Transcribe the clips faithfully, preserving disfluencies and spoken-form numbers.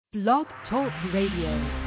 Blog Talk Radio.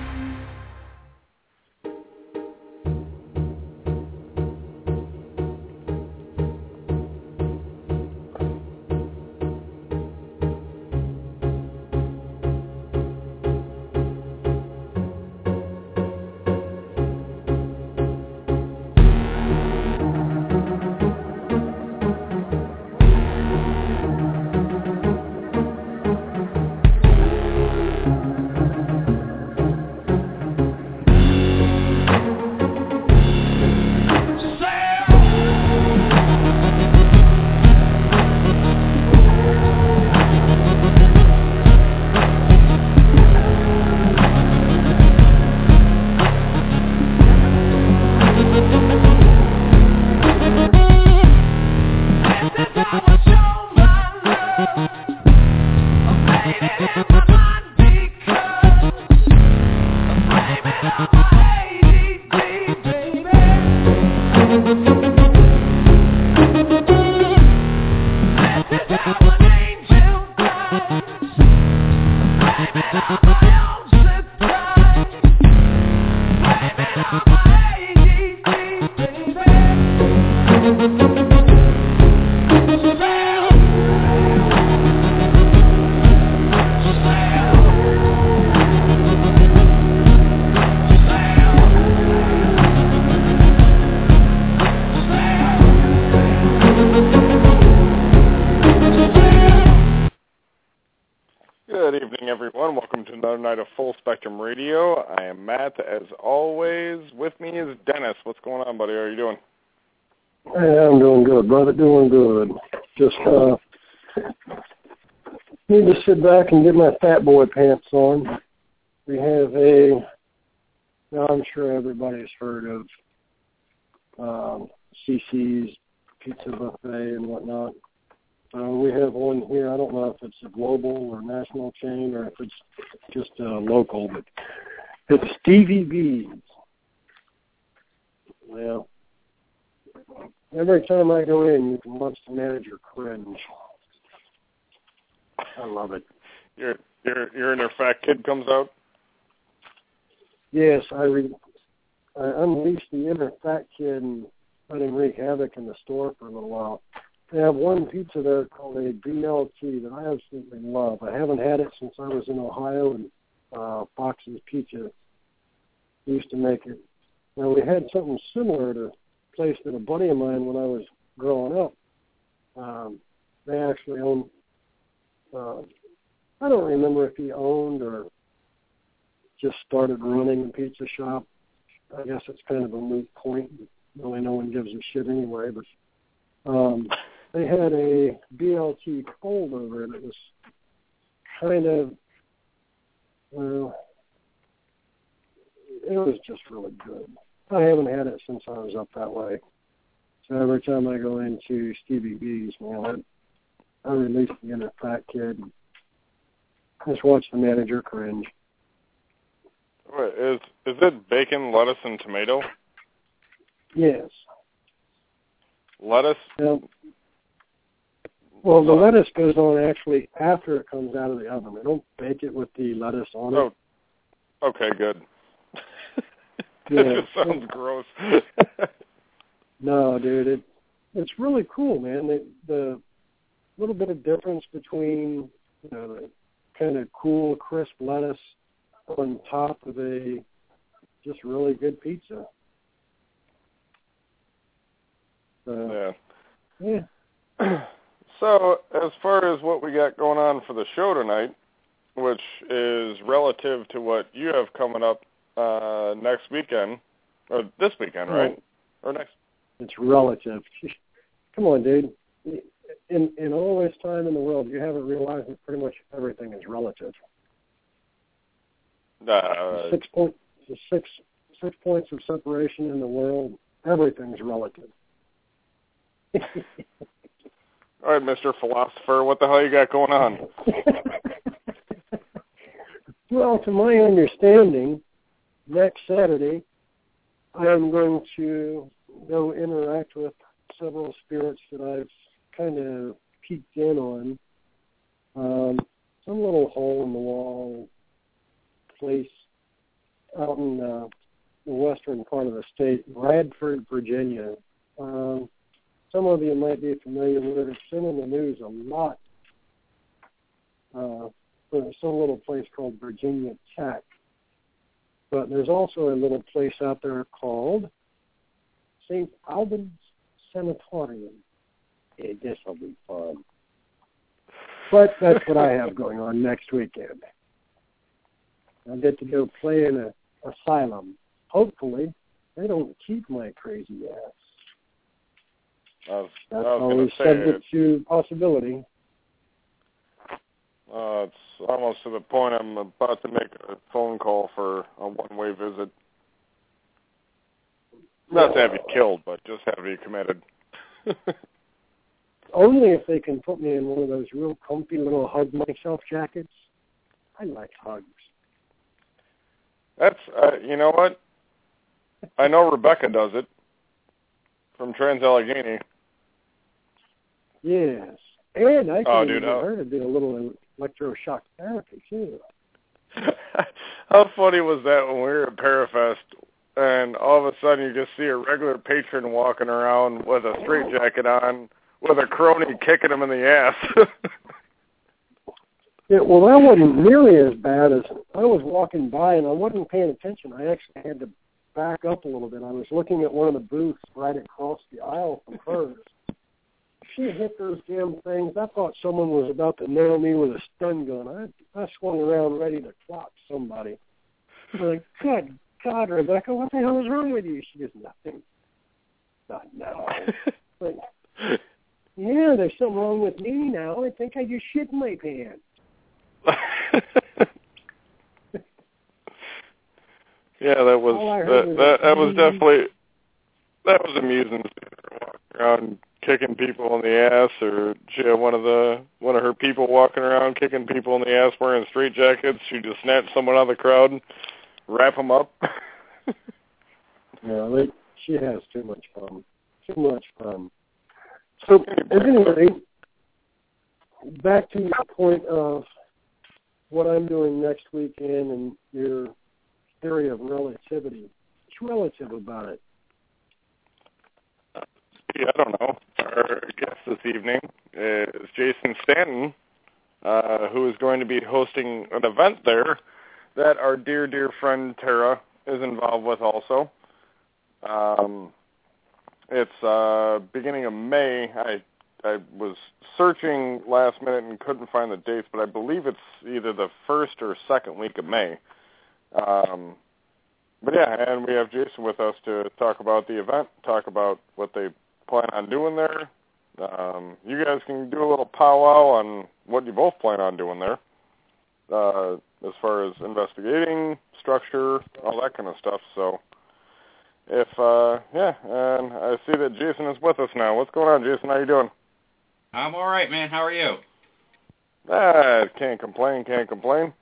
Radio. I am Matt, as always. With me is Dennis. What's going on, buddy? How are you doing? Hey, I'm doing good, brother. Doing good. Just uh, need to sit back and get my fat boy pants on. We have a, now I'm sure everybody's heard of um, C C's Pizza Buffet and whatnot. Uh, we have one here. I don't know if it's a global or national chain or if it's just uh, local, but it's Stevie B's. Well, every time I go in, you can watch the manager cringe. I love it. Your your your inner fat kid comes out? Yes, I, re- I unleashed the inner fat kid and let him wreak havoc in the store for a little while. They have one pizza there called a B L T that I absolutely love. I haven't had it since I was in Ohio, and uh, Fox's Pizza used to make it. Now, we had something similar to a place that a buddy of mine when I was growing up. Um, they actually owned, uh, I don't remember if he owned or just started running a pizza shop. I guess it's kind of a moot point. Really no one gives a shit anyway, but um, they had a B L T cold over it. It was kind of, well, it was just really good. I haven't had it since I was up that way. So every time I go into Stevie B's, man, I, I release the inner fat kid and just watch the manager cringe. Wait, is is it bacon, lettuce, and tomato? Yes. Lettuce? Now, well, the lettuce goes on actually after it comes out of the oven. They don't bake it with the lettuce on it. Oh, okay, good. Yeah. That just sounds gross. No, dude, it it's really cool, man. The, the little bit of difference between, you know, the kind of cool, crisp lettuce on top of a just really good pizza. Uh, yeah. Yeah. So, as far as what we got going on for the show tonight, which is relative to what you have coming up uh, next weekend, or this weekend, right? Oh, or next? It's relative. Come on, dude. In in all this time in the world, you haven't realized that pretty much everything is relative. Uh, six point, six six points of separation in the world. Everything's relative. All right, Mister Philosopher, what the hell you got going on? Well, to my understanding, next Saturday, I'm going to go interact with several spirits that I've kind of peeked in on. Um, some little hole in the wall place out in uh, the western part of the state, Radford, Virginia. Um, some of you might be familiar with it. It's been in the news a lot. Uh, there's some little place called Virginia Tech. But there's also a little place out there called Saint Albans Sanatorium. Hey, this will be fun. But that's what I have going on next weekend. I get to go play in an asylum. Hopefully, they don't keep my crazy ass. I was, That's I was always gonna say, subject to possibility. Uh, it's almost to the point I'm about to make a phone call for a one-way visit. Not to have you killed, but just have you committed. Only if they can put me in one of those real comfy little hug myself jackets. I like hugs. That's, uh, you know what? I know Rebecca does it from Trans-Allegheny. Yes. And I can oh, even dude, get uh, her to do a little electroshock therapy, too. How funny was that when we were at Parafest, and all of a sudden you just see a regular patron walking around with a straitjacket on, with a crony kicking him in the ass. Yeah, well, that wasn't nearly as bad as I was walking by, and I wasn't paying attention. I actually had to back up a little bit. I was looking at one of the booths right across the aisle from hers. She hit those damn things. I thought someone was about to nail me with a stun gun. I I swung around ready to clock somebody. I was like, good God, Rebecca, what the hell is wrong with you? She goes, nothing. Not now. Like, yeah, there's something wrong with me now. I think I just shit in my pants. Yeah, that was that, was that, that was definitely that was amusing to see her walk around kicking people in the ass, or she had one of the one of her people walking around kicking people in the ass wearing straitjackets. She just snatched someone out of the crowd, and wrap them up. Yeah, like, she has too much fun. Too much fun. So, anyway, back to your point of what I'm doing next weekend and your theory of relativity. What's relative about it? Yeah, I don't know. Our guest this evening is Jason Stanton, uh, who is going to be hosting an event there that our dear, dear friend Tara is involved with also. Um, it's uh, beginning of May. I I was searching last minute and couldn't find the dates, but I believe it's either the first or second week of May. Um, but yeah, and we have Jason with us to talk about the event, talk about what they plan on doing there. Um, you guys can do a little powwow on what you both plan on doing there, uh, as far as investigating, structure, all that kind of stuff. So, if, uh, yeah, and I see that Jason is with us now. What's going on, Jason? How you doing? I'm all right, man. How are you? Ah, can't complain, can't complain.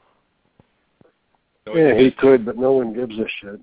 So Yeah, he could, but no one gives a shit.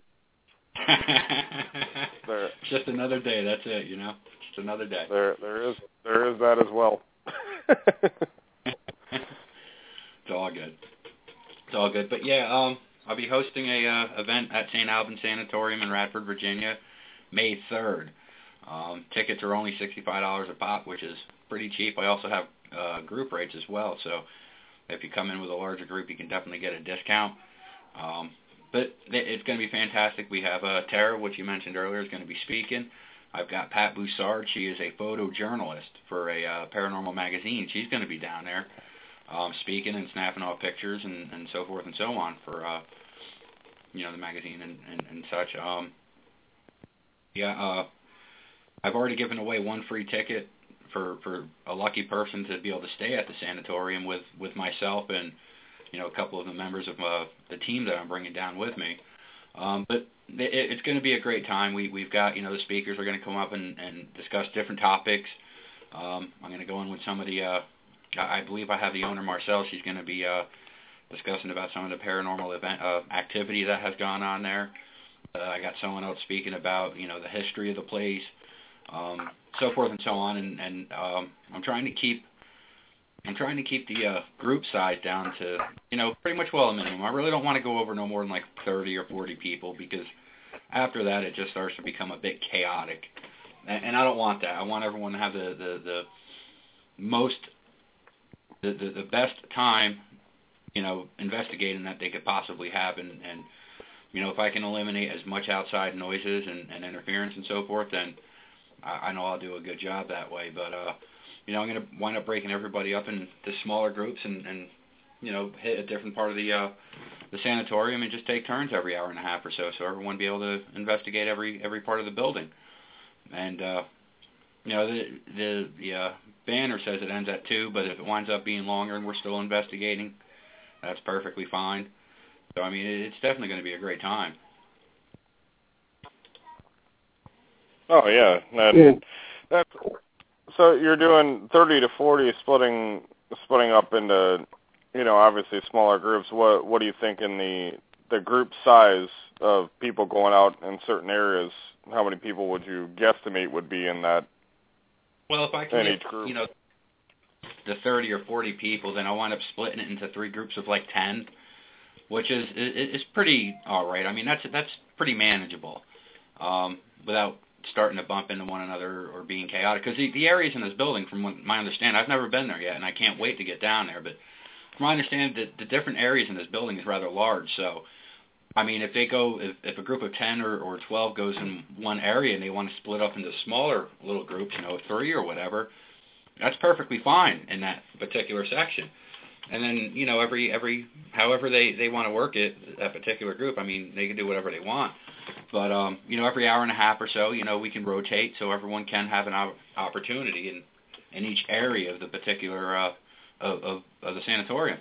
There, it's just another day. That's it, you know. Just another day. there, there is, there is that as well. It's all good. It's all good. But yeah, um, I'll be hosting a uh, event at Saint Albans Sanatorium in Radford, Virginia, May third. Um, tickets are only sixty-five dollars a pop, which is pretty cheap. I also have uh, group rates as well, so if you come in with a larger group, you can definitely get a discount. Um, but it's going to be fantastic. We have uh, Tara, which you mentioned earlier, is going to be speaking. I've got Pat Boussard. She is a photojournalist for a uh, paranormal magazine. She's going to be down there um, speaking and snapping off pictures and, and so forth and so on for, uh, you know, the magazine and, and, and such. Um, yeah, uh, I've already given away one free ticket for, for a lucky person to be able to stay at the sanatorium with, with myself and, you know, a couple of the members of uh, the team that I'm bringing down with me. Um, but it, it's going to be a great time. We, we've got, you know, the speakers are going to come up and, and discuss different topics. Um, I'm going to go in with some of the, uh, I believe I have the owner, Marcel. She's going to be uh, discussing about some of the paranormal event uh, activity that has gone on there. Uh, I got someone else speaking about, you know, the history of the place, um, so forth and so on. And, and um, I'm trying to keep I'm trying to keep the uh, group size down to, you know, pretty much well a minimum. I really don't want to go over no more than like thirty or forty people, because after that it just starts to become a bit chaotic. And, and I don't want that. I want everyone to have the, the, the most, the, the, the best time, you know, investigating that they could possibly have. And, and you know, if I can eliminate as much outside noises and, and interference and so forth, then I, I know I'll do a good job that way. But, uh, you know, I'm going to wind up breaking everybody up into smaller groups and, and, you know, hit a different part of the uh, the sanatorium and just take turns every hour and a half or so, so everyone be able to investigate every every part of the building. And, uh, you know, the the, the uh, banner says it ends at two, but if it winds up being longer and we're still investigating, that's perfectly fine. So, I mean, it's definitely going to be a great time. Oh, yeah. And Yeah. that's... So you're doing thirty to forty, splitting splitting up into, you know, obviously smaller groups. What what do you think in the the group size of people going out in certain areas? How many people would you guesstimate would be in that? Well, if I can in get, each group? you know, the thirty or forty people, then I wind up splitting it into three groups of like ten, which is is, is pretty all right. I mean, that's that's pretty manageable, um, without starting to bump into one another or being chaotic. Because the, the areas in this building, from what my understanding, I've never been there yet, and I can't wait to get down there, but from my understanding, the, the different areas in this building is rather large. So, I mean, if they go, if, if a group of ten or, or twelve goes in one area and they want to split up into smaller little groups, you know, three or whatever, that's perfectly fine in that particular section. And then, you know, every, every however they, they want to work it, that particular group, I mean, they can do whatever they want. But, um, you know, every hour and a half or so, you know, we can rotate so everyone can have an op- opportunity in, in each area of the particular, uh, of, of, of the sanatorium.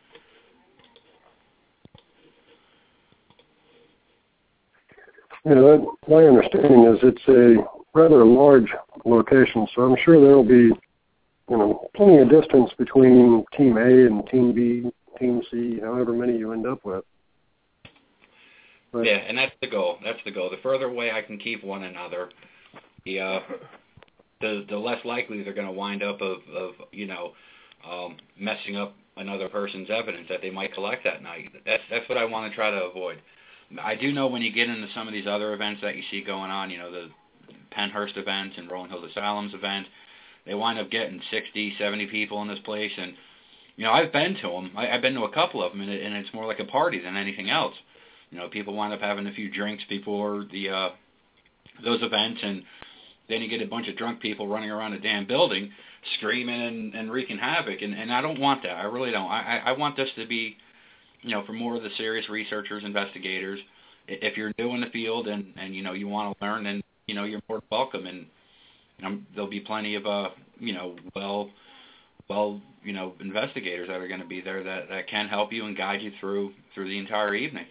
You know, my understanding is it's a rather large location, so I'm sure there will be, you know, plenty of distance between Team A and Team B, Team C, however many you end up with. But, yeah, and that's the goal. That's the goal. The further away I can keep one another, the uh, the the less likely they're going to wind up of, of you know, um, messing up another person's evidence that they might collect that night. That's that's what I want to try to avoid. I do know when you get into some of these other events that you see going on, you know, the Pennhurst events and Rolling Hills Asylum's event, they wind up getting sixty, seventy people in this place. And, you know, I've been to them. I, I've been to a couple of them, and, it, and it's more like a party than anything else. You know, people wind up having a few drinks before the uh, those events, and then you get a bunch of drunk people running around the damn building screaming and, and wreaking havoc. And, and I don't want that. I really don't. I, I want this to be, you know, for more of the serious researchers, investigators. If you're new in the field and, and you know, you want to learn, then, you know, you're more welcome. And um, there'll be plenty of, uh, you know, well, well, you know, investigators that are going to be there that, that can help you and guide you through through the entire evening.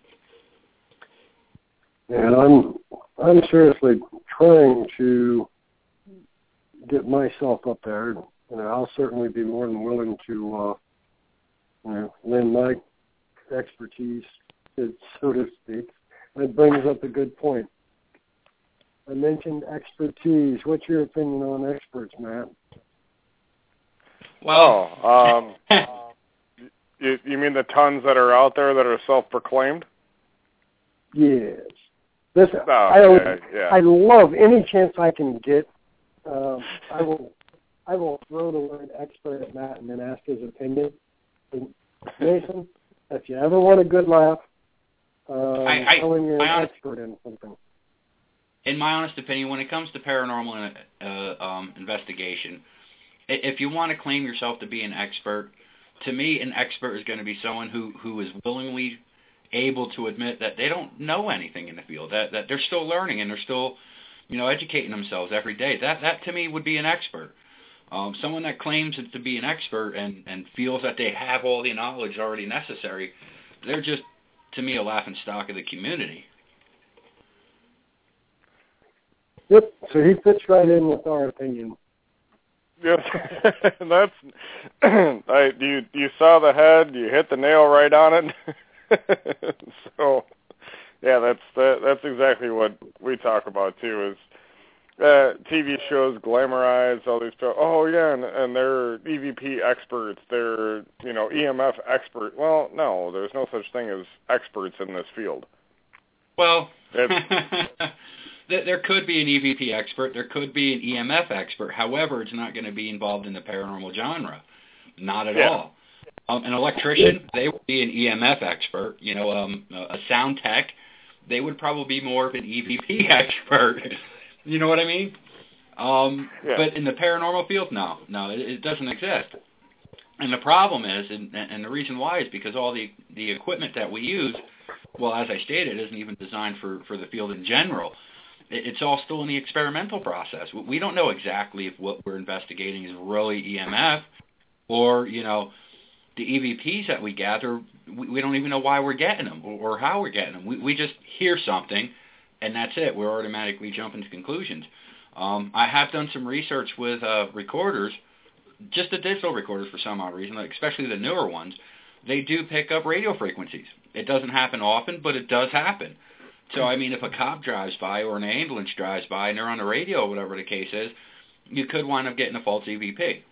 And I'm I'm seriously trying to get myself up there. You know, I'll certainly be more than willing to, uh, you know, lend my expertise, so to speak. That brings up a good point. I mentioned expertise. What's your opinion on experts, Matt? Well, um, you, you mean the tons that are out there that are self-proclaimed? Yes. Listen, Oh, I, always, yeah, yeah. I love any chance I can get. Um, I will I will throw the word expert at Matt and then ask his opinion. And Jason, if you ever want a good laugh, um, I, I, tell him you're an honest, expert in something. In my honest opinion, when it comes to paranormal uh, um, investigation, if you want to claim yourself to be an expert, to me, an expert is going to be someone who, who is willingly able to admit that they don't know anything in the field, that, that they're still learning and they're still, you know, educating themselves every day. That, that to me, would be an expert. Um, someone that claims to be an expert and, and feels that they have all the knowledge already necessary, they're just, to me, a laughing stock of the community. Yep, so he fits right in with our opinion. Yes, that's. I, you you saw the head. You hit the nail right on it. So, yeah, that's that, that's exactly what we talk about too. Is uh, T V shows glamorize all these people. Oh yeah, and, and they're E V P experts. They're you know E M F expert. Well, no, there's no such thing as experts in this field. Well, there could be an E V P expert. There could be an E M F expert. However, it's not going to be involved in the paranormal genre. Not at yeah. all. Um, an electrician, they would be an E M F expert. You know, um, a sound tech, they would probably be more of an E V P expert. You know what I mean? Um, yeah. But in the paranormal field, no, no, it, it doesn't exist. And the problem is, and, and the reason why is because all the, the equipment that we use, well, as I stated, isn't even designed for, for the field in general. It, it's all still in the experimental process. We don't know exactly if what we're investigating is really E M F or, you know, the E V Ps that we gather, we, we don't even know why we're getting them or, or how we're getting them. We, we just hear something, and that's it. We're automatically jumping to conclusions. Um, I have done some research with uh, recorders, just the digital recorders for some odd reason, like especially the newer ones. They do pick up radio frequencies. It doesn't happen often, but it does happen. So, I mean, if a cop drives by or an ambulance drives by and they're on the radio or whatever the case is, you could wind up getting a false E V P.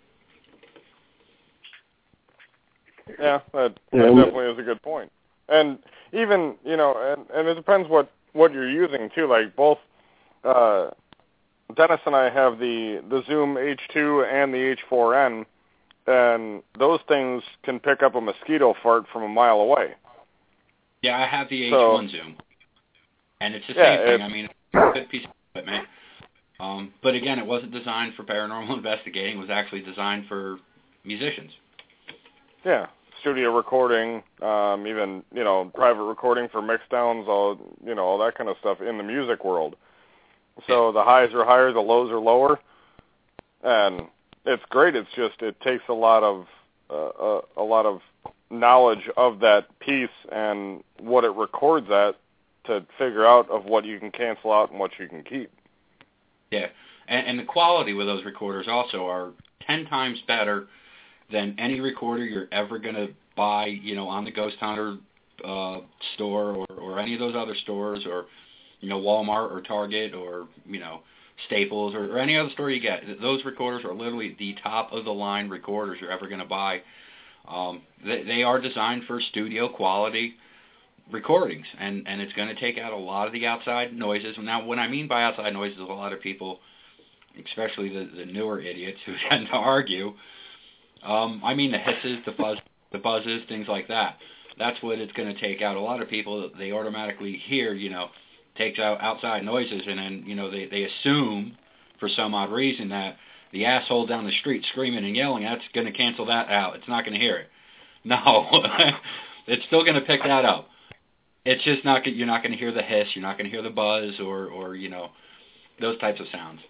Yeah, that, that definitely is a good point. And even, you know, and, and it depends what, what you're using, too. Like, both uh, Dennis and I have the, the Zoom H two and the H four N, and those things can pick up a mosquito fart from a mile away. Yeah, I have the so, H one Zoom. And it's the yeah, same thing. I mean, it's a good piece of equipment. Um, but, again, it wasn't designed for paranormal investigating. It was actually designed for musicians. Yeah. Studio recording, um, even, you know, private recording for mixdowns, all, you know, all that kind of stuff in the music world. So the highs are higher, the lows are lower, and it's great. It's just it takes a lot of uh, a, a lot of knowledge of that piece and what it records at to figure out of what you can cancel out and what you can keep. Yeah, and, and the quality with those recorders also are ten times better than any recorder you're ever going to buy, you know, on the Ghost Hunter uh, store or, or any of those other stores or, you know, Walmart or Target or, you know, Staples or, or any other store you get. Those recorders are literally the top-of-the-line recorders you're ever going to buy. Um, they, they are designed for studio quality recordings, and, and it's going to take out a lot of the outside noises. Now, what I mean by outside noises, a lot of people, especially the, the newer idiots who tend to argue, Um, I mean the hisses, the buzz, the buzzes, things like that. That's what it's going to take out. A lot of people, they automatically hear, you know, takes out outside noises, and then, you know, they, they assume for some odd reason that the asshole down the street screaming and yelling, that's going to cancel that out. It's not going to hear it. No, it's still going to pick that up. It's just not, you're not going to hear the hiss, you're not going to hear the buzz or, or, you know, those types of sounds.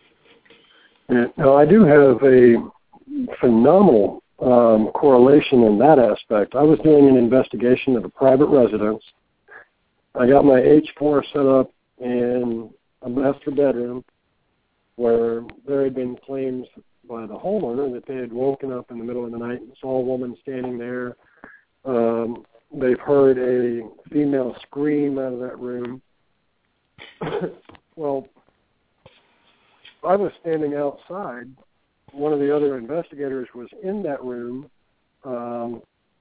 Yeah, now, I do have a phenomenal um, correlation in that aspect. I was doing an investigation of a private residence. I got my H four set up in a master bedroom where there had been claims by the homeowner that they had woken up in the middle of the night and saw a woman standing there. Um, they've heard a female scream out of that room. Well, I was standing outside. One of the other investigators was in that room. Um,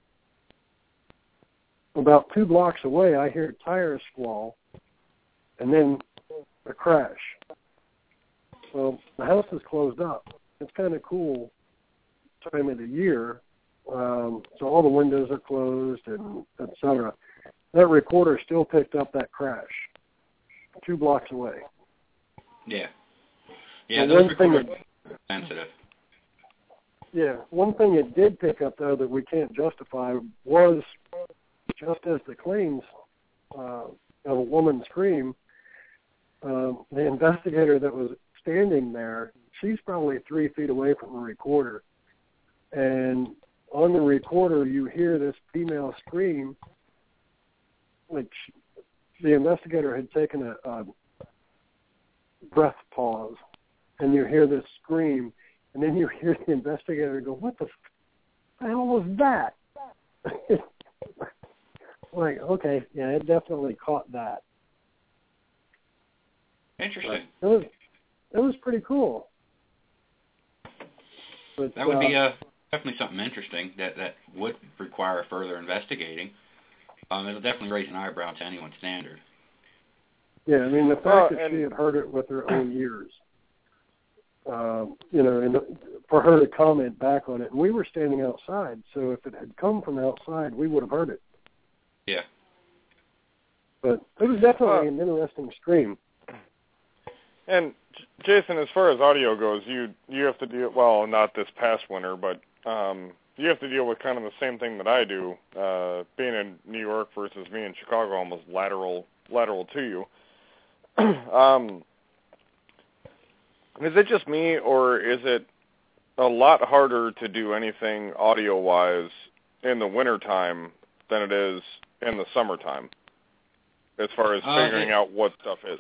about two blocks away, I hear tires squall, and then a crash. Well, the house is closed up. It's kind of cool time of the year, um, so all the windows are closed, and et cetera. That recorder still picked up that crash two blocks away. Yeah. Yeah, the those one thing recorders that, are sensitive. Yeah, one thing it did pick up, though, that we can't justify was just as the claims uh, of a woman scream, uh, the investigator that was standing there, she's probably three feet away from the recorder. And on the recorder, you hear this female scream, like she, the investigator had taken a, a breath pause, and you hear this scream, and then you hear the investigator go, what the, f- the hell was that? Like, okay, yeah, it definitely caught that. Interesting. It was, it was pretty cool. But, that would uh, be uh, definitely something interesting that, that would require further investigating. Um, it'll definitely raise an eyebrow to anyone's standard. Yeah, I mean, the fact Well, that and- she had heard it with her own ears, um, you know, and for her to comment back on it. And we were standing outside, so if it had come from outside, we would have heard it. Yeah. But it was definitely Well, an interesting stream. And Jason, as far as audio goes, you you have to deal, well, not this past winter, but um, you have to deal with kind of the same thing that I do, uh, being in New York versus me in Chicago, almost lateral lateral to you. um, is it just me, or is it a lot harder to do anything audio-wise in the wintertime than it is in the summertime, as far as figuring uh, it, out what stuff is?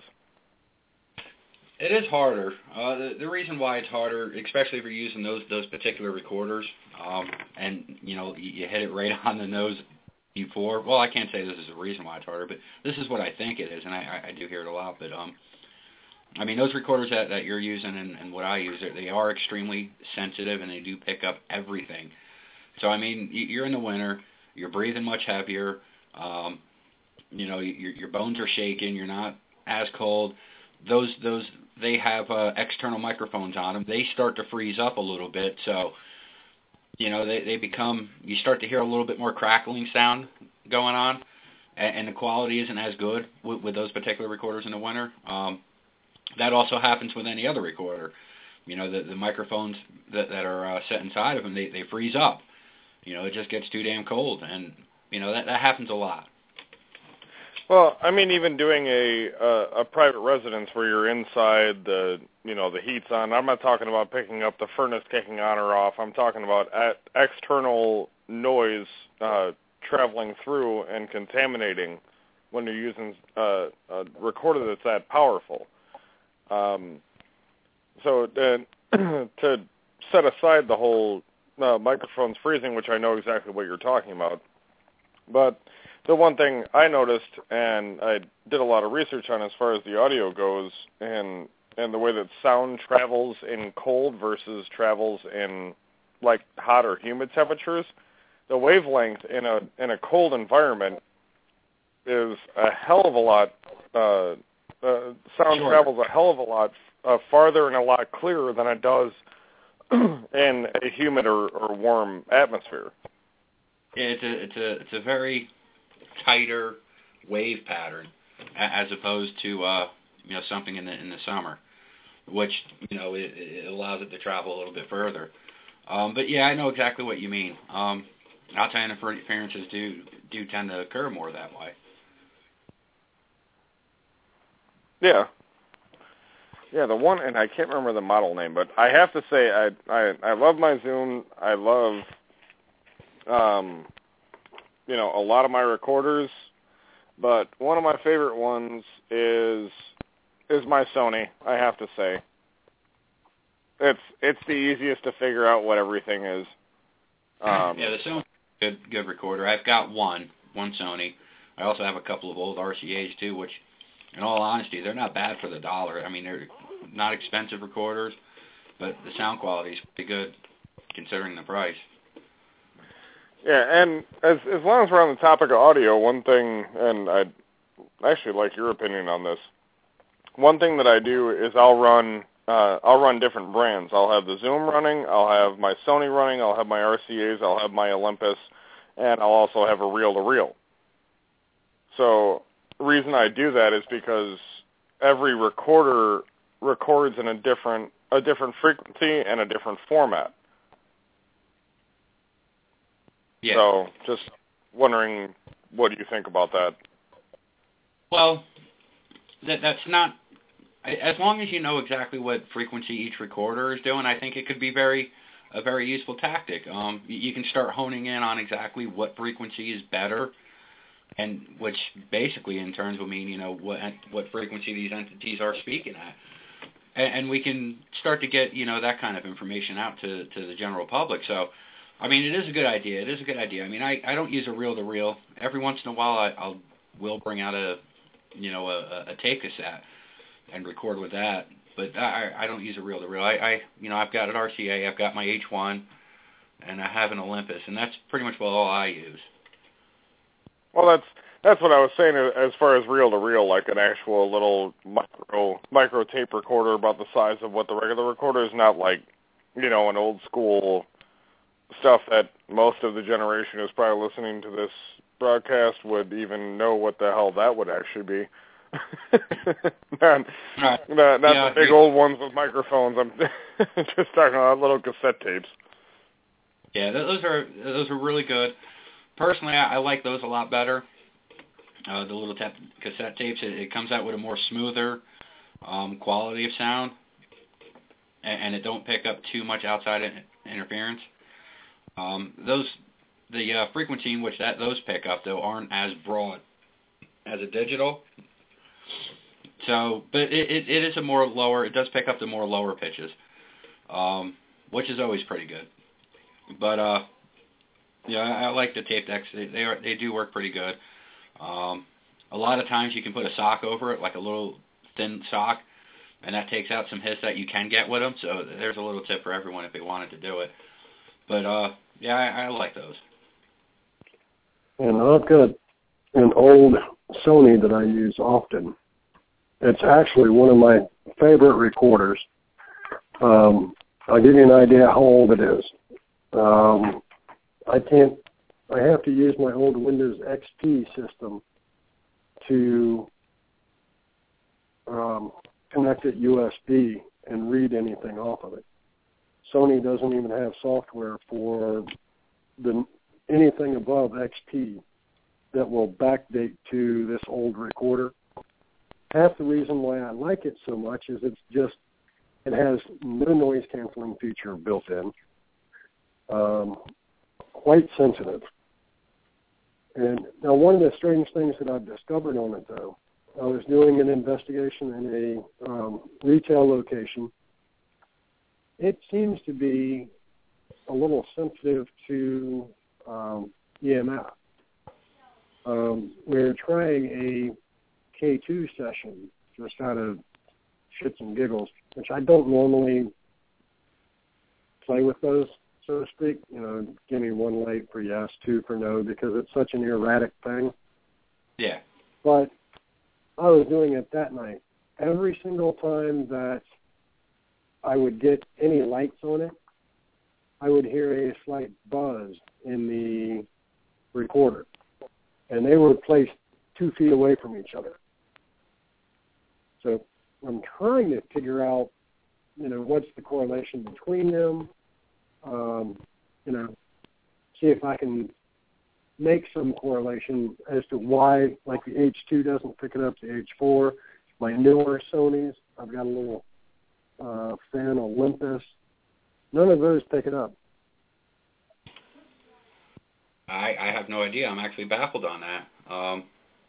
It is harder. Uh, the, the reason why it's harder, especially if you're using those those particular recorders, um, and you know you, you hit it right on the nose before. Well, I can't say this is the reason why it's harder, but this is what I think it is, and I, I, I do hear it a lot. But um, I mean, those recorders that, that you're using and, and what I use, they are extremely sensitive, and they do pick up everything. So I mean, you're in the winter, you're breathing much heavier. Um, you know, your your bones are shaking. You're not as cold. Those those they have uh, external microphones on them. They start to freeze up a little bit, so you know they they become. You start to hear a little bit more crackling sound going on, and, and the quality isn't as good with, with those particular recorders in the winter. Um, that also happens with any other recorder. You know, the the microphones that that are uh, set inside of them, they they freeze up. You know, it just gets too damn cold, and you know that that happens a lot. Well, I mean, even doing a, a a private residence where you're inside, the you know the heat's on. I'm not talking about picking up the furnace kicking on or off. I'm talking about at external noise uh, traveling through and contaminating when you're using uh, a recorder that's that powerful. Um, so then to set aside the whole uh, microphones freezing, which I know exactly what you're talking about, but the one thing I noticed, and I did a lot of research on as far as the audio goes, and and the way that sound travels in cold versus travels in like hot or humid temperatures, the wavelength in a in a cold environment is a hell of a lot. Uh, uh, sound Sure. travels a hell of a lot uh, farther and a lot clearer than it does in a humid or, or warm atmosphere. Yeah, it's a it's a it's a very tighter wave pattern as opposed to uh, you know something in the in the summer, which you know it, it allows it to travel a little bit further. Um, but yeah, I know exactly what you mean. Um, outside interferences do do tend to occur more that way. Yeah. Yeah, the one, and I can't remember the model name, but I have to say I I, I love my Zoom. I love, um, you know, a lot of my recorders, but one of my favorite ones is is my Sony. I have to say, it's it's the easiest to figure out what everything is. Um, yeah, the Sony good good recorder. I've got one one Sony. I also have a couple of old R C As too, which, in all honesty, they're not bad for the dollar. I mean, they're not expensive recorders, but the sound quality is pretty good considering the price. Yeah, and as as long as we're on the topic of audio, one thing, and I'd actually like your opinion on this. One thing that I do is I'll run uh, I'll run different brands. I'll have the Zoom running, I'll have my Sony running, I'll have my R C As, I'll have my Olympus, and I'll also have a reel-to-reel. So the reason I do that is because every recorder records in a different a different frequency and a different format. Yeah. So just wondering, what do you think about that? Well, that that's not, as long as you know exactly what frequency each recorder is doing, I think it could be very a very useful tactic. Um, you, you can start honing in on exactly what frequency is better, and which basically in turns will mean, you know, what what frequency these entities are speaking at. And, and we can start to get, you know, that kind of information out to, to the general public. So, I mean, it is a good idea. It is a good idea. I mean, I, I don't use a reel-to-reel. Every once in a while I I'll will bring out a, you know, a, a tape cassette and record with that. but I, I don't use a reel-to-reel. I, I, you know, I've got an R C A, I've got my H one, and I have an Olympus, and that's pretty much all I use. Well, that's that's what I was saying as far as reel-to-reel, like an actual little micro micro tape recorder about the size of what the regular recorder is, not like, you know, an old school stuff that most of the generation who's probably listening to this broadcast would even know what the hell that would actually be. not right. not, not yeah, the big old ones with microphones. I'm just talking about little cassette tapes. Yeah, those are those are really good. Personally, I, I like those a lot better. Uh, the little tap, cassette tapes, it, it comes out with a more smoother um, quality of sound, and, and it don't pick up too much outside interference. Um, those the uh, frequency in which that those pick up though aren't as broad as a digital. So, but it, it, it is a more lower. It does pick up the more lower pitches, um, which is always pretty good. But uh, yeah, I, I like the tape decks. They they, are, they do work pretty good. Um, a lot of times you can put a sock over it, like a little thin sock, and that takes out some hiss that you can get with them. So there's a little tip for everyone if they wanted to do it. But uh, yeah, I, I like those. And I've got an old Sony that I use often. It's actually one of my favorite recorders. Um, I'll give you an idea how old it is. Um, I can't, I have to use my old Windows X P system to um, connect it U S B and read anything off of it. Sony doesn't even have software for the anything above X P that will backdate to this old recorder. Half the reason why I like it so much is it's just, it has no noise canceling feature built in. Um, quite sensitive. And now one of the strange things that I've discovered on it, though, I was doing an investigation in a um, retail location. It seems to be a little sensitive to um, E M F. Um, we're trying a K two session just out of shits and giggles, which I don't normally play with those, so to speak. You know, give me one light for yes, two for no, because it's such an erratic thing. Yeah. But I was doing it that night. Every single time that I would get any lights on it, I would hear a slight buzz in the recorder. And they were placed two feet away from each other. So I'm trying to figure out, you know, what's the correlation between them, um, you know, see if I can make some correlation as to why, like the H two doesn't pick it up, the H four, my newer Sonys, I've got a little uh, fan Olympus, none of those pick it up. I, I have no idea. I'm actually baffled on that. Um,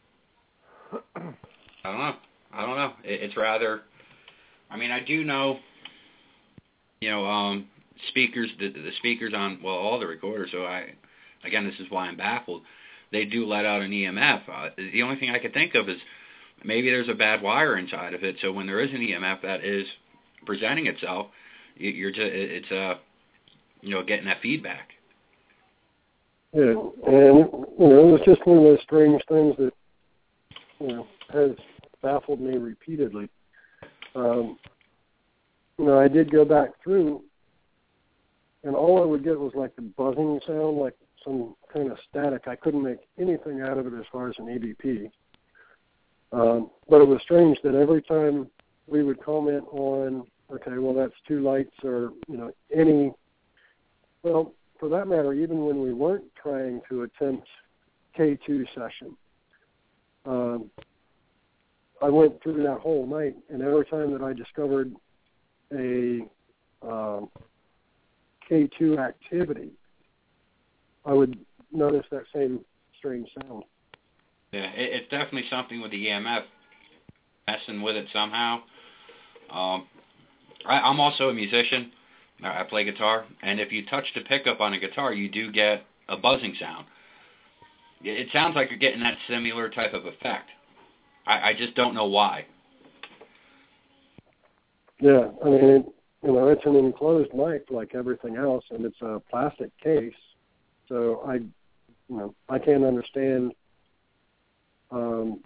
I don't know. I don't know. It, it's rather, I mean, I do know, you know, um, speakers, the, the speakers on, well, all the recorders, so I, again, this is why I'm baffled. They do let out an E M F. Uh, the only thing I could think of is maybe there's a bad wire inside of it, so when there is an E M F that is presenting itself, you, you're just, it's, uh, you know, getting that feedback. Yeah, and, you know, it was just one of those strange things that, you know, has baffled me repeatedly. Um, you know, I did go back through, and all I would get was like the buzzing sound, like some kind of static. I couldn't make anything out of it as far as an E V P. Um, but it was strange that every time we would comment on, okay, well, that's two lights or, you know, any, well, for that matter, even when we weren't trying to attempt K two session, um, I went through that whole night, and every time that I discovered a um, K two activity, I would notice that same strange sound. Yeah, it, it's definitely something with the E M F messing with it somehow. Um, I, I'm also a musician. I play guitar, and if you touch the pickup on a guitar, you do get a buzzing sound. It sounds like you're getting that similar type of effect. I, I just don't know why. Yeah, I mean, it, you know, it's an enclosed mic like everything else, and it's a plastic case. So I, you know, I can't understand um,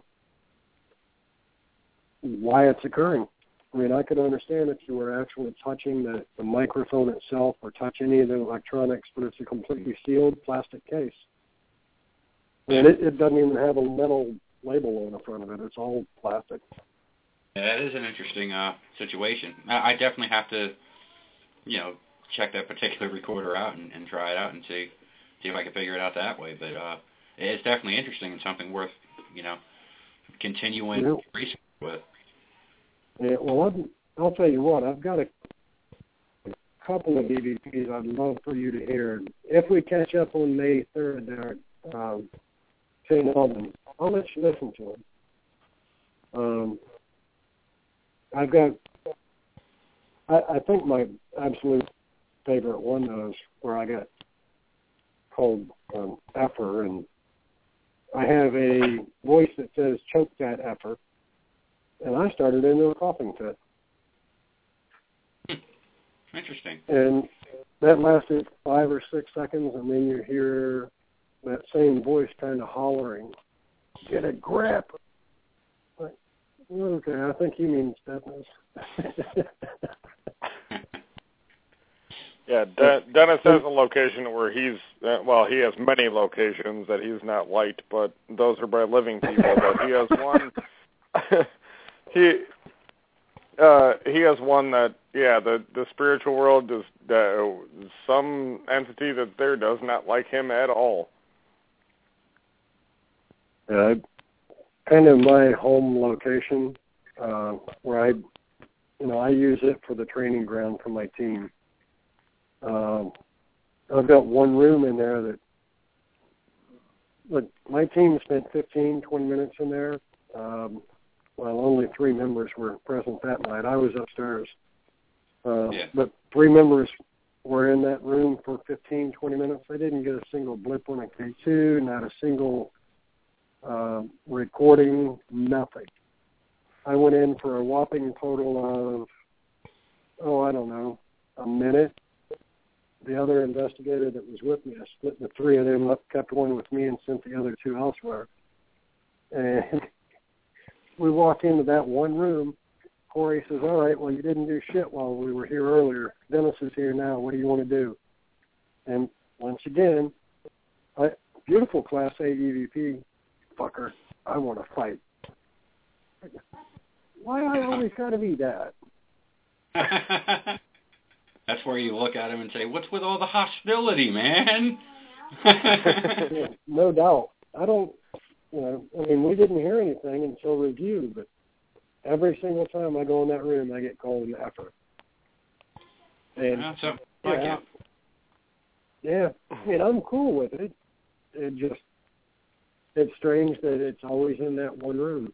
why it's occurring. I mean, I could understand if you were actually touching the, the microphone itself or touch any of the electronics, but it's a completely sealed plastic case. And it, it doesn't even have a metal label on the front of it. It's all plastic. Yeah, that is an interesting uh, situation. I, I definitely have to, you know, check that particular recorder out and, and try it out and see see if I can figure it out that way. But uh, it's definitely interesting and something worth, you know, continuing yeah. research with. Yeah, well, I'm, I'll tell you what, I've got a, a couple of D V Ds I'd love for you to hear. If we catch up on May third there at um, Saint Albans, I'll let you listen to them. Um, I've got, I, I think my absolute favorite one though is where I got called um, effer, and I have a voice that says choke that effer, and I started into a coughing fit. Hmm. Interesting. And that lasted five or six seconds, and then you hear that same voice kind of hollering, "Get a grip!" Like, okay, I think he means tetanus. Yeah, De- Dennis has a location where he's, uh, well, he has many locations that he's not liked, but those are by living people. But he has one, he uh, he has one that, yeah, the, the spiritual world, does uh, some entity that's there does not like him at all. Yeah, kind of my home location, uh, where I, you know, I use it for the training ground for my team. Um, I've got one room in there that, look, my team spent fifteen, twenty minutes in there. Um, well, only three members were present that night. I was upstairs. Uh, yeah. But three members were in that room for fifteen, twenty minutes. They didn't get a single blip on a K two, not a single uh, recording, nothing. I went in for a whopping total of, oh, I don't know, a minute. The other investigator that was with me, I split the three of them up, kept one with me, and sent the other two elsewhere. And we walked into that one room. Corey says, all right, well, you didn't do shit while we were here earlier. Dennis is here now. What do you want to do? And once again, I, beautiful Class A E V P, fucker, I want to fight. Why I always got to be that? That's where you look at him and say, what's with all the hostility, man? Yeah, no doubt. I don't, you know, I mean, we didn't hear anything until review, but every single time I go in that room, I get called an effort. And, Well, so, like yeah, it. yeah, I mean, I'm cool with it. It just, it's strange that it's always in that one room.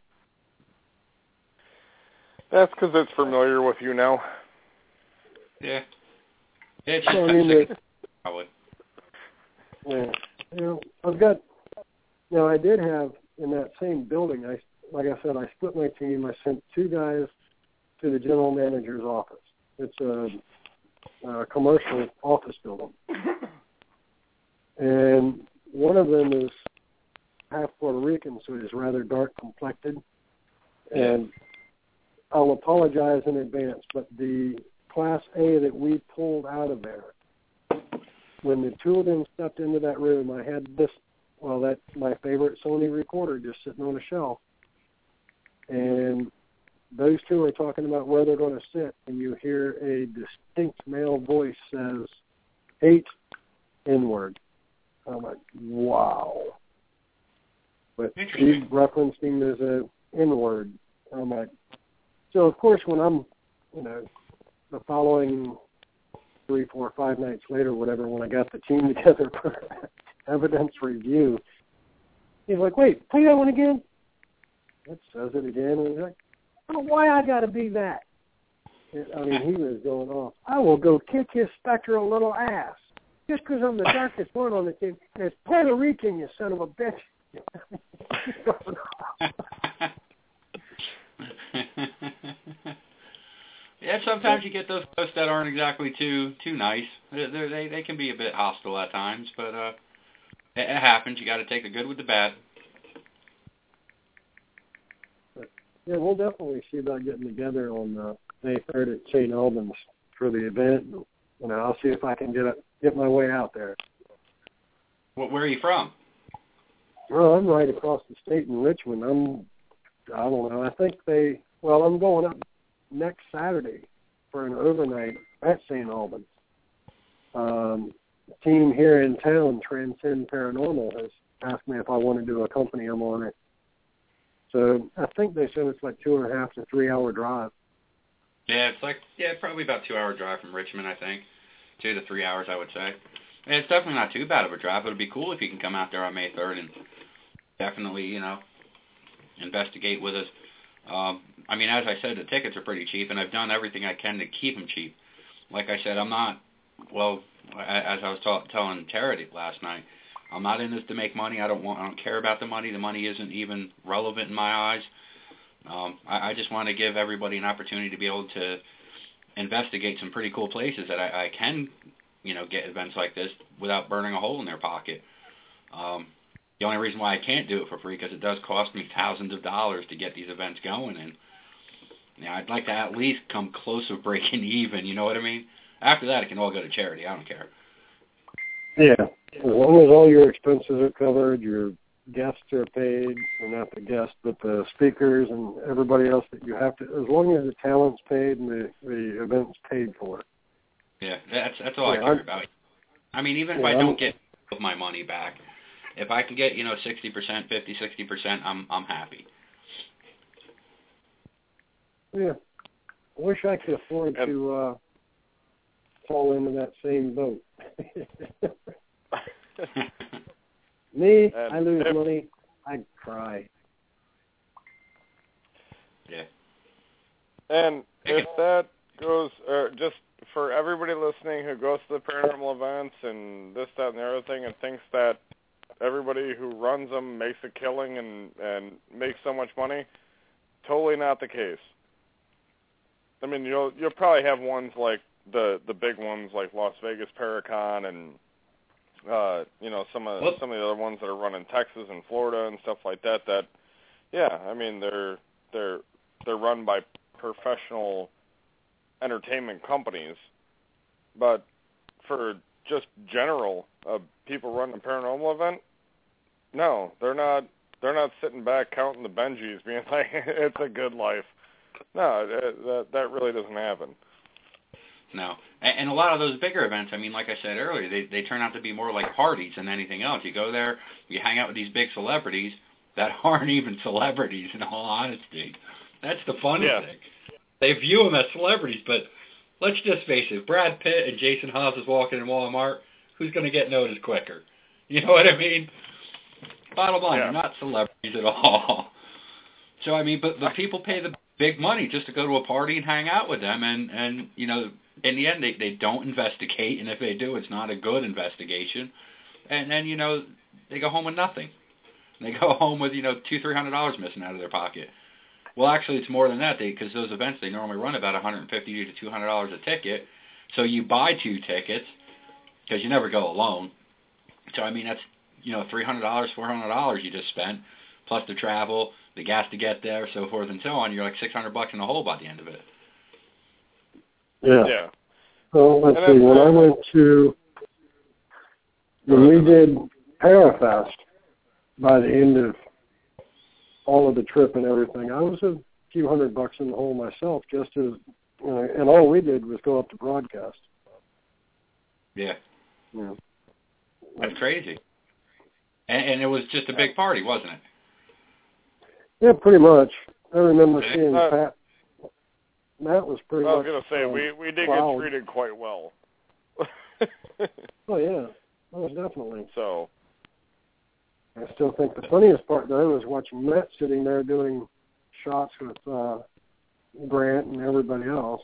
That's because it's familiar with you now. Yeah. It's So, I mean, the, probably. yeah, you know, I've got, you know, I did have in that same building, I, like I said, I split my team. I sent two guys to the general manager's office. It's a, a commercial office building. And one of them is half Puerto Rican, so he's rather dark complected. And I'll apologize in advance, but the Class A that we pulled out of there, when the two of them stepped into that room, I had this, well, that's my favorite Sony recorder just sitting on a shelf. And those two are talking about where they're going to sit, and you hear a distinct male voice says, hate N-word. I'm like, wow. But he referenced him as a N-word. I'm like, so of course when I'm, you know, the following three, four, five nights later, whatever, when I got the team together for evidence review, he's like, wait, play that one again? It says it again. And he's like, oh, why I got to be that? And, I mean, he was going off. I will go kick his spectral little ass just because I'm the darkest one on the team. And it's Puerto Rican, you son of a bitch. Yeah, And sometimes you get those posts that aren't exactly too too nice. They they they can be a bit hostile at times, but uh, it, it happens. You got to take the good with the bad. Yeah, we'll definitely see about getting together on uh, May third at Saint Albans for the event. You know, I'll see if I can get a, get my way out there. Well, where are you from? Well, I'm right across the state in Richmond. I'm, I don't know, I think they, well, I'm going up next Saturday for an overnight at Saint Albans. Um, the team here in town, Transcend Paranormal, has asked me if I want to do a company I'm on it. So I think they said it's like two and a half to three hour drive. Yeah, it's like, yeah, probably about two hour drive from Richmond, I think. Two to three hours, I would say. And it's definitely not too bad of a drive, but it'd be cool if you can come out there on May third and definitely, you know, investigate with us. Um, I mean, as I said, the tickets are pretty cheap, and I've done everything I can to keep them cheap. Like I said, I'm not, well, as I was ta- telling Tara last night, I'm not in this to make money. I don't want, I don't care about the money. The money isn't even relevant in my eyes. Um, I, I just want to give everybody an opportunity to be able to investigate some pretty cool places that I, I can, you know, get events like this without burning a hole in their pocket. Um, the only reason why I can't do it for free because it does cost me thousands of dollars to get these events going, and you know, I'd like to at least come close to breaking even. You know what I mean? After that, it can all go to charity. I don't care. Yeah, as long as all your expenses are covered, your guests are paid, or not the guests, but the speakers and everybody else that you have to, as long as the talent's paid and the, the event's paid for. Yeah, that's that's all yeah, I care I'm, about. I mean, even yeah, if I don't I'm, get my money back, if I can get, you know, sixty percent, fifty, sixty percent, I'm I'm happy. Yeah, I wish I could afford and, to uh, fall into that same boat. Me, and I lose if, money, I'd cry. Yeah. And if that goes, uh, just for everybody listening who goes to the paranormal events and this, that, and the other thing and thinks that everybody who runs them makes a killing and, and makes so much money, totally not the case. I mean, you'll you'll probably have ones like the the big ones like Las Vegas Paracon and uh, you know some of What? some of the other ones that are run in Texas and Florida and stuff like that. That yeah, I mean they're they're they're run by professional entertainment companies, but for just general uh, people running a paranormal event, no, they're not. They're not sitting back counting the Benjis, being like, "It's a good life." No, that that really doesn't happen. No, and, and a lot of those bigger events, I mean, like I said earlier, they they turn out to be more like parties than anything else. You go there, you hang out with these big celebrities that aren't even celebrities, in all honesty. That's the funny Yeah. thing. They view them as celebrities, but let's just face it, Brad Pitt and Jason Haas is walking in Walmart, who's going to get noticed quicker? You know what I mean? Bottom line, Yeah. they're not celebrities at all. So, I mean, but, but people pay the big money just to go to a party and hang out with them, and, and you know, in the end, they, they don't investigate, and if they do, it's not a good investigation. And then, you know, they go home with nothing. They go home with, you know, two, three hundred dollars missing out of their pocket. Well, actually, it's more than that, because those events, they normally run about one hundred fifty to two hundred dollars a ticket. So you buy two tickets, because you never go alone. So, I mean, that's, you know, three hundred dollars, four hundred dollars you just spent, plus the travel, the gas to get there, so forth and so on. You're like six hundred bucks in the hole by the end of it. Yeah. Yeah. So let's And see. then, When uh, I went to when we did Parafest, by the end of all of the trip and everything, I was a few hundred bucks in the hole myself, just as, you know, and all we did was go up to broadcast. Yeah. Yeah. That's crazy. And, and it was just a big party, wasn't it? Yeah, pretty much. I remember Okay. seeing Uh, Pat. Matt was pretty I was much. going to say, um, we, we did proud. get treated quite well. Oh, yeah. Most definitely. So, I still think the funniest part, though, was watching Matt sitting there doing shots with uh, Grant and everybody else.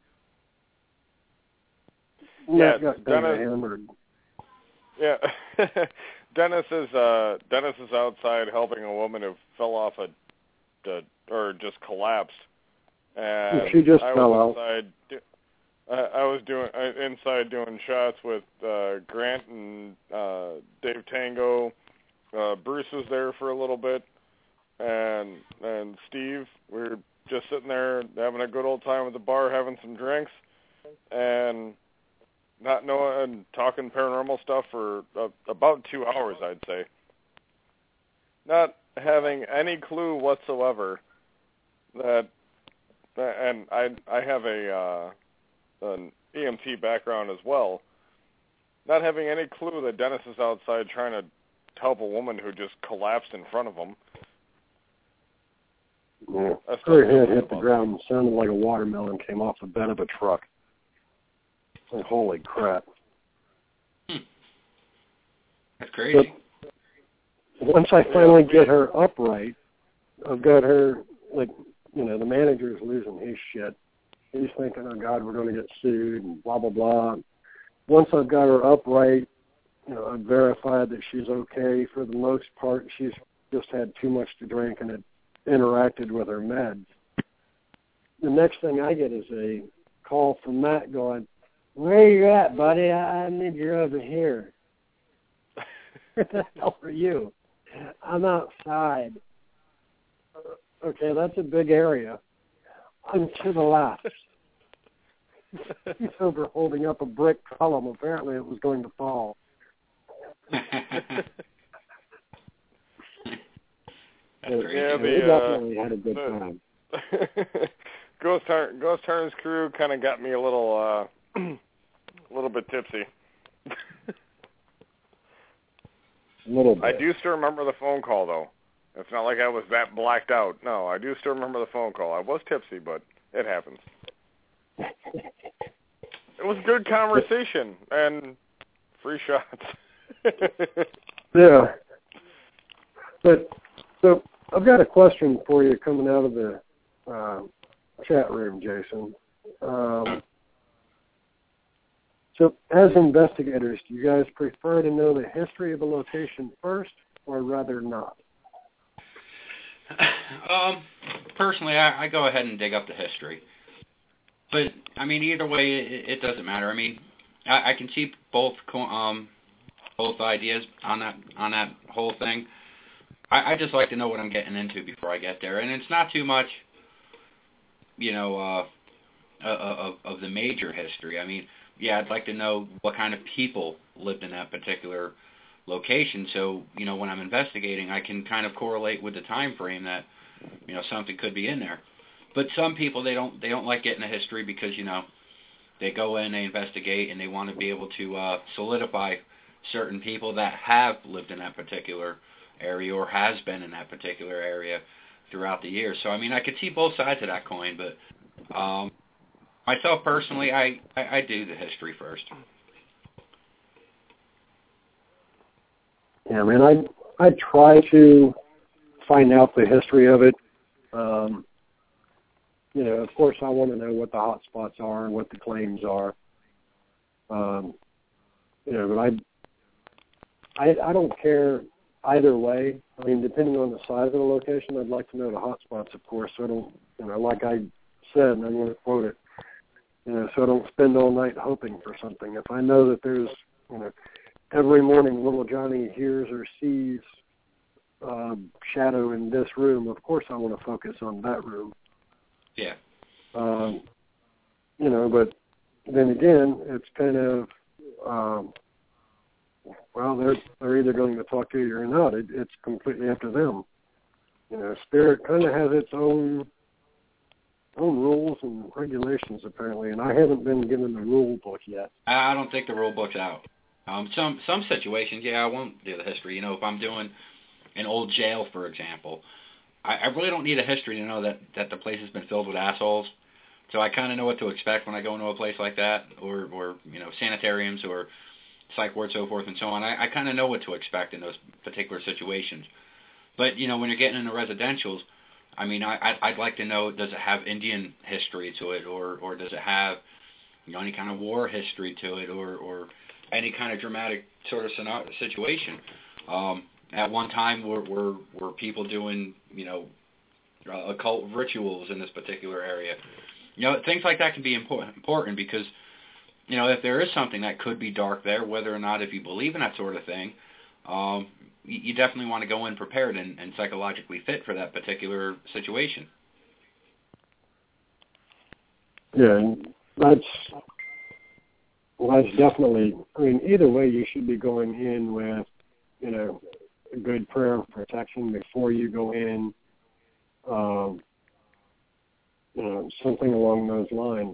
Yeah, Matt got Dennis- hammered. yeah. Dennis is uh, Dennis is outside helping a woman who fell off a, a or just collapsed, And she just I fell was out. inside. I was doing uh, inside doing shots with uh, Grant and uh, Dave Tango. Uh, Bruce was there for a little bit, and and Steve. We were just sitting there having a good old time at the bar, having some drinks, and not knowing, talking paranormal stuff for uh, about two hours, I'd say. Not having any clue whatsoever that, and I I have a. Uh, an E M T background as well, not having any clue that Dennis is outside trying to help a woman who just collapsed in front of him. Yeah. Her head hit the ground and sounded like a watermelon came off the bed of a truck. Like, holy crap. Hmm. That's crazy. But once I finally get her upright, I've got her, like, you know, the manager's losing his shit. He's thinking, oh, God, we're going to get sued and blah, blah, blah. Once I've got her upright, you know, I've verified that she's okay. For the most part, she's just had too much to drink and had interacted with her meds. The next thing I get is a call from Matt going, where you at, buddy? I, I need you over here. Where the hell are you? I'm outside. Okay, that's a big area. I'm to the left. He's over holding up a brick column. Apparently it was going to fall. That's crazy. Yeah, we the, definitely uh, had a good the, time. Ghost, Turn, Ghost Turner's crew kind of got me a little, uh, a little bit tipsy. A little bit. I do still remember the phone call, though. It's not like I was that blacked out. No, I do still remember the phone call. I was tipsy, but it happens. It was good conversation and free shots. Yeah. But, so, I've got a question for you coming out of the uh, chat room, Jason. Um, so, as investigators, do you guys prefer to know the history of a location first or rather not? Um, personally, I, I go ahead and dig up the history. But, I mean, either way, it, it doesn't matter. I mean, I, I can see both um, both ideas on that on that whole thing. I, I just like to know what I'm getting into before I get there. And it's not too much, you know, uh, of, of the major history. I mean, yeah, I'd like to know what kind of people lived in that particular location. So, you know, when I'm investigating, I can kind of correlate with the time frame that, you know, something could be in there. But some people, they don't they don't like getting the history because, you know, they go in, they investigate, and they want to be able to uh, solidify certain people that have lived in that particular area or has been in that particular area throughout the years. So, I mean, I could see both sides of that coin, but um, myself personally, I, I, I do the history first. Yeah, I mean, I I try to find out the history of it. Um, you know, of course, I want to know what the hot spots are and what the claims are. Um, you know, but I, I I don't care either way. I mean, depending on the size of the location, I'd like to know the hot spots, of course. So I don't, you know, like I said, and I'm going to quote it. You know, so I don't spend all night hoping for something. If I know that there's, you know, every morning little Johnny hears or sees uh, shadow in this room, of course I want to focus on that room. Yeah. Um, you know, but then again, it's kind of, um, well, they're, they're either going to talk to you or not. It, it's completely up to them. You know, spirit kind of has its own own rules and regulations, apparently, and I haven't been given the rule book yet. I don't think the rule book's out. Um, some some situations, yeah, I won't do the history. You know, if I'm doing an old jail, for example, I, I really don't need a history to know that, that the place has been filled with assholes. So I kind of know what to expect when I go into a place like that, or, or you know, sanitariums or psych ward, so forth and so on. I, I kind of know what to expect in those particular situations. But, you know, when you're getting into residentials, I mean, I, I'd, I'd like to know, does it have Indian history to it, or, or does it have, you know, any kind of war history to it, or, or any kind of dramatic sort of situation. Um, at one time, were, were were people doing, you know, uh, occult rituals in this particular area. You know, things like that can be important, important because, you know, if there is something that could be dark there, whether or not if you believe in that sort of thing, um, you, you definitely want to go in prepared and, and psychologically fit for that particular situation. Yeah, and that's, well, that's definitely, I mean, either way, you should be going in with, you know, a good prayer of protection before you go in, um, you know, something along those lines.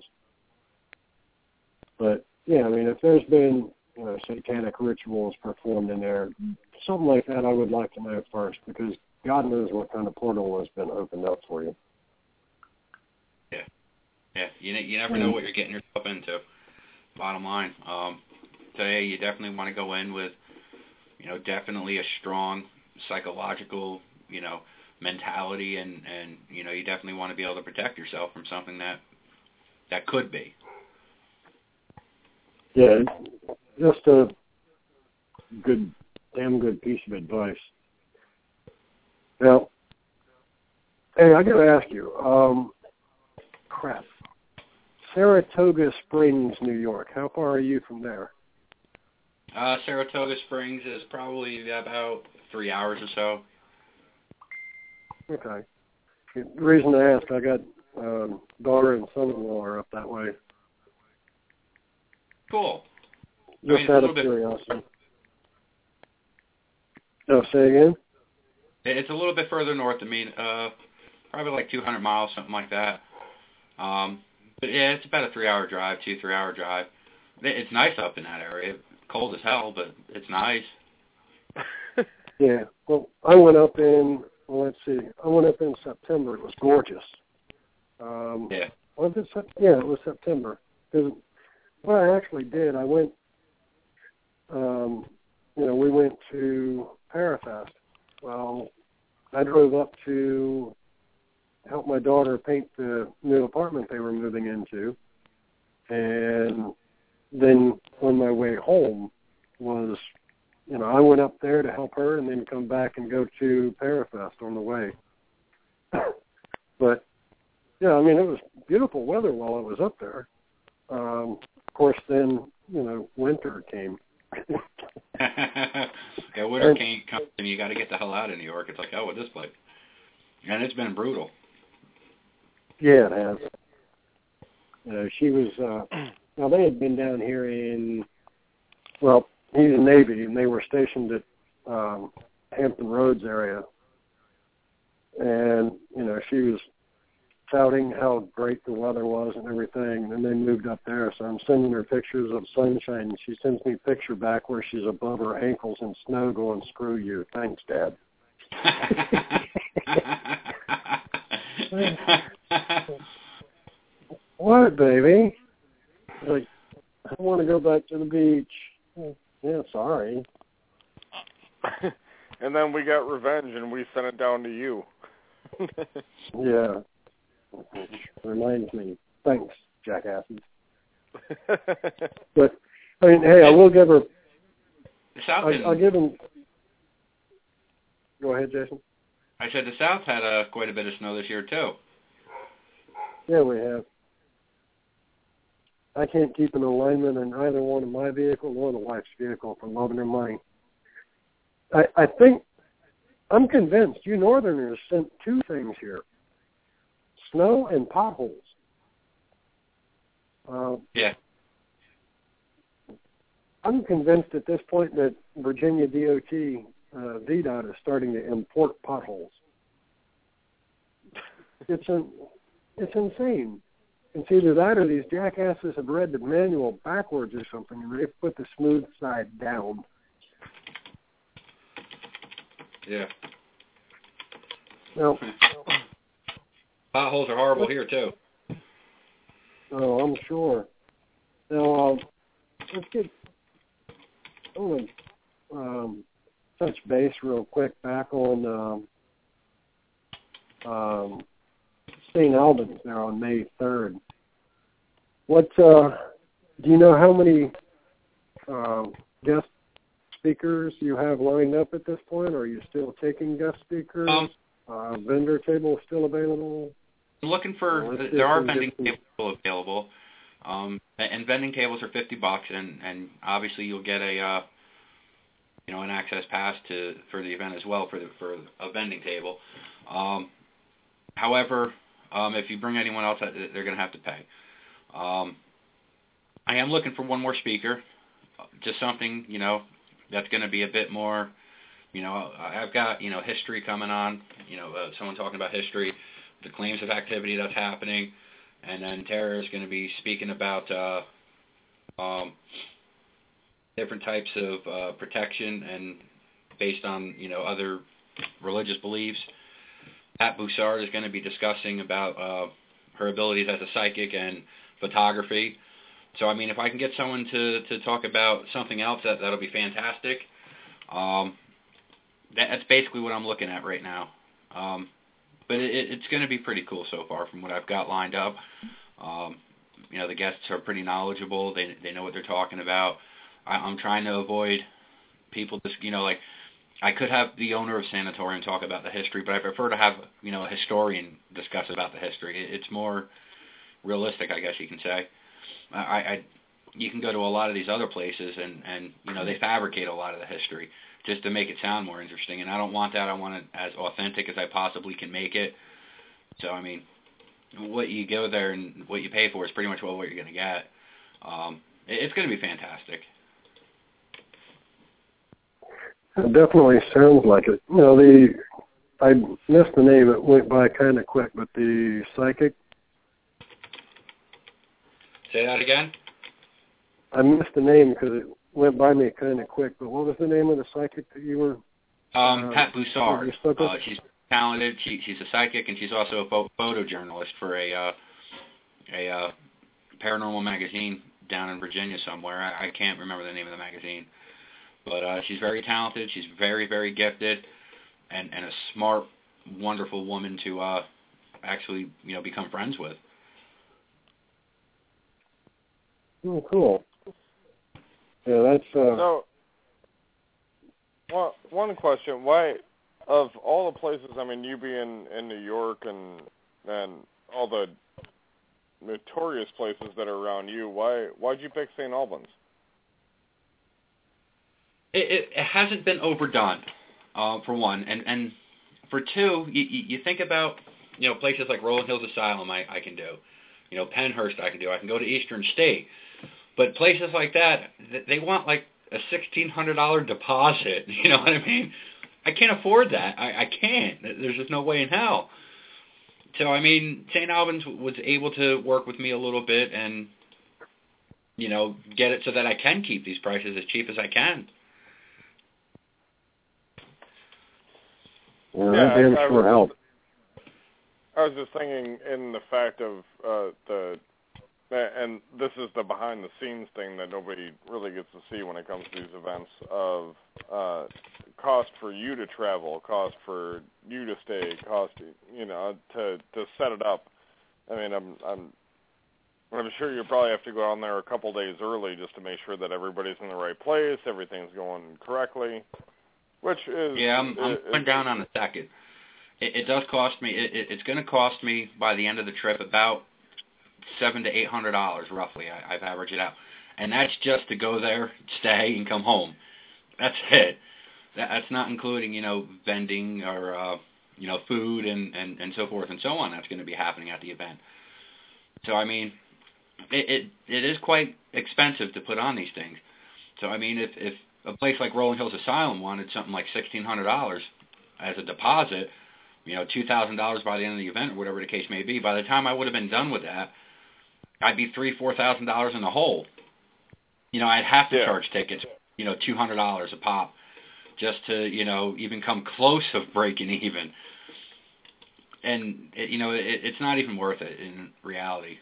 But, yeah, I mean, if there's been, you know, satanic rituals performed in there, something like that I would like to know first, because God knows what kind of portal has been opened up for you. Yeah. Yeah, you, you never know what you're getting yourself into, bottom line. Um, so, yeah, you definitely want to go in with, you know, definitely a strong psychological, you know, mentality, and, and you know, you definitely want to be able to protect yourself from something that that could be. Yeah, just a good, damn good piece of advice. Now, hey, I got to ask you, um, crap, Saratoga Springs, New York, how far are you from there? Uh, Saratoga Springs is probably about three hours or so. Okay. The reason I ask, I got um, daughter and son-in-law are up that way. Cool. Just I mean, out of bit, curiosity. No, say again? It's a little bit further north of me, uh, probably like two hundred miles, something like that. Um, but yeah, it's about a three-hour drive, two, three-hour drive. It's nice up in that area. Cold as hell, but it's nice. Yeah. Well, I went up in, well, let's see, I went up in September. It was gorgeous. Um, yeah. Was it? Yeah, it was September. Because what I actually did, I went, um, you know, we went to Parafest. Well, I drove up to help my daughter paint the new apartment they were moving into. And then on my way home was, you know, I went up there to help her and then come back and go to Parafest on the way. But, yeah, I mean, it was beautiful weather while I was up there. Um, of course, then, you know, winter came. Yeah, winter and, came, comes and you got to get the hell out of New York. It's like, oh, what this place? And it's been brutal. Yeah, it has. You know, she was, uh, now they had been down here in, well, he's in Navy, and they were stationed at um, Hampton Roads area. And, you know, she was touting how great the weather was and everything, and they moved up there. So I'm sending her pictures of sunshine, and she sends me a picture back where she's above her ankles in snow going, screw you. Thanks, Dad. What, baby? Like, I want to go back to the beach. Yeah, sorry. And then we got revenge, and we sent it down to you. Yeah. Which reminds me. Thanks, jackasses. But, I mean, hey, I will give her... The South I, I'll give him... Go ahead, Jason. I said the South had uh, quite a bit of snow this year, too. Yeah, we have. I can't keep an alignment in either one of my vehicle or the wife's vehicle for loving her money. I, I think, I'm convinced you Northerners sent two things here. Snow and potholes. Uh, yeah. I'm convinced at this point that Virginia D O T, uh, V DOT, is starting to import potholes. It's an, it's insane. It's either that or these jackasses have read the manual backwards or something, and they've put the smooth side down. Yeah. Now, potholes are horrible here, too. Oh, I'm sure. Now, um, let's get, I want to um, touch base real quick back on um, um, Saint Albans there on May third. What, uh, do you know how many uh, guest speakers you have lined up at this point? Or are you still taking guest speakers? Um, uh, vendor table still available? I'm looking for, Well, there are vending tables still available. Um, and vending tables are fifty bucks, and, and obviously you'll get a, uh, you know, an access pass to for the event as well for the, for a vending table. Um, however, um, if you bring anyone else, they're going to have to pay. Um, I am looking for one more speaker, just something, you know, that's going to be a bit more, you know, I've got, you know, history coming on, you know, uh, someone talking about history, the claims of activity that's happening, and then Tara is going to be speaking about uh, um, different types of uh, protection and based on, you know, other religious beliefs. Pat Boussard is going to be discussing about uh, her abilities as a psychic and photography. So, I mean, if I can get someone to, to talk about something else, that, that'll be fantastic. Um, that, that's basically what I'm looking at right now. Um, but it, it's going to be pretty cool so far from what I've got lined up. Um, you know, the guests are pretty knowledgeable. They they know what they're talking about. I, I'm trying to avoid people just, you know, like, I could have the owner of Sanatorium talk about the history, but I prefer to have, you know, a historian discuss about the history. It, it's more realistic, I guess you can say. I, I you can go to a lot of these other places and, and, you know, they fabricate a lot of the history just to make it sound more interesting, and I don't want that. I want it as authentic as I possibly can make it. So, I mean, what you go there and what you pay for is pretty much what you're going to get. Um, it, it's going to be fantastic. It definitely sounds like it. You know, the I missed the name. It went by kind of quick, but the psychic. Say that again? I missed the name because it went by me kind of quick, but what was the name of the psychic that you were? Um, uh, Pat Boussard. Uh, uh, she's talented. She, she's a psychic, and she's also a pho- photojournalist for a uh, a uh, paranormal magazine down in Virginia somewhere. I, I can't remember the name of the magazine. But uh, she's very talented. She's very, very gifted, and, and a smart, wonderful woman to uh, actually, you know, become friends with. Oh, cool. Yeah, that's... Uh... So, well, one question. Why, of all the places, I mean, you being in New York and and all the notorious places that are around you, why why'd you pick Saint Albans? It, it, it hasn't been overdone, uh, for one. And, and for two, you, you think about, you know, places like Rolling Hills Asylum I, I can do. You know, Pennhurst I can do. I can go to Eastern State. But places like that, they want like a sixteen hundred dollars deposit. You know what I mean? I can't afford that. I, I can't. There's just no way in hell. So, I mean, Saint Albans was able to work with me a little bit and, you know, get it so that I can keep these prices as cheap as I can. Yeah, that damn I, I sure was, helped. I was just thinking in the fact of uh, the, and this is the behind-the-scenes thing that nobody really gets to see when it comes to these events, of uh, cost for you to travel, cost for you to stay, cost, you know, to to set it up. I mean, I'm I'm I'm sure you probably have to go on there a couple days early just to make sure that everybody's in the right place, everything's going correctly. Which is yeah, I'm, I'm is, going down on the second. It, it does cost me. It, it, it's going to cost me by the end of the trip about seven to eight hundred dollars roughly. I, I've averaged it out, and that's just to go there, stay, and come home. That's it. That, that's not including, you know, vending or uh, you know, food and, and, and so forth and so on. That's going to be happening at the event. So I mean, it, it it is quite expensive to put on these things. So I mean, if if a place like Rolling Hills Asylum wanted something like sixteen hundred dollars as a deposit, you know, two thousand dollars by the end of the event or whatever the case may be, by the time I would have been done with that, I'd be three thousand dollars, four thousand dollars in the hole. You know, I'd have to yeah. charge tickets, you know, two hundred dollars a pop just to, you know, even come close of breaking even. And, it, you know, it, it's not even worth it in reality.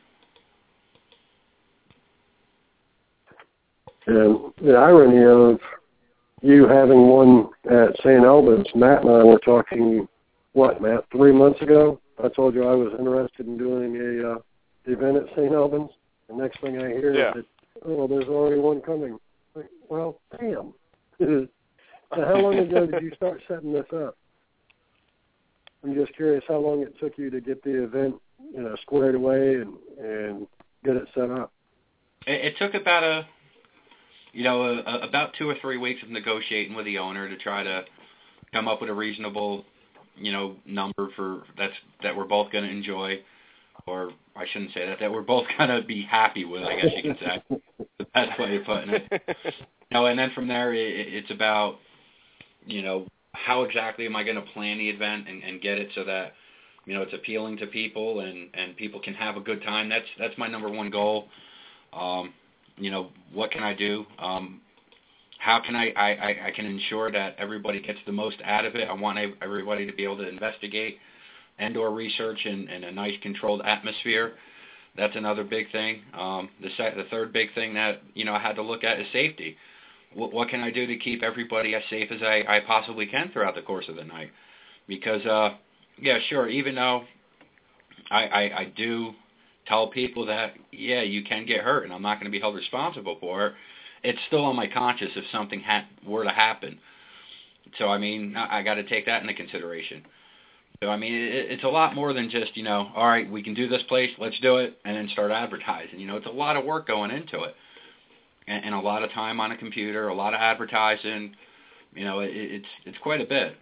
And the irony of you having one at Saint Albans, Matt and I were talking, what, Matt, three months ago? I told you I was interested in doing a uh, event at Saint Albans. The next thing I hear yeah. is that, oh, there's already one coming. Like, well, damn. So how long ago did you start setting this up? I'm just curious how long it took you to get the event, you know, squared away and, and get it set up. It, it took about a, you know, a, a, about two or three weeks of negotiating with the owner to try to come up with a reasonable, you know, number for that's that we're both going to enjoy, or I shouldn't say that, that we're both going to be happy with, I guess you could say. The best way of putting it. You know, and then from there, it, it's about, you know, how exactly am I going to plan the event and, and get it so that, you know, it's appealing to people and, and people can have a good time. That's that's my number one goal. Um, you know, what can I do? Um, how can I, I, I can ensure that everybody gets the most out of it? I want everybody to be able to investigate and or research in, in a nice controlled atmosphere. That's another big thing. Um, the, se- the third big thing that, you know, I had to look at is safety. What, what can I do to keep everybody as safe as I, I possibly can throughout the course of the night? Because, uh, yeah, sure, even though I, I, I do tell people that, yeah, you can get hurt and I'm not going to be held responsible for it, it's still on my conscience if something ha- were to happen. So, I mean, I, I got to take that into consideration. So, I mean, it, it's a lot more than just, you know, all right, we can do this place, let's do it, and then start advertising. You know, it's a lot of work going into it. And, and a lot of time on a computer, a lot of advertising. You know, it, it's it's quite a bit.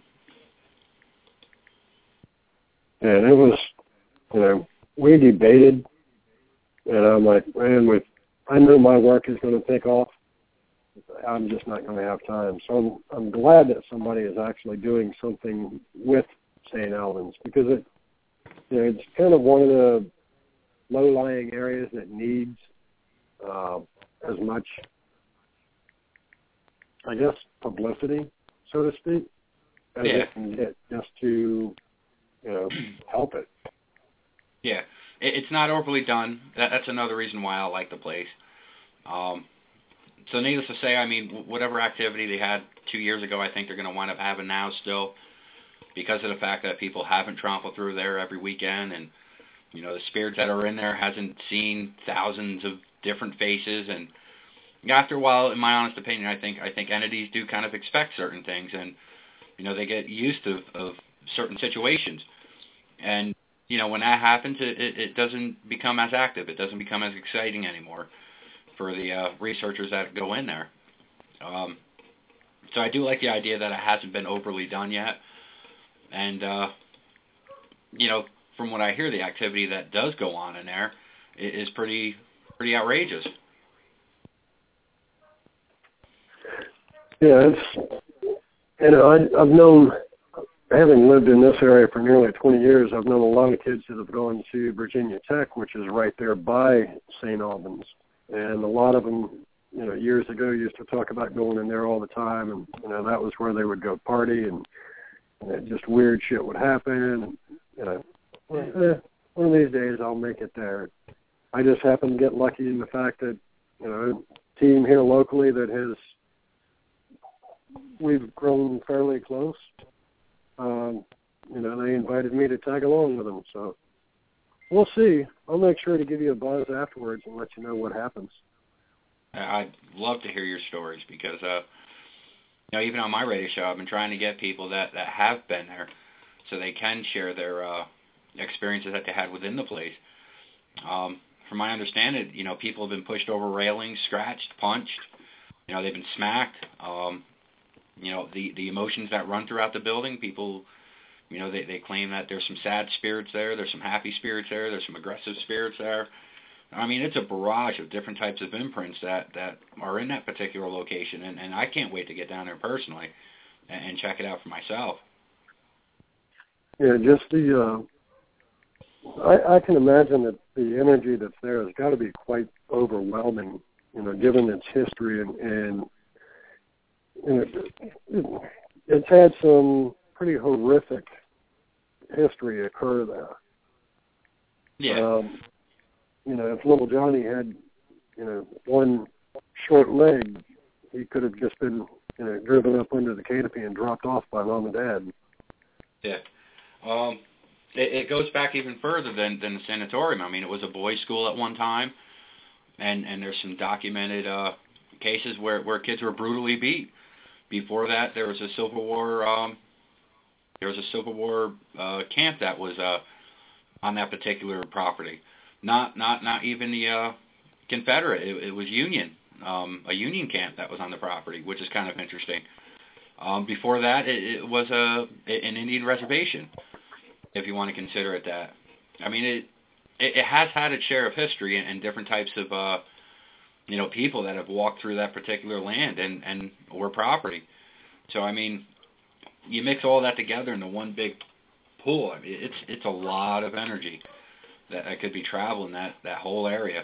Yeah, it was, you know, we debated, and I'm like, man, with, I know my work is going to take off. I'm just not going to have time. So I'm, I'm glad that somebody is actually doing something with Saint Albans, because it, you know, it's kind of one of the low-lying areas that needs uh, as much, I guess, publicity, so to speak, as Yeah. it can get, just to, you know, help it. Yeah, it, it's not overly done. That, that's another reason why I like the place. Um, so needless to say, I mean, whatever activity they had two years ago, I think they're going to wind up having now still, because of the fact that people haven't trampled through there every weekend, and, you know, the spirits that are in there hasn't seen thousands of different faces, and after a while, in my honest opinion, I think I think entities do kind of expect certain things, and, you know, they get used to of certain situations, and, you know, when that happens, it, it, it doesn't become as active, it doesn't become as exciting anymore for the uh, researchers that go in there. Um, so I do like the idea that it hasn't been overly done yet, and uh, you know, from what I hear, the activity that does go on in there is pretty pretty outrageous. Yeah, it's, you know, I, I've known, having lived in this area for nearly twenty years, I've known a lot of kids that have gone to Virginia Tech, which is right there by Saint Albans. And a lot of them, you know, years ago used to talk about going in there all the time, and, you know, that was where they would go party, and, and just weird shit would happen. And, you know, well, eh, one of these days I'll make it there. I just happen to get lucky in the fact that, you know, a team here locally that has, we've grown fairly close. Um, you know, they invited me to tag along with them, so we'll see. I'll make sure to give you a buzz afterwards and let you know what happens. I'd love to hear your stories because, uh, you know, even on my radio show, I've been trying to get people that, that have been there so they can share their uh, experiences that they had within the place. Um, from my understanding, you know, people have been pushed over railings, scratched, punched. You know, they've been smacked. Um, you know, the, the emotions that run throughout the building, people, you know, they, they claim that there's some sad spirits there, there's some happy spirits there, there's some aggressive spirits there. I mean, it's a barrage of different types of imprints that, that are in that particular location, and, and I can't wait to get down there personally and, and check it out for myself. Yeah, just the, uh, I, I can imagine that the energy that's there has got to be quite overwhelming, you know, given its history, and, and you know, it, it's had some pretty horrific history occur there. Yeah. Um, you know, if little Johnny had, you know, one short leg, he could have just been, you know, driven up under the canopy and dropped off by mom and dad. Yeah. Um, it, it goes back even further than, than the sanatorium. I mean, it was a boys' school at one time, and, and there's some documented uh, cases where, where kids were brutally beat. Before that, there was a Civil War um, There was a Civil War uh, camp that was uh, on that particular property. Not not not even the uh, Confederate. It, it was Union, um, a Union camp that was on the property, which is kind of interesting. Um, before that, it, it was a an Indian reservation, if you want to consider it that. I mean, it it, it has had its share of history and, and different types of uh, you know people that have walked through that particular land and and or property. So I mean, you mix all that together into one big pool. I mean, it's it's a lot of energy that, that could be traveling that that whole area.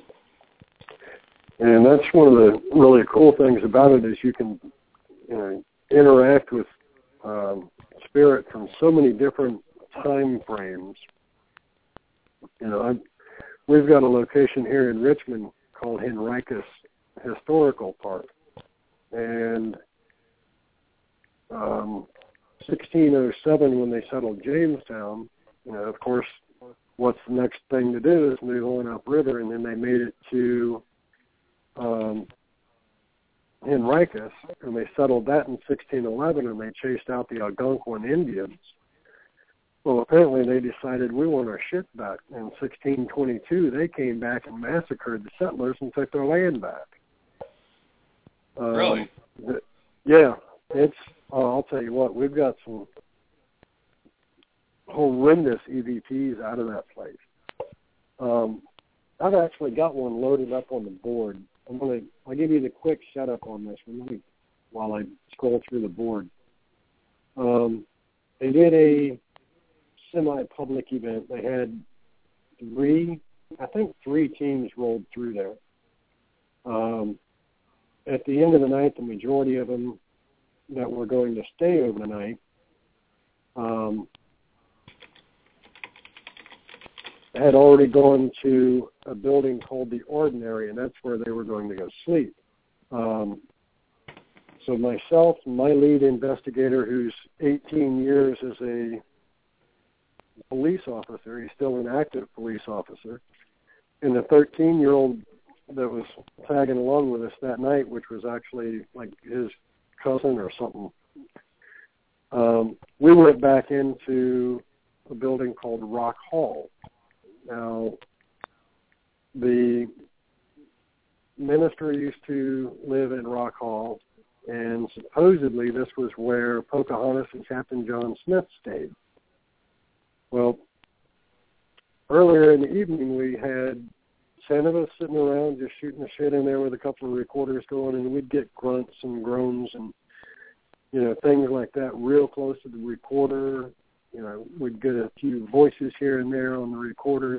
And that's one of the really cool things about it is you can, you know, interact with um, spirit from so many different time frames. You know, I'm, we've got a location here in Richmond called Henricus Historical Park, and um, sixteen oh seven when they settled Jamestown, you know, of course, what's the next thing to do is move on upriver, and then they made it to um, Henricus, and they settled that in sixteen eleven, and they chased out the Algonquin Indians. Well, apparently they decided we want our shit back. In sixteen twenty-two, they came back and massacred the settlers and took their land back. Um, really? The, yeah, it's. Oh, I'll tell you what, we've got some horrendous E V Ps out of that place. Um, I've actually got one loaded up on the board. I'm gonna. I'll give you the quick setup on this one. Let me, while I scroll through the board. Um, they did a semi-public event. They had three, I think three teams rolled through there. Um, at the end of the night, the majority of them that were going to stay overnight um, had already gone to a building called the Ordinary, and that's where they were going to go sleep. Um, so myself, my lead investigator, who's eighteen years as a police officer, he's still an active police officer, and the thirteen-year-old that was tagging along with us that night, which was actually like his cousin or something, um, we went back into a building called Rock Hall. Now, the minister used to live in Rock Hall, and supposedly this was where Pocahontas and Captain John Smith stayed. Well, earlier in the evening, we had ten of us sitting around just shooting the shit in there with a couple of recorders going, and we'd get grunts and groans and, you know, things like that real close to the recorder. You know, we'd get a few voices here and there on the recorders.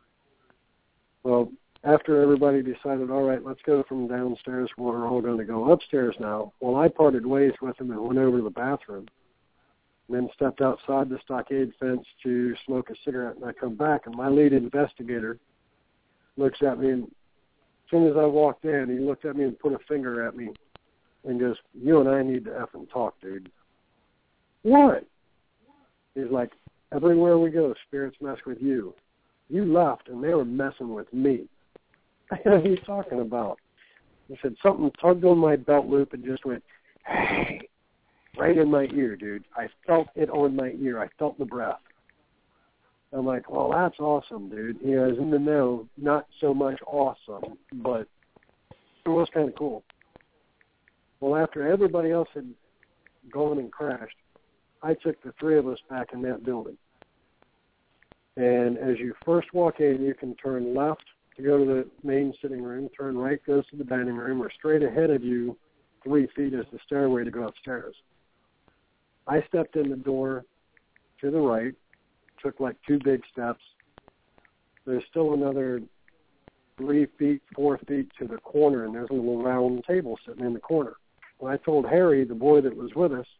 Well, after everybody decided, all right, let's go from downstairs, we're all going to go upstairs now. Well, I parted ways with them and went over to the bathroom, and then stepped outside the stockade fence to smoke a cigarette, and I come back, and my lead investigator looks at me, and as soon as I walked in, he looked at me and put a finger at me and goes, "You and I need to effing talk, dude." What? He's like, "Everywhere we go, spirits mess with you. You left, and they were messing with me." What are you talking about? He said, something tugged on my belt loop and just went, "Hey," right in my ear, dude. I felt it on my ear. I felt the breath. I'm like, well, that's awesome, dude. He was in the know, not so much awesome, but it was kind of cool. Well, after everybody else had gone and crashed, I took the three of us back in that building. And as you first walk in, you can turn left to go to the main sitting room, turn right goes to the dining room, or straight ahead of you, three feet is the stairway to go upstairs. I stepped in the door to the right, took like two big steps. There's still another three feet, four feet to the corner, and there's a little round table sitting in the corner. Well, I told Harry, the boy that was with us,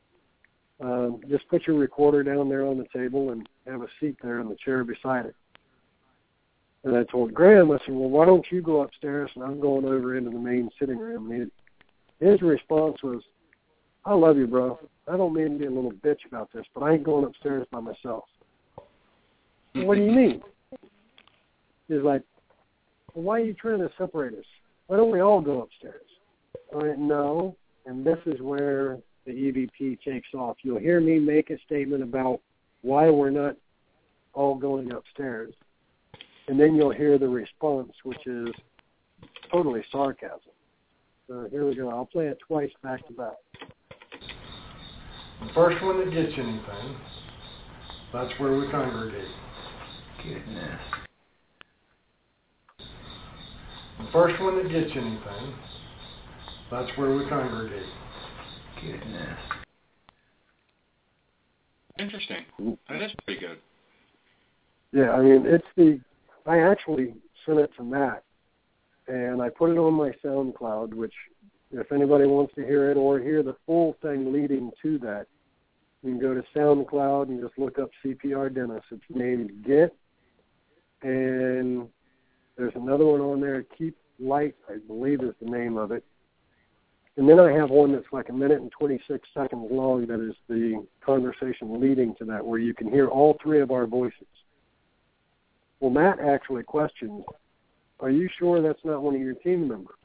um, just put your recorder down there on the table and have a seat there in the chair beside it. And I told Graham, I said, well, why don't you go upstairs and I'm going over into the main sitting room. And he, his response was, I love you, bro. I don't mean to be a little bitch about this, but I ain't going upstairs by myself. What do you mean? He's like, well, why are you trying to separate us? Why don't we all go upstairs? I went, no, and this is where the E V P takes off. You'll hear me make a statement about why we're not all going upstairs. And then you'll hear the response, which is totally sarcasm. So here we go. I'll play it twice back to back. The first one that gets anything, that's where we congregate. Goodness. The first one that gets anything, that's where we congregate. Goodness. Interesting. That is pretty good. Yeah, I mean, it's the, I actually sent it to Matt, and I put it on my SoundCloud, which if anybody wants to hear it or hear the full thing leading to that, you can go to SoundCloud and just look up C P R Dennis. It's named Get, and there's another one on there, Keep Light, I believe is the name of it. And then I have one that's like a minute and twenty-six seconds long that is the conversation leading to that, where you can hear all three of our voices. Well, Matt actually questioned, are you sure that's not one of your team members?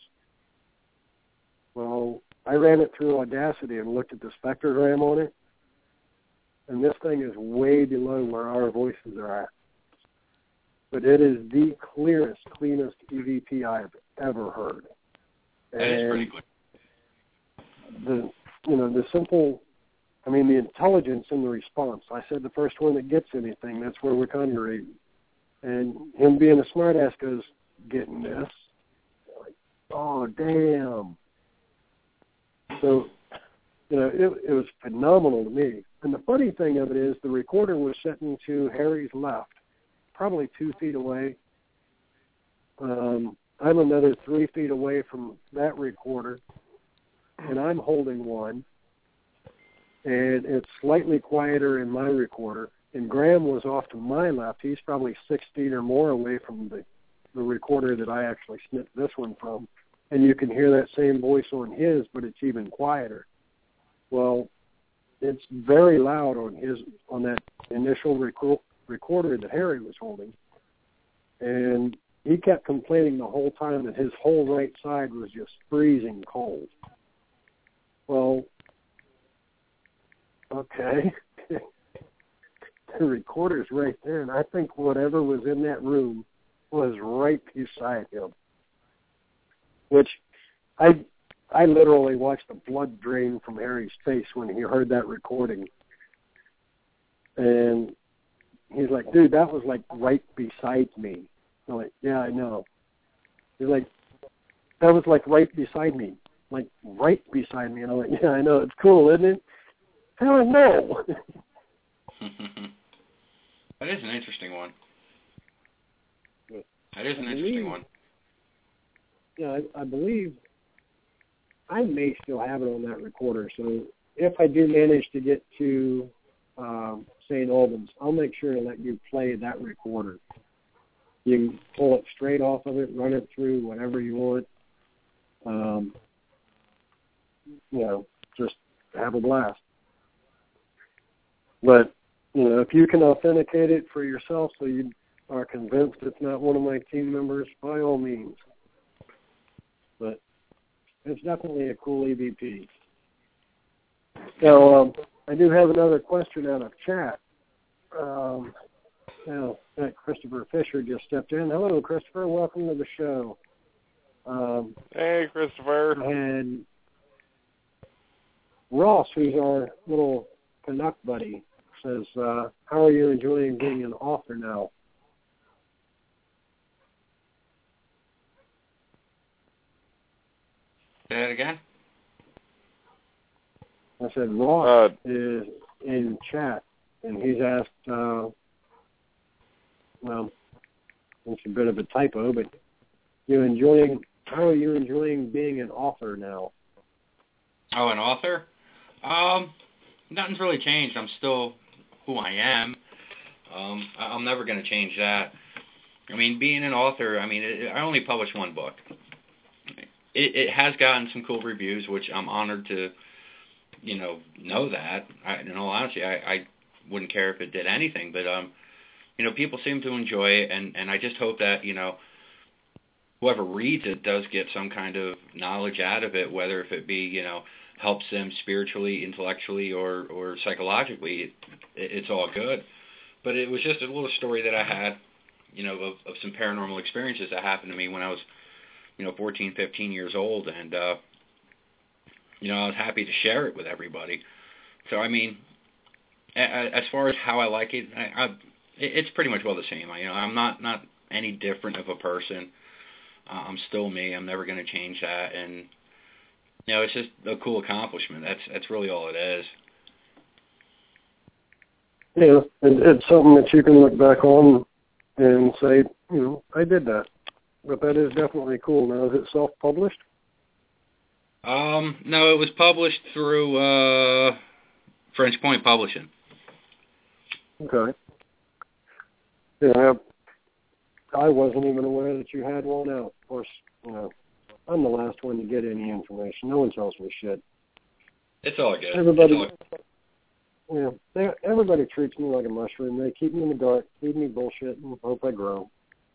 Well, I ran it through Audacity and looked at the spectrogram on it, and this thing is way below where our voices are at. But it is the clearest, cleanest E V P I've ever heard. That and is pretty clear. The, you know, the simple, I mean, the intelligence in the response. I said the first one that gets anything, that's where we're congregating. And him being a smartass goes, getting this? Like, oh, damn. So, you know, it, it was phenomenal to me. And the funny thing of it is the recorder was sitting to Harry's left, probably two feet away. Um, I'm another three feet away from that recorder, and I'm holding one. And it's slightly quieter in my recorder. And Graham was off to my left. He's probably six feet or more away from the, the recorder that I actually snipped this one from. And you can hear that same voice on his, but it's even quieter. Well, it's very loud on his on that initial rec- recorder that Harry was holding. And he kept complaining the whole time that his whole right side was just freezing cold. Well, okay. The recorder's right there, and I think whatever was in that room was right beside him. Which I I literally watched the blood drain from Harry's face when he heard that recording. And he's like, dude, that was like right beside me. I'm like, yeah, I know. He's like, that was like right beside me. Like right beside me. And I'm like, yeah, I know. It's cool, isn't it? Hell no. That is an interesting one. That is an I interesting believe, one. Yeah, I, I believe I may still have it on that recorder. So if I do manage to get to um, Saint Albans, I'll make sure to let you play that recorder. You can pull it straight off of it, run it through whatever you want. Um, you know, just have a blast. But, you know, if you can authenticate it for yourself so you are convinced it's not one of my team members, by all means. But it's definitely a cool E V P. Now, um, I do have another question out of chat. Um, now, that Christopher Fisher just stepped in. Hello, Christopher. Welcome to the show. Um, hey, Christopher. And Ross, who's our little Canuck buddy, says, uh, how are you enjoying being an author now? Say that again? I said, Ross uh, is in chat, and he's asked, uh, well, it's a bit of a typo, but you enjoying, how are you enjoying being an author now? Oh, an author? Um, nothing's really changed. I'm still who I am. Um, I'm never going to change that. I mean, being an author, I mean, it, I only published one book. It, it has gotten some cool reviews, which I'm honored to, you know, know that. I, in all honesty, I, I wouldn't care if it did anything, but, um, you know, people seem to enjoy it, and, and I just hope that, you know, whoever reads it does get some kind of knowledge out of it, whether if it be, you know, helps them spiritually, intellectually, or, or psychologically, it, it's all good. But it was just a little story that I had, you know, of, of some paranormal experiences that happened to me when I was, you know, fourteen, fifteen years old. And, uh, you know, I was happy to share it with everybody. So, I mean, a, a, as far as how I like it, I, I, it's pretty much well the same. I, you know, I'm not, not any different of a person. Uh, I'm still me. I'm never going to change that. And, you know, it's just a cool accomplishment. That's that's really all it is. Yeah, it, it's something that you can look back on and say, you know, I did that. But that is definitely cool. Now, is it self-published? Um, no, it was published through uh, French Point Publishing. Okay. Yeah, I, I wasn't even aware that you had one out. Of course, you know, I'm the last one to get any information. No one tells me shit. It's all good. Everybody, it's all yeah, they, everybody treats me like a mushroom. They keep me in the dark, feed me bullshit, and hope I grow.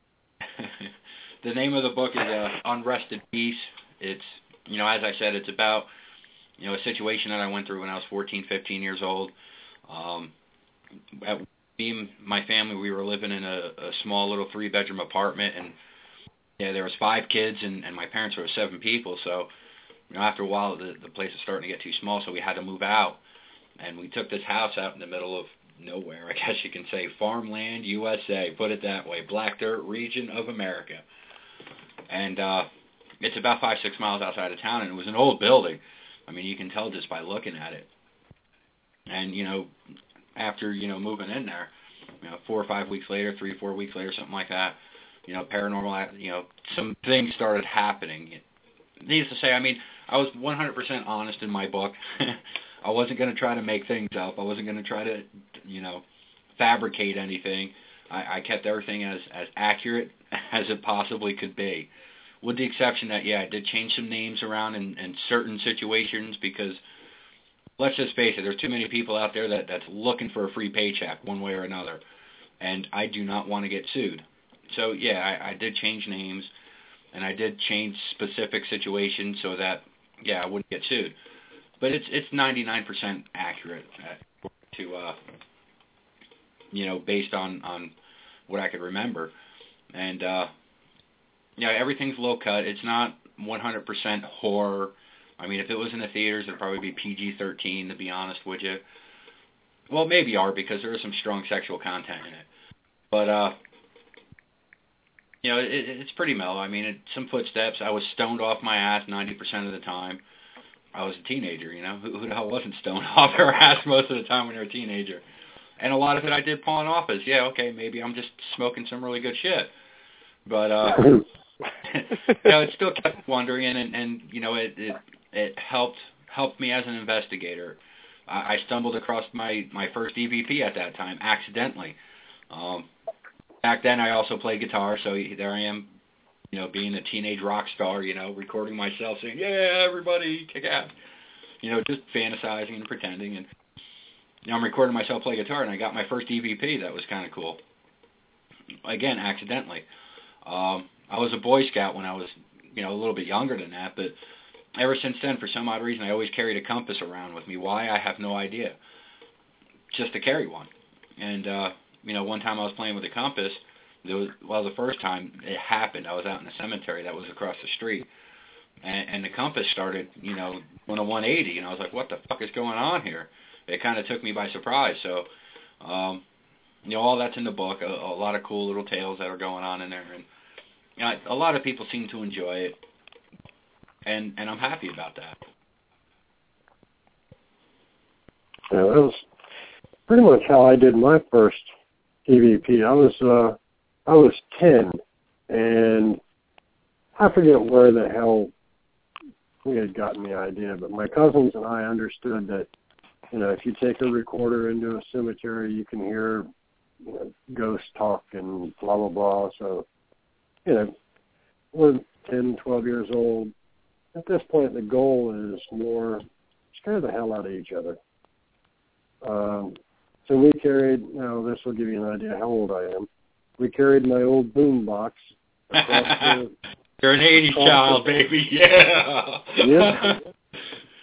The name of the book is uh, Unrested Peace. It's, you know, as I said, it's about, you know, a situation that I went through when I was fourteen, fifteen years old. Um, at, me and my family, we were living in a, a small little three-bedroom apartment, and yeah, there was five kids, and, and my parents were seven people. So, you know, after a while, the, the place was starting to get too small, so we had to move out. And we took this house out in the middle of nowhere, I guess you can say, farmland, U S A, put it that way, Black Dirt region of America. And uh, it's about five, six miles outside of town, and it was an old building. I mean, you can tell just by looking at it. And, you know, after, you know, moving in there, you know, four or five weeks later, three, four weeks later, something like that, you know, paranormal, you know, some things started happening. Needless to say, I mean, I was one hundred percent honest in my book. I wasn't going to try to make things up. I wasn't going to try to, you know, fabricate anything. I, I kept everything as, as accurate as it possibly could be, with the exception that, yeah, I did change some names around in, in certain situations because, let's just face it, there's too many people out there that, that's looking for a free paycheck one way or another, and I do not want to get sued. So, yeah, I, I did change names, and I did change specific situations so that, yeah, I wouldn't get sued. But it's it's ninety-nine percent accurate uh, to, uh, you know, based on, on what I could remember. And, uh, yeah, everything's low cut. It's not one hundred percent horror. I mean, if it was in the theaters, it would probably be P G thirteen, to be honest with you. Well, maybe R, because there is some strong sexual content in it. But, uh, you know, it, it's pretty mellow. I mean, it, some footsteps. I was stoned off my ass ninety percent of the time. I was a teenager, you know. Who, who the hell wasn't stoned off their ass most of the time when you're a teenager? And a lot of it I did pawn off as, yeah, okay, maybe I'm just smoking some really good shit. But, uh, you know, it still kept wondering, and, and you know, it, it it helped helped me as an investigator. I, I stumbled across my, my first E V P at that time, accidentally. Um, back then I also played guitar, so there I am, you know, being a teenage rock star, you know, recording myself saying, yeah, everybody, kick ass. You know, just fantasizing and pretending. And, you know, I'm recording myself play guitar, and I got my first E V P. That was kind of cool. Again, accidentally. Um, I was a Boy Scout when I was, you know, a little bit younger than that, but ever since then, for some odd reason, I always carried a compass around with me. Why? I have no idea. Just to carry one. And, uh, you know, one time I was playing with a compass. There was, well, the first time it happened, I was out in the cemetery that was across the street, and, and the compass started, you know, on a one eighty, and I was like, what the fuck is going on here? It kind of took me by surprise. So, um, you know, all that's in the book, a, a lot of cool little tales that are going on in there, and you know, a lot of people seem to enjoy it, and, and I'm happy about that. Yeah, that was pretty much how I did my first E V P. I was, uh, I was ten, and I forget where the hell we had gotten the idea, but my cousins and I understood that, you know, if you take a recorder into a cemetery, you can hear, you know, ghosts talk and blah, blah, blah. So, you know, we're ten, twelve years old. At this point, the goal is more scare the hell out of each other. Um, so we carried, now this will give you an idea how old I am. We carried my old boom box across the... You're an eighties child, baby. Yeah. Yeah.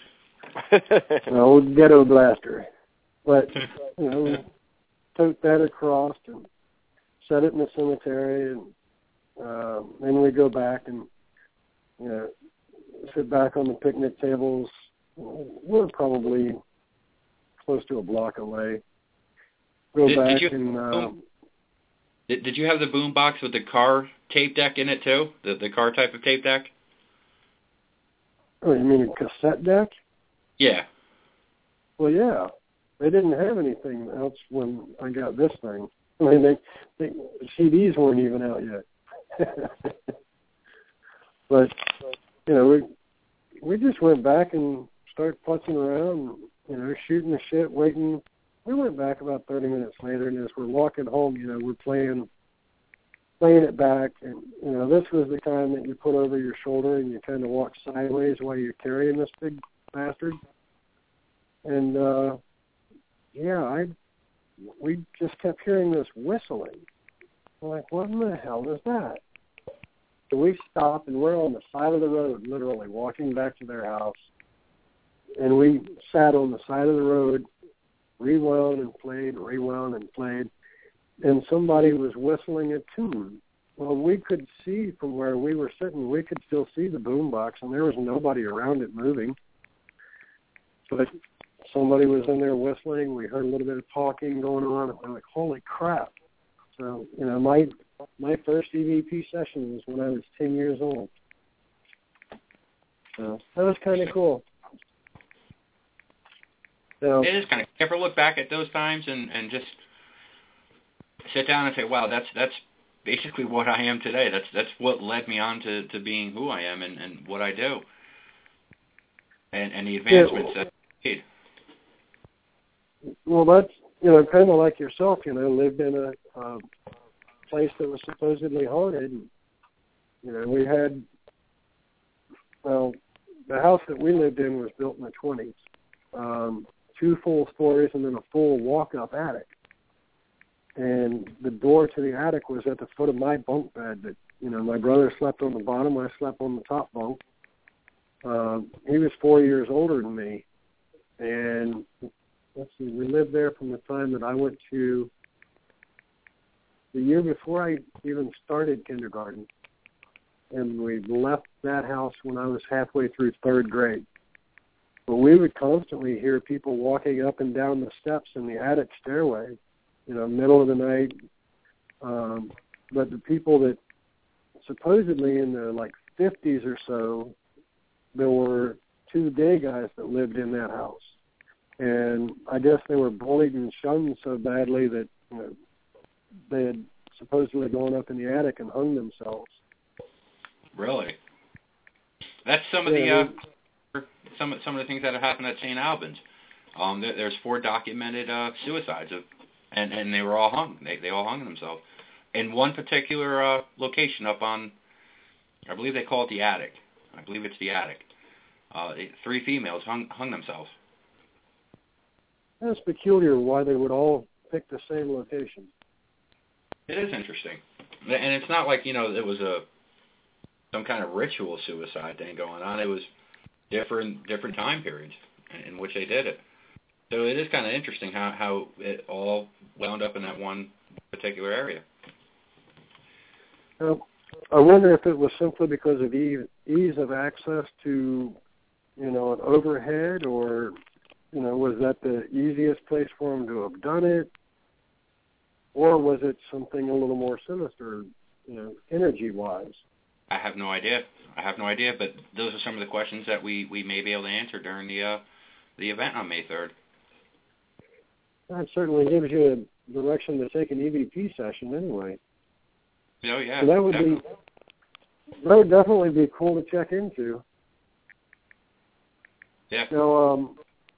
An old ghetto blaster. But, you know, tote that across and set it in the cemetery, and uh, then we go back and, you know, sit back on the picnic tables. We're probably close to a block away. Go did, back did you, and... Uh, did, did you have the boom box with the car tape deck in it, too? The, the car type of tape deck? Oh, you mean a cassette deck? Yeah. Well, yeah. They didn't have anything else when I got this thing. I mean, they, they C Ds weren't even out yet. But, you know, we we just went back and started putzing around, you know, shooting the shit, waiting. We went back about thirty minutes later, and as we're walking home, you know, we're playing playing it back. And, you know, this was the time that you put over your shoulder and you kind of walk sideways while you're carrying this big bastard. And, uh, yeah, I we just kept hearing this whistling. We're like, what in the hell is that? So we stopped, and we're on the side of the road, literally, walking back to their house. And we sat on the side of the road, rewound and played, rewound and played, and somebody was whistling a tune. Well, we could see from where we were sitting, we could still see the boombox, and there was nobody around it moving. But somebody was in there whistling. We heard a little bit of talking going on, and we're like, holy crap. So, you know, my my first E V P session was when I was ten years old. So that was kind of cool. So, it is kind of. Ever look back at those times and, and just sit down and say, wow, that's that's basically what I am today. That's that's what led me on to, to being who I am and, and what I do. And and the advancements yeah, that I made. Well, that's, you know, kind of like yourself, you know, lived in a uh, place that was supposedly haunted. And, you know, we had, well, the house that we lived in was built in the twenties. Um, two full stories and then a full walk-up attic. And the door to the attic was at the foot of my bunk bed. That, you know, my brother slept on the bottom, I slept on the top bunk. Uh, he was four years older than me. And let's see, we lived there from the time that I went to the year before I even started kindergarten. And we left that house when I was halfway through third grade. But we would constantly hear people walking up and down the steps in the attic stairway, you know, middle of the night. Um, but the people that supposedly in the, like, fifties or so, there were two gay guys that lived in that house. And I guess they were bullied and shunned so badly that, you know, they had supposedly gone up in the attic and hung themselves. Really? That's some of yeah, the uh, some some of the things that have happened at Saint Albans. Um, there, there's four documented uh, suicides of, and and they were all hung. They they all hung themselves in one particular uh, location up on, I believe they call it the attic. I believe it's the attic. Uh, three females hung hung themselves. That's peculiar why they would all pick the same location. It is interesting. And it's not like, you know, it was a some kind of ritual suicide thing going on. It was different different time periods in, in which they did it. So it is kind of interesting how, how it all wound up in that one particular area. Well, I wonder if it was simply because of ease, ease of access to, you know, an overhead, or, you know, was that the easiest place for them to have done it? Or was it something a little more sinister, you know, energy-wise? I have no idea. I have no idea, but those are some of the questions that we, we may be able to answer during the uh, the event on May third. That certainly gives you a direction to take an E V P session anyway. Oh, yeah. So that would definitely. be, that would definitely be cool to check into. Yeah. Now, um,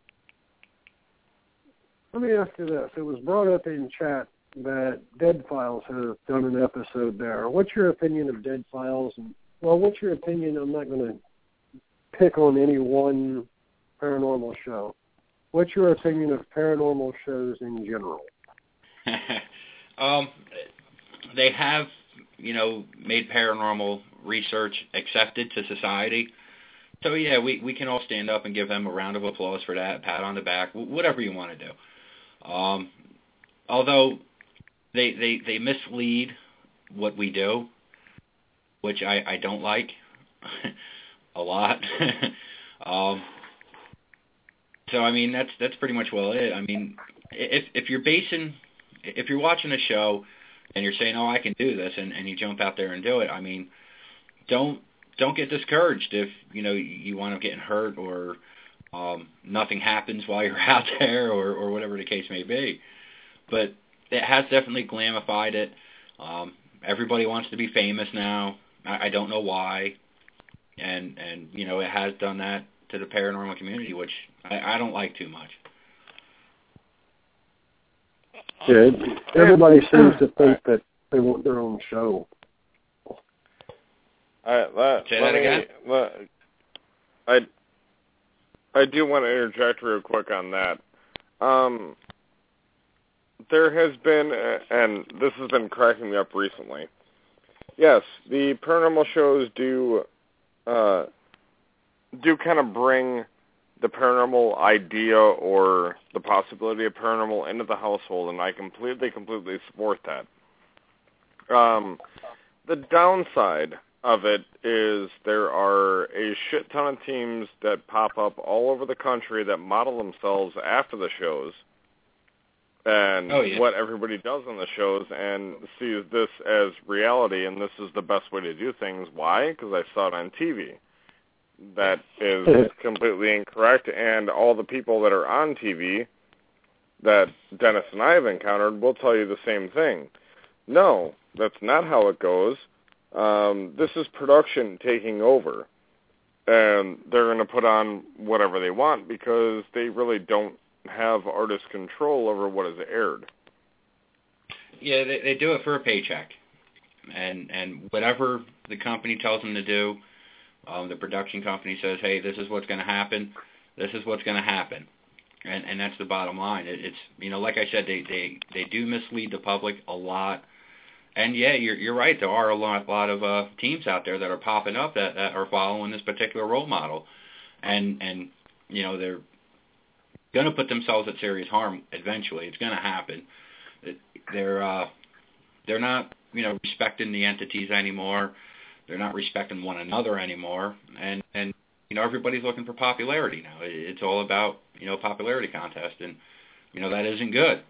let me ask you this. It was brought up in chat that Dead Files have done an episode there. What's your opinion of Dead Files? And, well, what's your opinion? I'm not going to pick on any one paranormal show. What's your opinion of paranormal shows in general? um, they have, you know, made paranormal research accepted to society. So, yeah, we, we can all stand up and give them a round of applause for that, pat on the back, whatever you want to do. Um, although they, they, they mislead what we do, which I, I don't like a lot. um, so, I mean, that's that's pretty much well it. I mean, if if you're basing, if you're watching a show and you're saying, oh, I can do this, and, and you jump out there and do it, I mean, don't don't get discouraged if, you know, you wind up getting hurt or um, nothing happens while you're out there or, or whatever the case may be. But it has definitely glamified it. Um, everybody wants to be famous now. I, I don't know why. And, and, you know, it has done that to the paranormal community, which I, I don't like too much. Yeah, everybody seems to think that they want their own show. I, let, Say let that me, again? Let, I, I do want to interject real quick on that. Um, there has been, and this has been cracking me up recently. Yes, the paranormal shows do, uh, do kind of bring the paranormal idea or the possibility of paranormal into the household, and I completely, completely support that. Um, the downside of it is there are a shit ton of teams that pop up all over the country that model themselves after the shows and oh, yeah. what everybody does on the shows and sees this as reality, and this is the best way to do things. Why? Because I saw it on T V. That is completely incorrect, and all the people that are on T V that Dennis and I have encountered will tell you the same thing. No, that's not how it goes. Um, this is production taking over, and they're going to put on whatever they want because they really don't have artist control over what is aired. Yeah, they, they do it for a paycheck, and and whatever the company tells them to do, um, the production company says, hey, this is what's going to happen, this is what's going to happen, and and that's the bottom line. It, it's, you know, like I said, they, they, they do mislead the public a lot. And yeah, you're you're right. There are a lot, lot of uh, teams out there that are popping up that, that are following this particular role model, and and you know they're going to put themselves at serious harm eventually. It's going to happen. They're uh, they're not you know respecting the entities anymore. They're not respecting one another anymore, and and you know everybody's looking for popularity now. It's all about you know popularity contest, and you know that isn't good.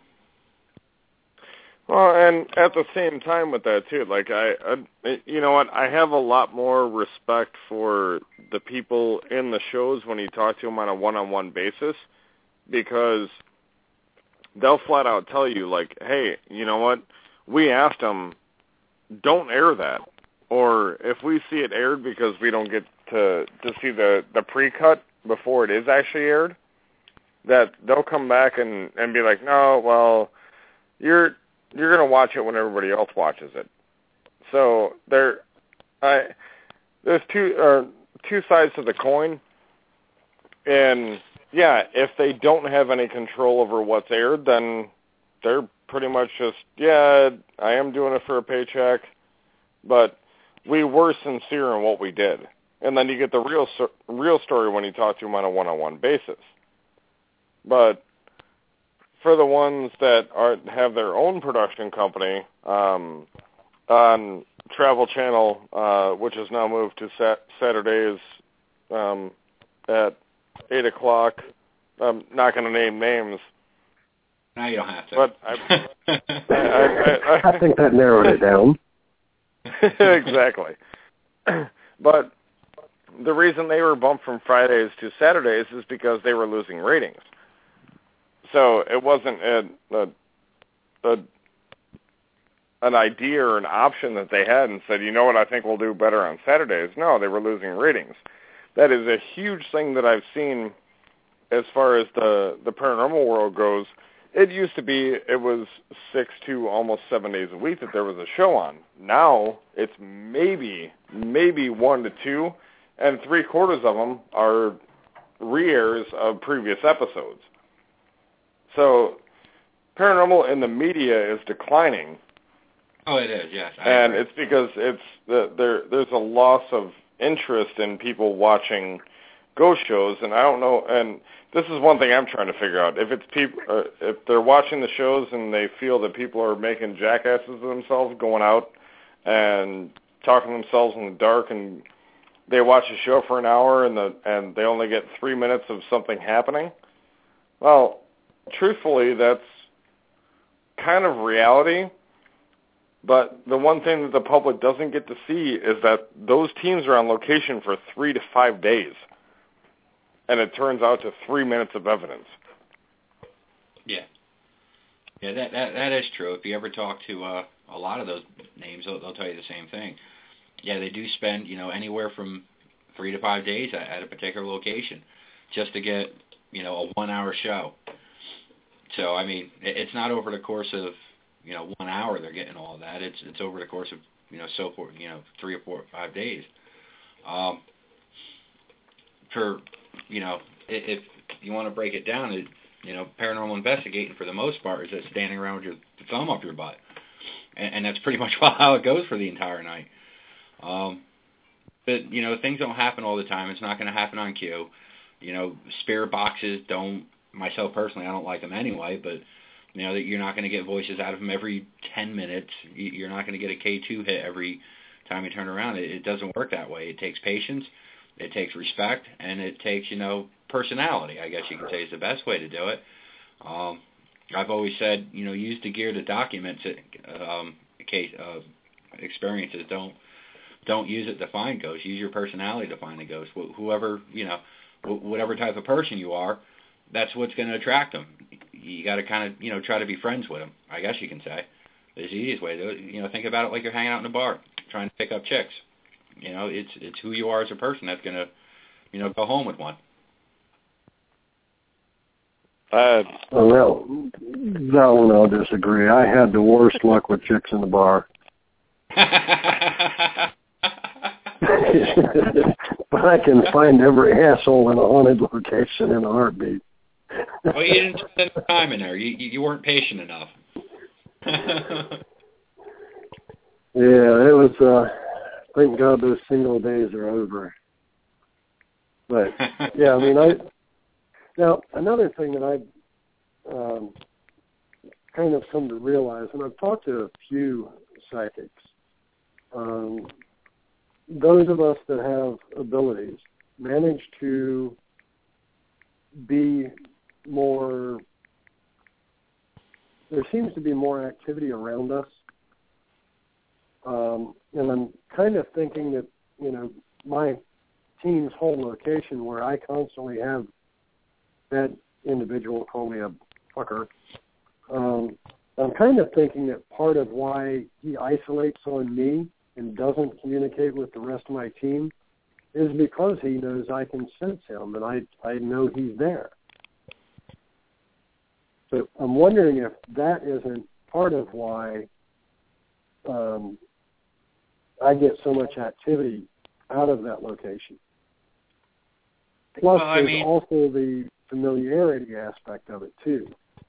Well, and at the same time with that, too, like, I, I, you know what, I have a lot more respect for the people in the shows when you talk to them on a one-on-one basis, because they'll flat out tell you, like, hey, you know what, we asked them, don't air that. Or if we see it aired because we don't get to, to see the, the pre-cut before it is actually aired, that they'll come back and, and be like, no, well, you're... you're going to watch it when everybody else watches it. So there, I, there's two uh, two sides to the coin. And, yeah, if they don't have any control over what's aired, then they're pretty much just, yeah, I am doing it for a paycheck, but we were sincere in what we did. And then you get the real real story when you talk to them on a one-on-one basis. But for the ones that are have their own production company um, on Travel Channel, uh, which has now moved to sat- Saturdays um, at eight o'clock. I'm not going to name names. No, you don't have to. But I, I, I, I, I think that narrowed it down. Exactly. But the reason they were bumped from Fridays to Saturdays is because they were losing ratings. So it wasn't a, a, a an idea or an option that they had and said, you know what, I think we'll do better on Saturdays. No, they were losing ratings. That is a huge thing that I've seen as far as the, the paranormal world goes. It used to be it was six to almost seven days a week that there was a show on. Now it's maybe, maybe one to two, and three quarters of them are re-airs of previous episodes. So paranormal in the media is declining. Oh, it is, yes. I and agree. It's because it's the, there. There's a loss of interest in people watching ghost shows, and I don't know, and this is one thing I'm trying to figure out. If it's people, uh, if they're watching the shows and they feel that people are making jackasses of themselves, going out and talking to themselves in the dark, and they watch a show for an hour and the and they only get three minutes of something happening. Well, truthfully, that's kind of reality. But the one thing that the public doesn't get to see is that those teams are on location for three to five days. And it turns out to three minutes of evidence. Yeah. Yeah, that that, that is true. If you ever talk to uh, a lot of those names, they'll, they'll tell you the same thing. Yeah, they do spend, you know, anywhere from three to five days at, at a particular location just to get, you know, a one-hour show. So, I mean, it, it's not over the course of, you know, one hour they're getting all of that. It's it's over the course of, you know, so for, you know, three or four or five days. Um, for, you know, if, if you want to break it down, it, you know, paranormal investigating for the most part is just standing around with your thumb up your butt. And, and that's pretty much how it goes for the entire night. Um, but, you know, things don't happen all the time. It's not going to happen on cue. You know, spirit boxes don't, myself personally, I don't like them anyway, but, you know, that you're not going to get voices out of them every ten minutes. You're not going to get a K two hit every time you turn around. It, it doesn't work that way. It takes patience, it takes respect, and it takes, you know, personality, I guess you could say is the best way to do it. Um, I've always said, you know, use the gear to document it, um, case, uh, experiences. Don't don't use it to find ghosts. Use your personality to find a ghost. Wh- whoever, you know, wh- whatever type of person you are, that's what's going to attract them. You got to kind of, you know, try to be friends with them, I guess you can say. It's the easiest way to do it. You know, think about it like you're hanging out in a bar, trying to pick up chicks. You know, it's it's who you are as a person that's going to, you know, go home with one. Uh, well, that one I'll disagree. I had the worst luck with chicks in the bar. But I can find every asshole in a haunted location in a heartbeat. Well, you didn't spend the time in there. You you weren't patient enough. Yeah, it was, uh, thank God those single days are over. But, yeah, I mean, I, now, another thing that I've um, kind of come to realize, and I've talked to a few psychics, um, those of us that have abilities manage to be more, there seems to be more activity around us. Um, and I'm kind of thinking that, you know, my team's whole location where I constantly have that individual call me a fucker, um, I'm kind of thinking that part of why he isolates on me and doesn't communicate with the rest of my team is because he knows I can sense him and I, I know he's there. But I'm wondering if that isn't part of why um, I get so much activity out of that location. Plus, well, I there's mean, also the familiarity aspect of it, too.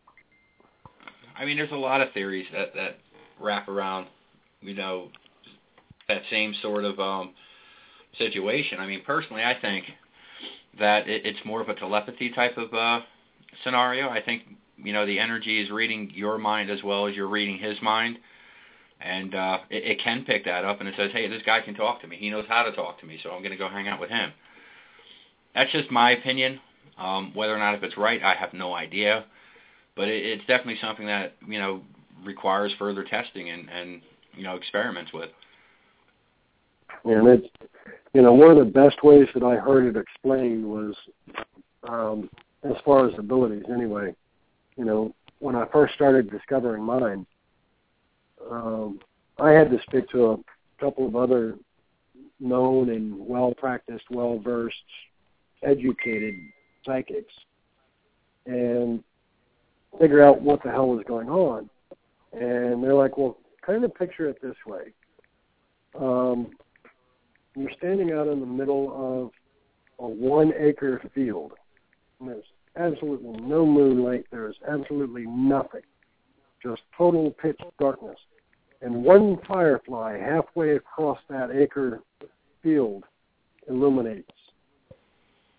I mean, there's a lot of theories that, that wrap around, you know, that same sort of um, situation. I mean, personally, I think that it, it's more of a telepathy type of uh, scenario. I think, you know, the energy is reading your mind as well as you're reading his mind. And uh, it, it can pick that up, and it says, hey, this guy can talk to me. He knows how to talk to me, so I'm going to go hang out with him. That's just my opinion. Um, whether or not if it's right, I have no idea. But it, it's definitely something that, you know, requires further testing and, and, you know, experiments with. And it's, you know, one of the best ways that I heard it explained was, um, as far as abilities anyway, you know, when I first started discovering mine, um, I had to speak to a couple of other known and well-practiced, well-versed, educated psychics and figure out what the hell was going on. And they're like, well, kind of picture it this way. Um, you're standing out in the middle of a one-acre field. And there's absolutely no moonlight. There's absolutely nothing. Just total pitch darkness. And one firefly halfway across that acre field illuminates.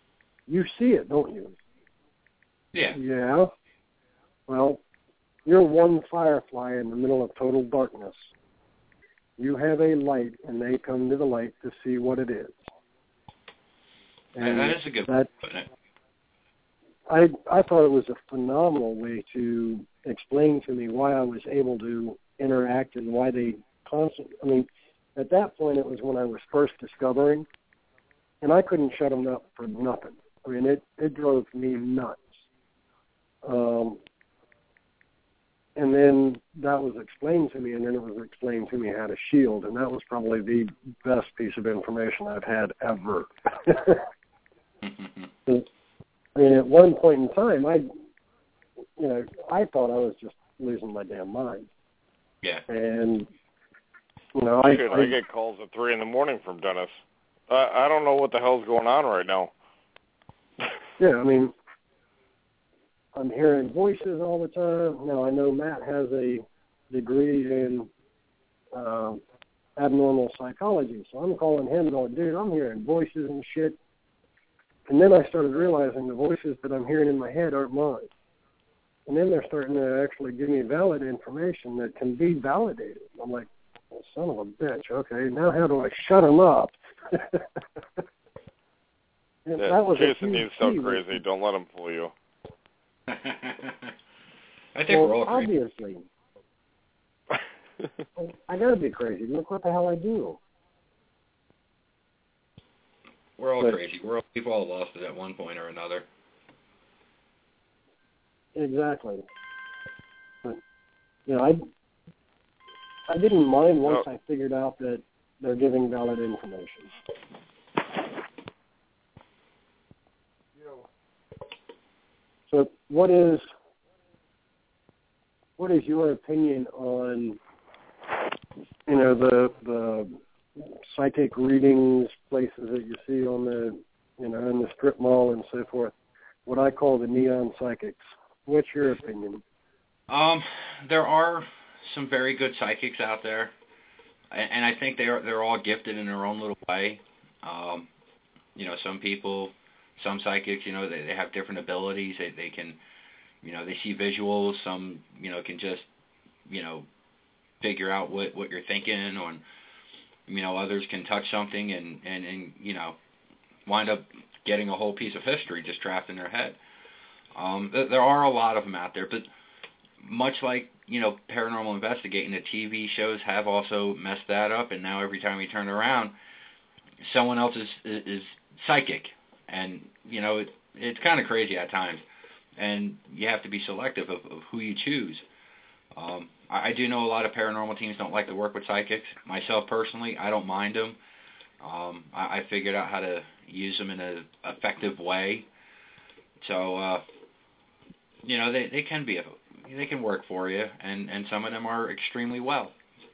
you see it, don't you? Yeah. Yeah. Well, you're one firefly in the middle of total darkness. You have a light, and they come to the light to see what it is. And that is a good that, point. I I thought it was a phenomenal way to explain to me why I was able to interact and why they constantly. I mean, at that point, it was when I was first discovering, and I couldn't shut them up for nothing. I mean, it it drove me nuts. Um, and then that was explained to me, and then it was explained to me how to shield, and that was probably the best piece of information I've had ever. I mean, at one point in time, I, you know, I thought I was just losing my damn mind. Yeah. And, you know, I, Shit, I, I get calls at three in the morning from Dennis. I, I don't know what the hell's going on right now. yeah, I mean, I'm hearing voices all the time. Now, I know Matt has a degree in uh, abnormal psychology, so I'm calling him going, dude, I'm hearing voices and shit. And then I started realizing the voices that I'm hearing in my head aren't mine. And then they're starting to actually give me valid information that can be validated. I'm like, well, son of a bitch, okay, now how do I shut them up? And Yeah, that was Jason, a you sound crazy. Don't let him fool you. I think well, we're all crazy. obviously. I gotta be crazy. Look what the hell I do. We're all but, crazy. We're all, we've all lost it at one point or another. Exactly. But, you know, I I didn't mind once no. I figured out that they're giving valid information. So, what is what is your opinion on, you know, the the psychic readings places that you see on the, you know, in the strip mall and so forth? What I call the neon psychics. What's your opinion? Um, there are some very good psychics out there, and I think they're they're all gifted in their own little way. Um, you know, some people, some psychics, you know, they, they have different abilities. They they can, you know, they see visuals. Some, you know, can just, you know, figure out what, what you're thinking, or, you know, others can touch something and, and, and, you know, wind up getting a whole piece of history just trapped in their head. Um, th- there are a lot of them out there, but much like, you know, Paranormal Investigating, the T V shows have also messed that up, and now every time you turn around, someone else is, is, is psychic, and, you know, it, it's kind of crazy at times, and you have to be selective of, of who you choose. Um, I, I do know a lot of paranormal teams don't like to work with psychics. Myself personally, I don't mind them. Um, I, I figured out how to use them in an effective way. So, uh, you know, they, they can be, a, they can work for you, and, and some of them are extremely well.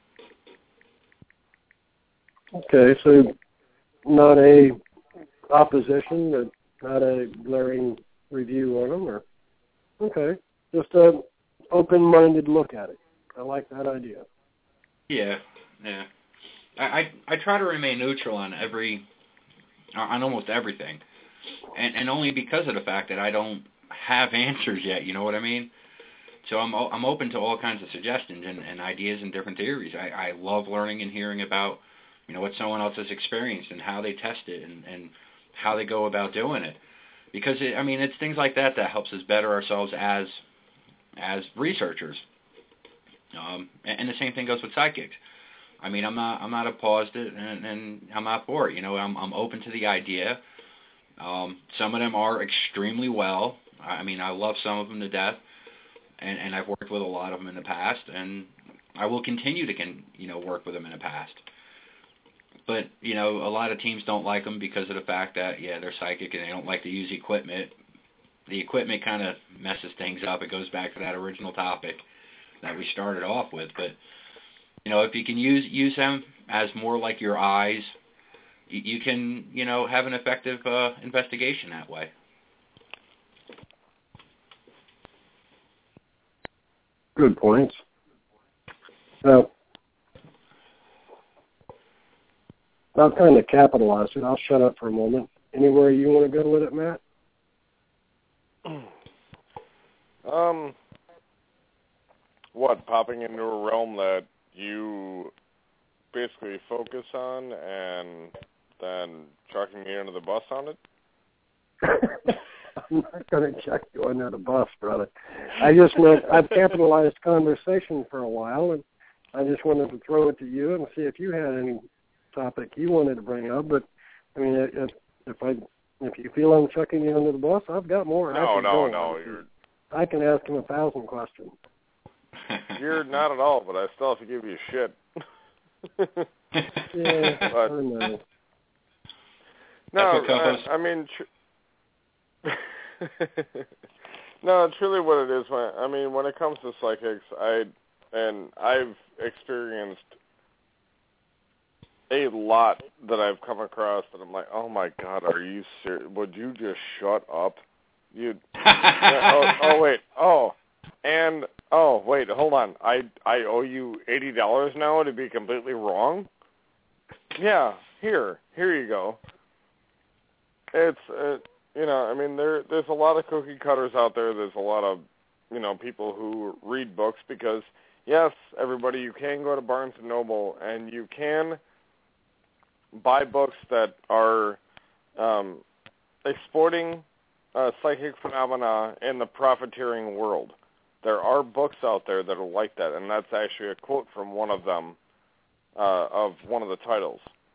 Okay, so not a opposition, but not a glaring review on them, or okay, just a open-minded look at it. I like that idea. Yeah, yeah. I, I I try to remain neutral on every, on almost everything, and and only because of the fact that I don't have answers yet. You know what I mean? So I'm I'm open to all kinds of suggestions and, and ideas and different theories. I, I love learning and hearing about, you know, what someone else has experienced and how they test it and, and how they go about doing it. Because, it, I mean, it's things like that that helps us better ourselves as as researchers. Um, and, and the same thing goes with psychics. I mean, I'm not I'm not opposed to it, and, and I'm not for it. You know, I'm I'm open to the idea. Um, some of them are extremely well. I mean, I love some of them to death, and, and I've worked with a lot of them in the past, and I will continue to, can, you know, work with them in the past. But, you know, a lot of teams don't like them because of the fact that, yeah, they're psychic and they don't like to use equipment. The equipment kind of messes things up. It goes back to that original topic that we started off with. But, you know, if you can use use them as more like your eyes, you, you can, you know, have an effective uh, investigation that way. Good points. So, I'll kind of capitalize it. I'll shut up for a moment. Anywhere you want to go with it, Matt? Um, what, popping into a realm that you basically focus on and then chucking me under the bus on it? I'm not going to chuck you under the bus, brother. I just meant I've capitalized conversation for a while, and I just wanted to throw it to you and see if you had any topic you wanted to bring up. But I mean, if if I if you feel I'm chucking you under the bus, I've got more. No, I no, go. no. You're... I can ask him a thousand questions. You're not at all, but I still have to give you shit. Yeah, but, I know. No, I, I mean, tr- no, truly what it is, when, I mean, when it comes to psychics, I, and I've experienced a lot that I've come across that I'm like, oh my God, are you serious? Would you just shut up? You, oh, oh, wait, oh, and, oh, wait, hold on, I, I owe you eighty dollars now to be completely wrong? Yeah, here, here you go. It's, uh, you know, I mean, there there's a lot of cookie cutters out there. There's a lot of, you know, people who read books because, yes, everybody, you can go to Barnes and Noble and you can buy books that are um, exploiting uh, psychic phenomena in the profiteering world. There are books out there that are like that, and that's actually a quote from one of them, uh, of one of the titles.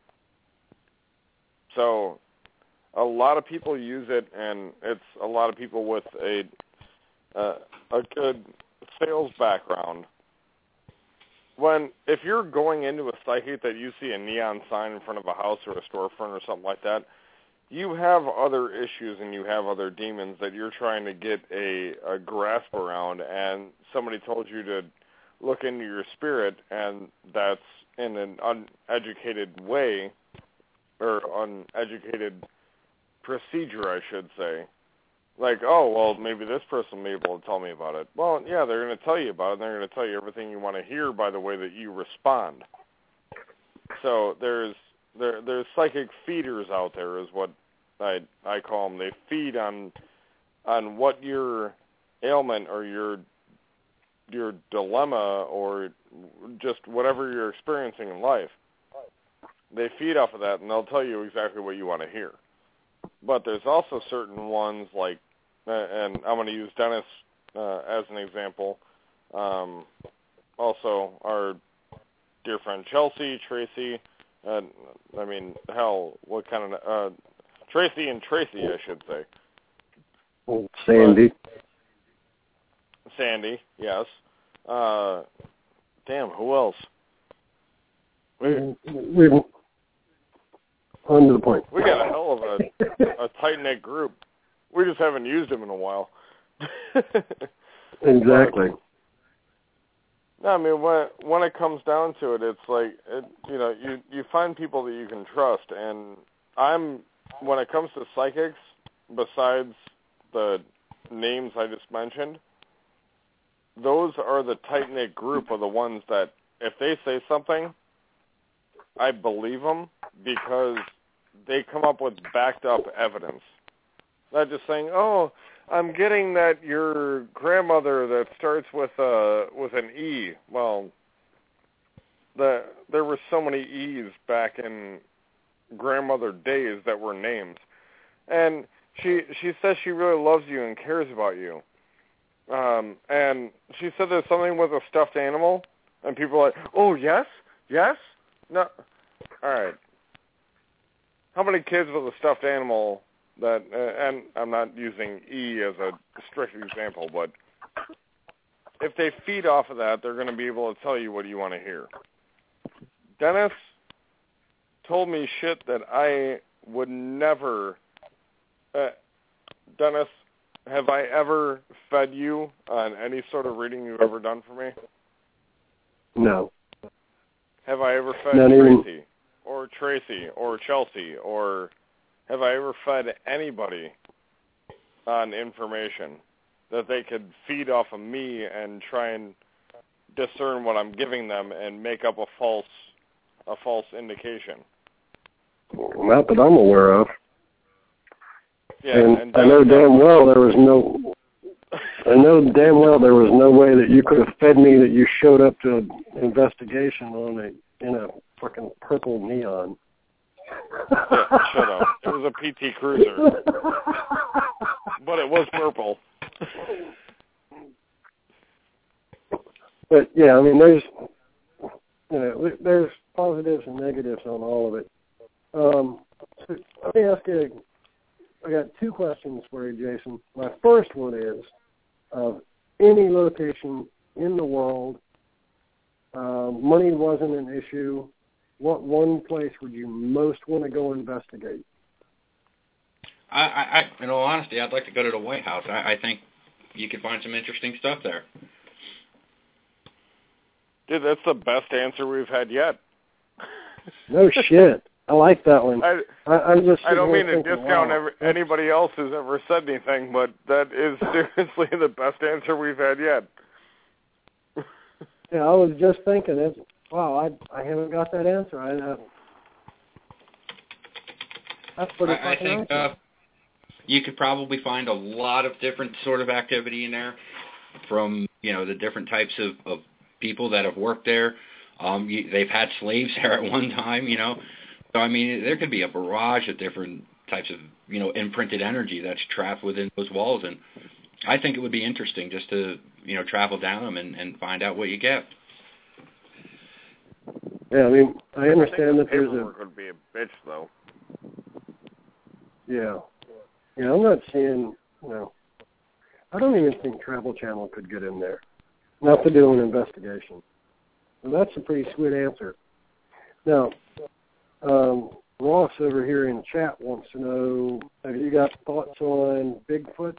So a lot of people use it, and it's a lot of people with a uh, a good sales background. When if you're going into a psychic that you see a neon sign in front of a house or a storefront or something like that, you have other issues and you have other demons that you're trying to get a, a grasp around, and somebody told you to look into your spirit, and that's in an uneducated way, or uneducated procedure, I should say. Like, oh, well, maybe this person will be able to tell me about it. Well, yeah, they're going to tell you about it, and they're going to tell you everything you want to hear by the way that you respond. So there's there there's psychic feeders out there, is what I I call them. They feed on on what your ailment or your your dilemma or just whatever you're experiencing in life. They feed off of that, and they'll tell you exactly what you want to hear. But there's also certain ones like, uh, and I'm going to use Dennis uh, as an example. Um, also, our dear friend Chelsea, Tracy. Uh, I mean, hell, what kind of uh, Tracy and Tracy, I should say. Oh, Sandy. But, Sandy, yes. Uh, damn, who else? We, we on to the point. We got a hell of a, a tight-knit group. We just haven't used them in a while. Exactly. But, no, I mean, when when it comes down to it, it's like, it, you know, you, you find people that you can trust. And I'm, when it comes to psychics, besides the names I just mentioned, those are the tight-knit group of the ones that, if they say something, I believe them because they come up with backed-up evidence. Not just saying, oh, I'm getting that your grandmother that starts with a with an E. Well, the there were so many E's back in grandmother days that were names, and she she says she really loves you and cares about you. Um, and she said there's something with a stuffed animal, and people are like, oh yes, yes, no, all right. How many kids with a stuffed animal? That uh, and I'm not using E as a strict example, but if they feed off of that, they're going to be able to tell you what you want to hear. Dennis told me shit that I would never. Uh, Dennis, have I ever fed you on any sort of reading you've ever done for me? No. Have I ever fed Not Tracy even... or Tracy or Chelsea or have I ever fed anybody on information that they could feed off of me and try and discern what I'm giving them and make up a false a false indication? Not that I'm aware of. Yeah, and, and I know damn well there was no I know damn well there was no way that you could have fed me that you showed up to an investigation on a in a fucking purple neon. Yeah, shut up. It was a P T Cruiser. But it was purple. But, yeah, I mean, there's, you know, there's positives and negatives on all of it. Um, so let me ask you, I got two questions for you, Jason. My first one is, of any location in the world, uh, money wasn't an issue, what one place would you most want to go investigate? I, I, in all honesty, I'd like to go to the White House. I, I think you could find some interesting stuff there. Dude, that's the best answer we've had yet. No shit. I like that one. I, I, I'm just I don't mean to thinking, discount wow. every, anybody else who's ever said anything, but that is seriously the best answer we've had yet. Yeah, I was just thinking, it's, wow, I I haven't got that answer. I, uh, that's pretty I, I think uh, you could probably find a lot of different sort of activity in there, from you know the different types of, of people that have worked there. Um, you, they've had slaves there at one time, you know. So I mean, there could be a barrage of different types of you know imprinted energy that's trapped within those walls, and I think it would be interesting just to you know travel down them and, and find out what you get. Yeah, I mean, I understand I that there's a paperwork would be a bitch though. Yeah. Yeah, I'm not seeing, you know, I don't even think Travel Channel could get in there, not to do an investigation. Well, that's a pretty sweet answer. Now, um, Ross over here in chat wants to know, have you got thoughts on Bigfoot?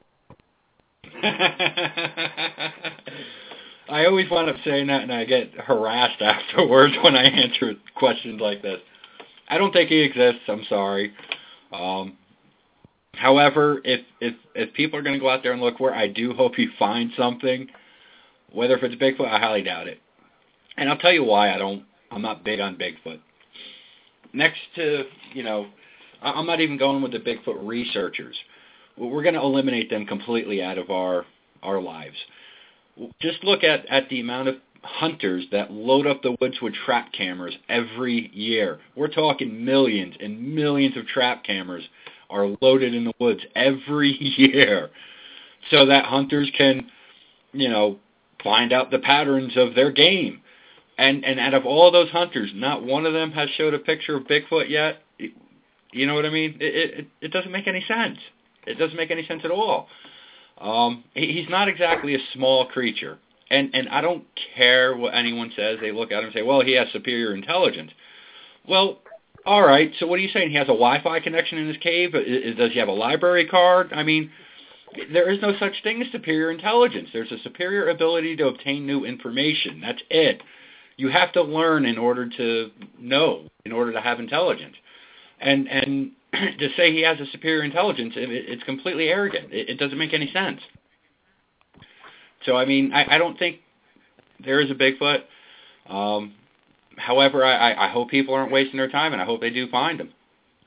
I always wind up saying that, and I get harassed afterwards when I answer questions like this. I don't think he exists. I'm sorry. Um, however, if if if people are going to go out there and look for it, I do hope you find something. Whether if it's Bigfoot, I highly doubt it. And I'll tell you why I don't. I'm not big on Bigfoot. Next to you know, I'm not even going with the Bigfoot researchers. We're going to eliminate them completely out of our our lives. Just look at, at the amount of hunters that load up the woods with trap cameras every year. We're talking millions and millions of trap cameras are loaded in the woods every year so that hunters can, you know, find out the patterns of their game. And and out of all those hunters, not one of them has showed a picture of Bigfoot yet. You know what I mean? It it, it doesn't make any sense. It doesn't make any sense at all. Um, he's not exactly a small creature. And and I don't care what anyone says. They look at him and say, well, he has superior intelligence. Well, all right, so what are you saying? He has a Wi-Fi connection in his cave? Does he have a library card? I mean, there is no such thing as superior intelligence. There's a superior ability to obtain new information. That's it. You have to learn in order to know, in order to have intelligence. And and to say he has a superior intelligence, it, it's completely arrogant. It, it doesn't make any sense. So, I mean, I, I don't think there is a Bigfoot. Um, however, I, I hope people aren't wasting their time, and I hope they do find him.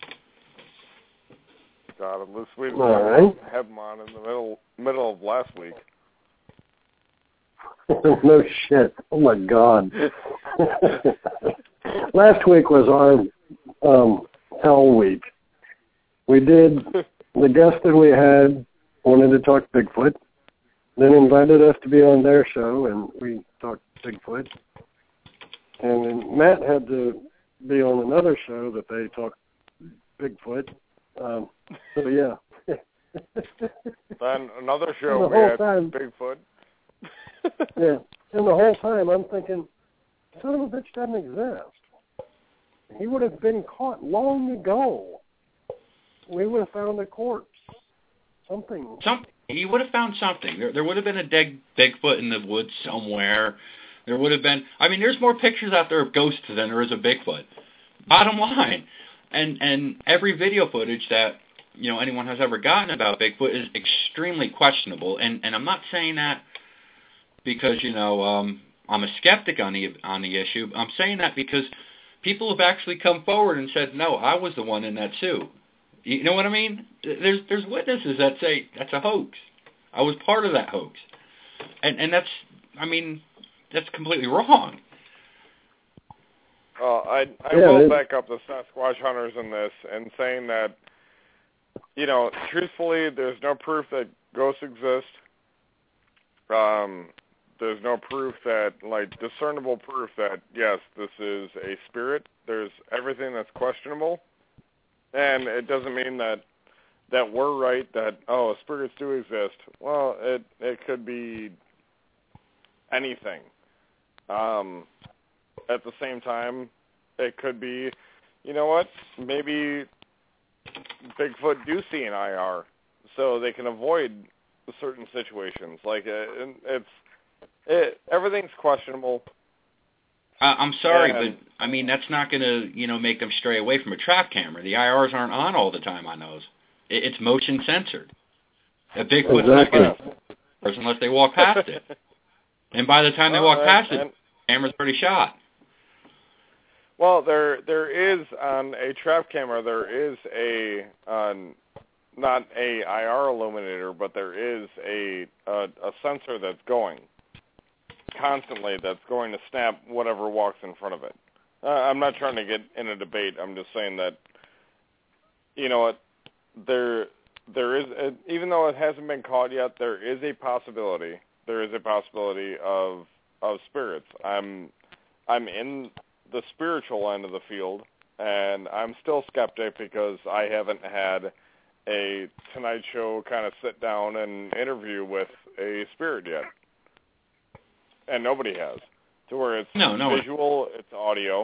God, at least we didn't All right. have him on in the middle middle of last week. No shit. Oh, my God. Last week was our um, hell week. We did, the guest that we had wanted to talk Bigfoot, then invited us to be on their show, and we talked Bigfoot. And then Matt had to be on another show that they talked Bigfoot. Um, so, yeah. Then another show the we whole had time, Bigfoot. Yeah. And the whole time I'm thinking, son of a bitch doesn't exist. He would have been caught long ago. We would have found a corpse. Something. Some, he would have found something. There, there would have been a dead Bigfoot in the woods somewhere. There would have been, I mean, there's more pictures out there of ghosts than there is of Bigfoot. Bottom line. And and every video footage that, you know, anyone has ever gotten about Bigfoot is extremely questionable. And, and I'm not saying that because, you know, um, I'm a skeptic on the on the issue. I'm saying that because people have actually come forward and said, no, I was the one in that suit. You know what I mean? There's there's witnesses that say that's a hoax. I was part of that hoax. And and that's, I mean, that's completely wrong. Uh, I I yeah, will it, back up the Sasquatch hunters in this and saying that, you know, truthfully, there's no proof that ghosts exist. Um, there's no proof that, like, discernible proof that, yes, this is a spirit. There's everything that's questionable. And it doesn't mean that that we're right, that, oh, spirits do exist. Well, it, it could be anything. Um, at the same time, it could be, you know what, maybe Bigfoot do see an I R so they can avoid certain situations. Like, it, it's, it, everything's questionable. I, I'm sorry, and, but, I mean, that's not going to, you know, make them stray away from a trap camera. The I Rs aren't on all the time on those. It, it's motion censored. A Bigfoot's exactly. not going to unless they walk past it. And by the time they well, walk and, past it, and, the camera's already shot. Well, there there is on a trap camera, there is a, uh, not a I R illuminator, but there is a, a a sensor that's going constantly, that's going to snap whatever walks in front of it. Uh, I'm not trying to get in a debate. I'm just saying that, you know what, there there is, a, even though it hasn't been caught yet, there is a possibility. There is a possibility of of spirits. I'm I'm in the spiritual end of the field, and I'm still skeptic because I haven't had a Tonight Show kind of sit down and interview with a spirit yet, and nobody has, to where it's no, no visual, it's audio,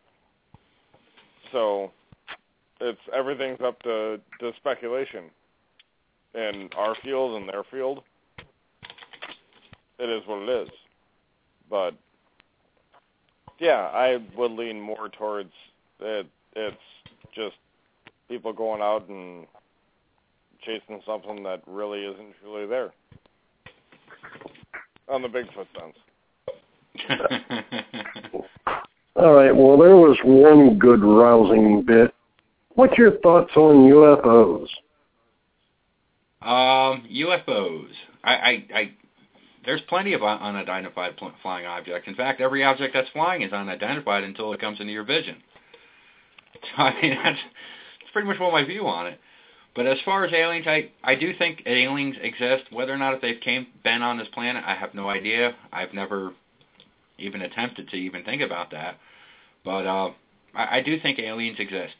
so it's everything's up to, to speculation in our field and their field. It is what it is, but yeah, I would lean more towards it. It's just people going out and chasing something that really isn't truly there. On the Bigfoot sense. All right, well, there was one good rousing bit. What's your thoughts on U F Os? Um, U F Os. I, I, I There's plenty of un- unidentified pl- flying objects. In fact, every object that's flying is unidentified until it comes into your vision. So, I mean, that's, that's pretty much what my view on it. But as far as aliens, I, I do think aliens exist. Whether or not if they've came been on this planet, I have no idea. I've never even attempted to even think about that. But uh, I, I do think aliens exist.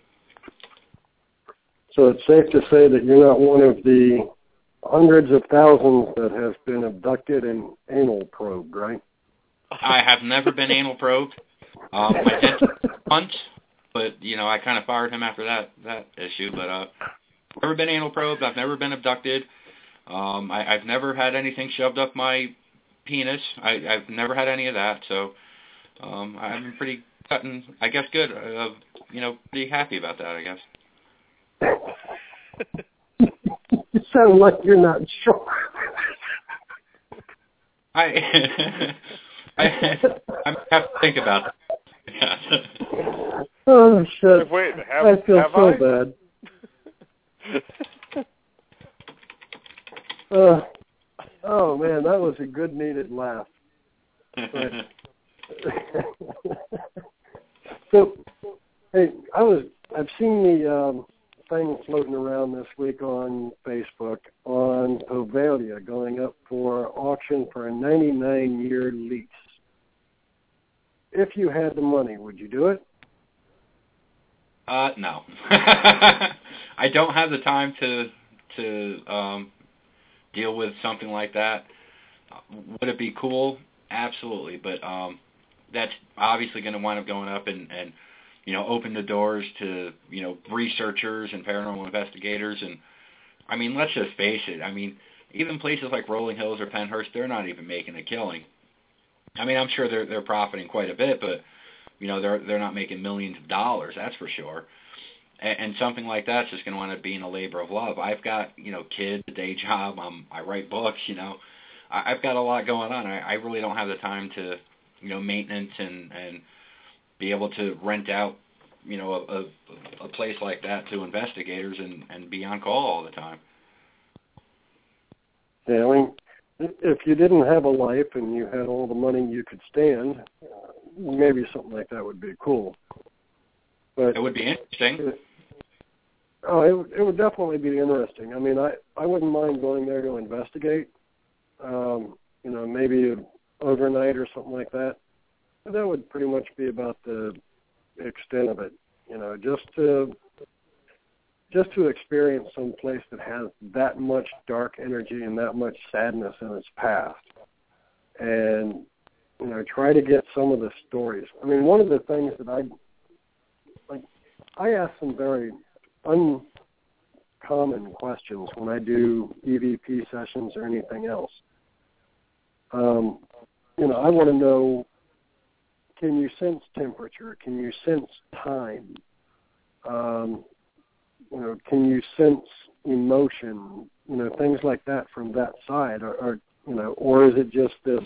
So it's safe to say that you're not one of the hundreds of thousands that have been abducted and anal probed, right? I have never been anal probed. Um, my dad once, but you know I kind of fired him after that that issue. But uh, never been anal probed. I've never been abducted. Um, I, I've never had anything shoved up my penis. I, I've never had any of that. So um, I'm pretty cutting, I guess, good. Uh, you know, pretty happy about that, I guess. You sound like you're not sure. I I I have to think about that. Oh shit! Wait, have, I feel have so I? bad. Uh, oh man, that was a good needed laugh. But, so, hey, I was I've seen the um, thing floating around this week on Facebook on Poveglia going up for auction for a ninety-nine year lease. If you had the money, would you do it? Uh, no. I don't have the time to to um, deal with something like that. Would it be cool? Absolutely, but um, that's obviously going to wind up going up and, and you know open the doors to you know researchers and paranormal investigators. And I mean, let's just face it. I mean, even places like Rolling Hills or Pennhurst, they're not even making a killing. I mean, I'm sure they're they're profiting quite a bit, but you know they're they're not making millions of dollars. That's for sure. And, and something like that's just going to wind up being a labor of love. I've got you know kids, a day job. I'm, I write books. You know, I, I've got a lot going on. I, I really don't have the time to you know maintenance and and be able to rent out you know a, a, a place like that to investigators and and be on call all the time. Yeah, I mean, if you didn't have a life and you had all the money you could stand, uh, maybe something like that would be cool. But it would be interesting. It, oh, it, it would definitely be interesting. I mean, I, I wouldn't mind going there to investigate, um, you know, maybe overnight or something like that. But that would pretty much be about the extent of it, you know, just to just to experience some place that has that much dark energy and that much sadness in its past, and you know, try to get some of the stories. I mean, one of the things that I like, I ask some very uncommon questions when I do E V P sessions or anything else. Um, you know, I want to know: can you sense temperature? Can you sense time? Um, you know, can you sense emotion? You know, things like that from that side, or, or you know, or is it just this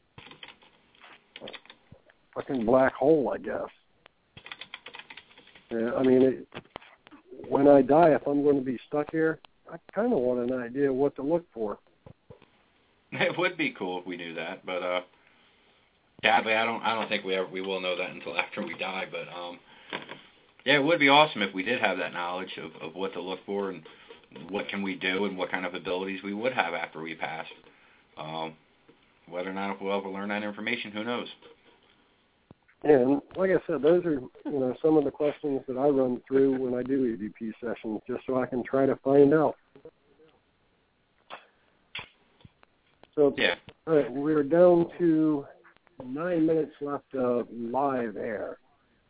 fucking black hole? I guess. Yeah, I mean, it, when I die, if I'm going to be stuck here, I kind of want an idea what to look for. It would be cool if we knew that, but uh, sadly, I don't. I don't think we ever we will know that until after we die. But um, yeah, it would be awesome if we did have that knowledge of, of what to look for and what can we do and what kind of abilities we would have after we pass. Um, whether or not we'll ever learn that information, who knows? Yeah, and like I said, those are, you know, some of the questions that I run through when I do E V P sessions, just so I can try to find out. So, yeah. All right, we're down to nine minutes left of live air.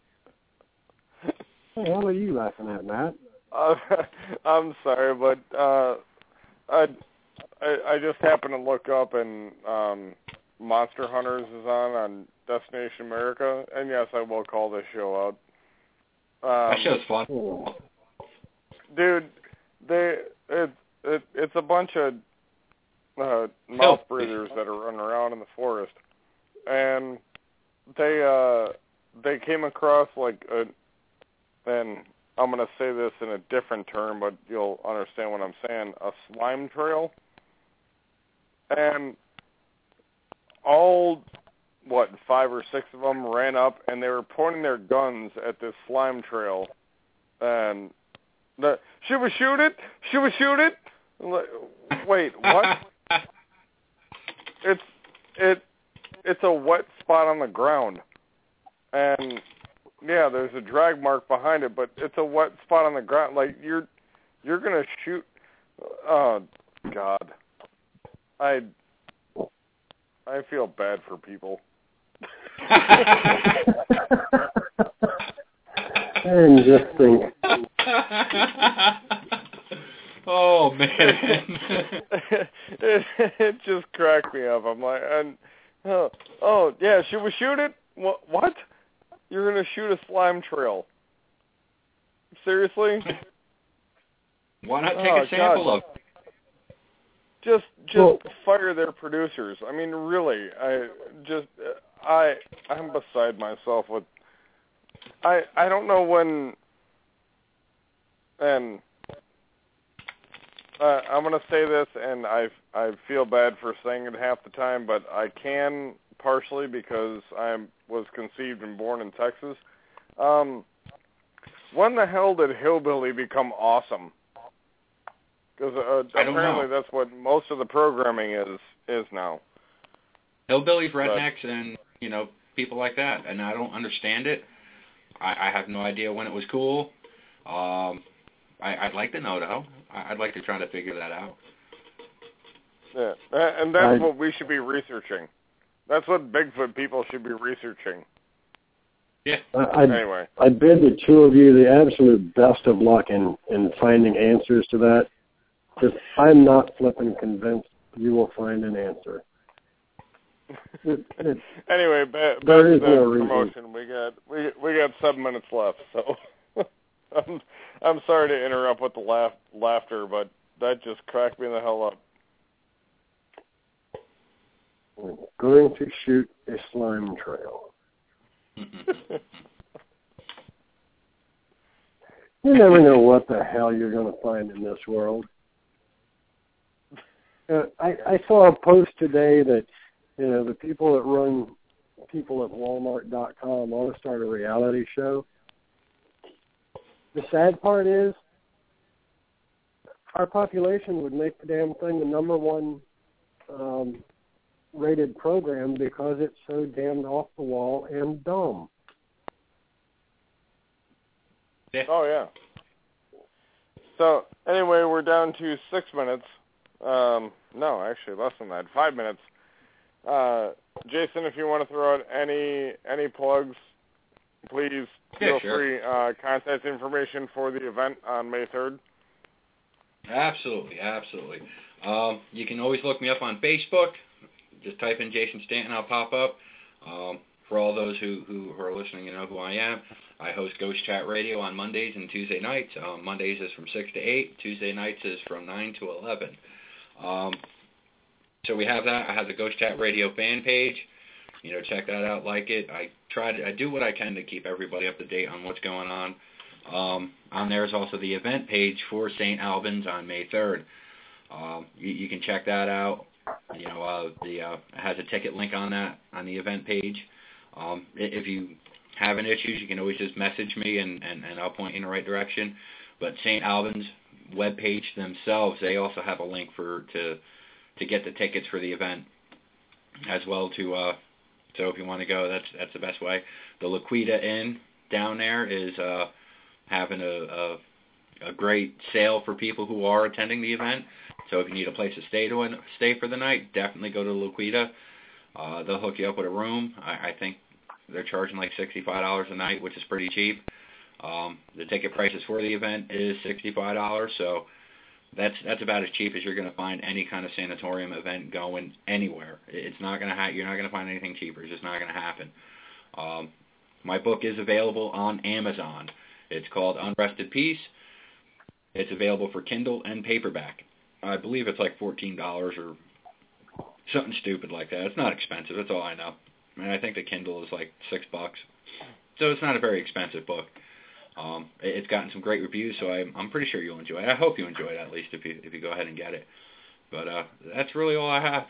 Hey, what are you laughing at, Matt? Uh, I'm sorry, but uh, I, I I just happened to look up and um, Monster Hunters is on on Destination America, and yes, I will call this show out. Um, that show's fun. Dude, they it, it it's a bunch of uh, mouth breathers that are running around in the forest, and they uh, they came across like a, and I'm gonna say this in a different term, but you'll understand what I'm saying, a slime trail, and all what five or six of them ran up, and they were pointing their guns at this slime trail, and the should we shoot it? Should we shoot it? Wait, what? It's it it's a wet spot on the ground, and yeah, there's a drag mark behind it, but it's a wet spot on the ground. Like you're you're gonna shoot. Oh God, I I feel bad for people. And just think. Oh man, it, it just cracked me up. I'm like, and oh, oh yeah, should we shoot it? What? What? You're gonna shoot a slime trail? Seriously? Why not take oh, a sample God. of it? Just, just well, fire their producers. I mean, really, I just, I, I'm beside myself with. I, I don't know when. And uh, I'm gonna say this, and I, I feel bad for saying it half the time, but I can partially because I was conceived and born in Texas. Um, when the hell did hillbilly become awesome? Because uh, apparently that's what most of the programming is is now. Hillbillies, rednecks, but, and you know people like that, and I don't understand it. I, I have no idea when it was cool. Um, I, I'd like to know though. I'd like to try to figure that out. Yeah, and that's I, what we should be researching. That's what Bigfoot people should be researching. Yeah. I, anyway, I bid the two of you the absolute best of luck in, in finding answers to that. Because I'm not flipping convinced you will find an answer. It, it, anyway, back, back there to is the no promotion. reason. We got we we got seven minutes left, so I'm I'm sorry to interrupt with the laugh laughter, but that just cracked me the hell up. We're going to shoot a slime trail. You never know what the hell you're going to find in this world. Uh, I, I saw a post today that, you know, the people that run people at Walmart dot com want to start a reality show. The sad part is our population would make the damn thing the number one um, rated program because it's so damned off the wall and dumb. Yeah. Oh, yeah. So, anyway, we're down to six minutes. Um, no, actually, less than that. Five minutes. Uh, Jason, if you want to throw out any any plugs, please feel yeah, sure. free. Uh, contact information for the event on May third. Absolutely, absolutely. Um, you can always look me up on Facebook. Just type in Jason Stanton, I'll pop up. Um, for all those who, who are listening and know who I am, I host Ghost Chat Radio on Mondays and Tuesday nights. Um, Mondays is from six to eight. Tuesday nights is from nine to eleven. Um, so we have that. I have the Ghost Chat Radio fan page. You know, check that out, like it. I try to, I do what I can to keep everybody up to date on what's going on. Um, on there is also the event page for Saint Albans on May third. Um, you, you can check that out. You know, uh, the uh, it has a ticket link on that on the event page. Um, if you have any issues, you can always just message me and, and, and I'll point you in the right direction. But Saint Albans webpage themselves, they also have a link for to to get the tickets for the event as well. To uh, so if you want to go, that's that's the best way. The Laquita Inn down there is uh, having a, a a great sale for people who are attending the event. So if you need a place to stay to stay for the night, definitely go to Laquita. Uh, they'll hook you up with a room. I, I think they're charging like sixty-five dollars a night, which is pretty cheap. Um, the ticket prices for the event is sixty-five dollars, so that's that's about as cheap as you're going to find any kind of sanatorium event going anywhere. It's not going to ha- you're not going to find anything cheaper. It's just not going to happen. Um, my book is available on Amazon. It's called Unrested Peace. It's available for Kindle and paperback. I believe it's like fourteen dollars or something stupid like that. It's not expensive. That's all I know. I mean, I think the Kindle is like six bucks. So it's not a very expensive book. Um, it's gotten some great reviews, so I'm, I'm pretty sure you'll enjoy it. I hope you enjoy it at least if you if you go ahead and get it. But uh, that's really all I have.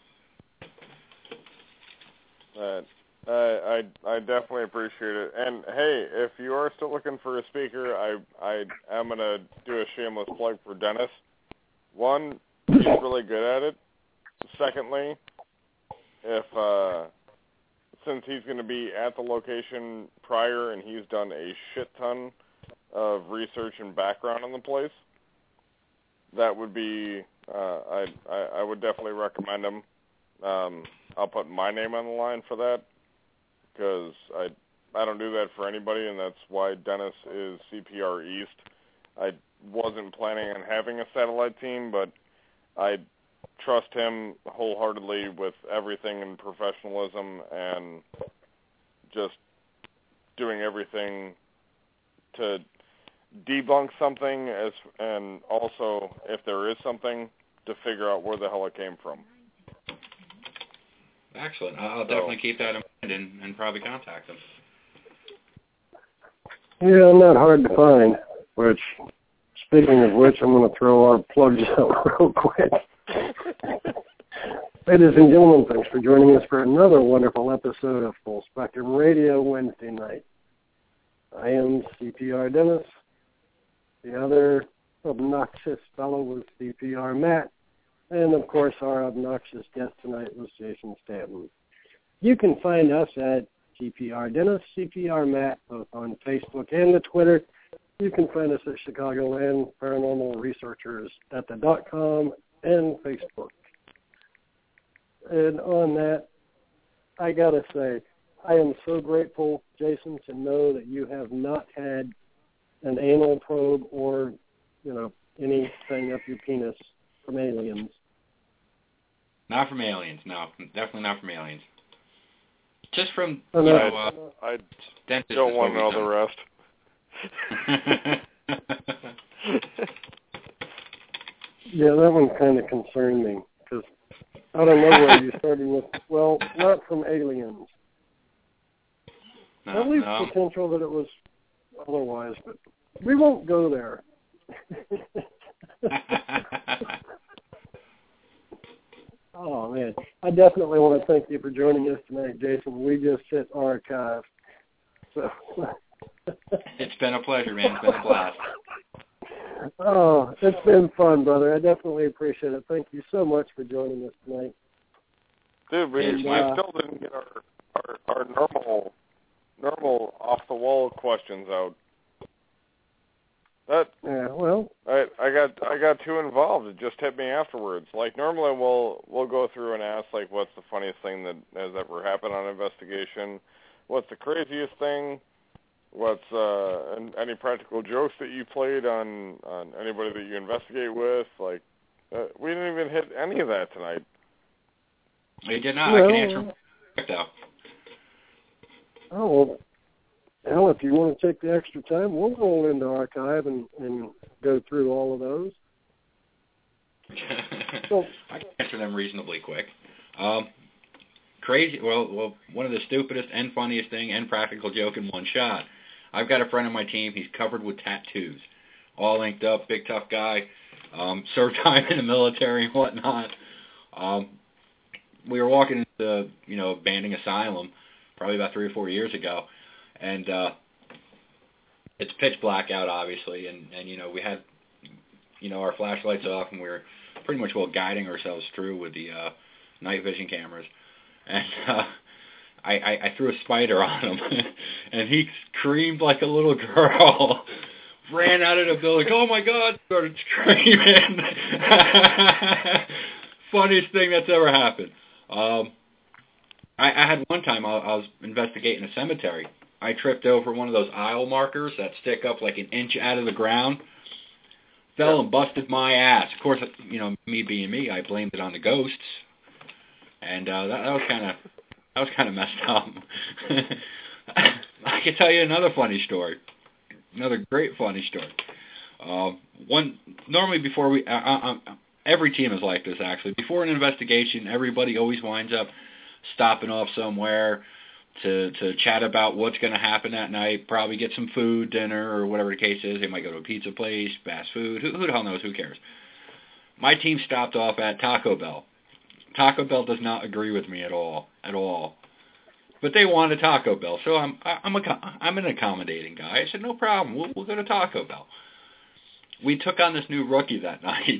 Uh, I I definitely appreciate it. And hey, if you are still looking for a speaker, I I am gonna do a shameless plug for Dennis. One, he's really good at it. Secondly, if uh, since he's going to be at the location prior and he's done a shit ton of research and background on the place, that would be uh, I, I I would definitely recommend him. Um, I'll put my name on the line for that because I I don't do that for anybody, and that's why Dennis is C P R East. I wasn't planning on having a satellite team, but I trust him wholeheartedly with everything in professionalism and just doing everything to debunk something, as and also, if there is something, to figure out where the hell it came from. Excellent. I'll definitely keep that in mind and, and probably contact them. Yeah, not hard to find, which... Speaking of which, I'm going to throw our plugs out real quick. Ladies and gentlemen, thanks for joining us for another wonderful episode of Full Spectrum Radio Wednesday night. I am C P R Dennis. The other obnoxious fellow was C P R Matt. And, of course, our obnoxious guest tonight was Jason Stanton. You can find us at C P R Dennis, C P R Matt, both on Facebook and the Twitter. You can find us at Chicagoland Paranormal Researchers at the dot com and Facebook. And on that, I got to say, I am so grateful, Jason, to know that you have not had an anal probe or, you know, anything up your penis from aliens. Not from aliens, no. Definitely not from aliens. Just from, you know, know uh, I don't want to know the rest. Yeah, that one kind of concerned me, because I don't know where you started with, well, not from aliens. No, At least no. potential that it was otherwise, but we won't go there. Oh, man. I definitely want to thank you for joining us tonight, Jason. We just hit archive. So. It's been a pleasure, man. It's been a blast. Oh, it's been fun, brother. I definitely appreciate it. Thank you so much for joining us tonight. Dude, we, It's we uh, still didn't get our, our, our normal, normal off-the-wall questions out. That Yeah, well. I I got I got too involved. It just hit me afterwards. Like normally we'll we'll go through and ask like what's the funniest thing that has ever happened on investigation, what's the craziest thing, what's uh and any practical jokes that you played on on anybody that you investigate with. Like uh, we didn't even hit any of that tonight. We did not. Well, I can answer though. Oh, well, hell, if you want to take the extra time, we'll roll into archive and, and go through all of those. So, I can answer them reasonably quick. Um, crazy. Well, well, one of the stupidest and funniest thing and practical joke in one shot. I've got a friend on my team. He's covered with tattoos, all inked up, big tough guy. Um, served time in the military and whatnot. Um, we were walking into, you know, Banding Asylum probably about three or four years ago, and uh, it's pitch black out, obviously, and, and you know, we had, you know, our flashlights off, and we were pretty much well guiding ourselves through with the uh, night vision cameras, and uh, I, I, I threw a spider on him, and he screamed like a little girl, ran out of the building, oh my God, started screaming. Funniest thing that's ever happened. Um, I, I had one time I, I was investigating a cemetery. I tripped over one of those aisle markers that stick up like an inch out of the ground. Fell and busted my ass. Of course, you know, me being me, I blamed it on the ghosts, and uh, that, that was kind of that was kind of messed up. I can tell you another funny story. Another great funny story. Um, one normally before we, uh, uh, every team is like this actually. Before an investigation, everybody always winds up stopping off somewhere to to chat about what's going to happen that night, probably get some food, dinner, or whatever the case is. They might go to a pizza place, fast food. Who, who the hell knows? Who cares? My team stopped off at Taco Bell. Taco Bell does not agree with me at all, at all. But they wanted Taco Bell, so I'm I'm a I'm an accommodating guy. I said no problem. We'll we'll go to Taco Bell. We took on this new rookie that night,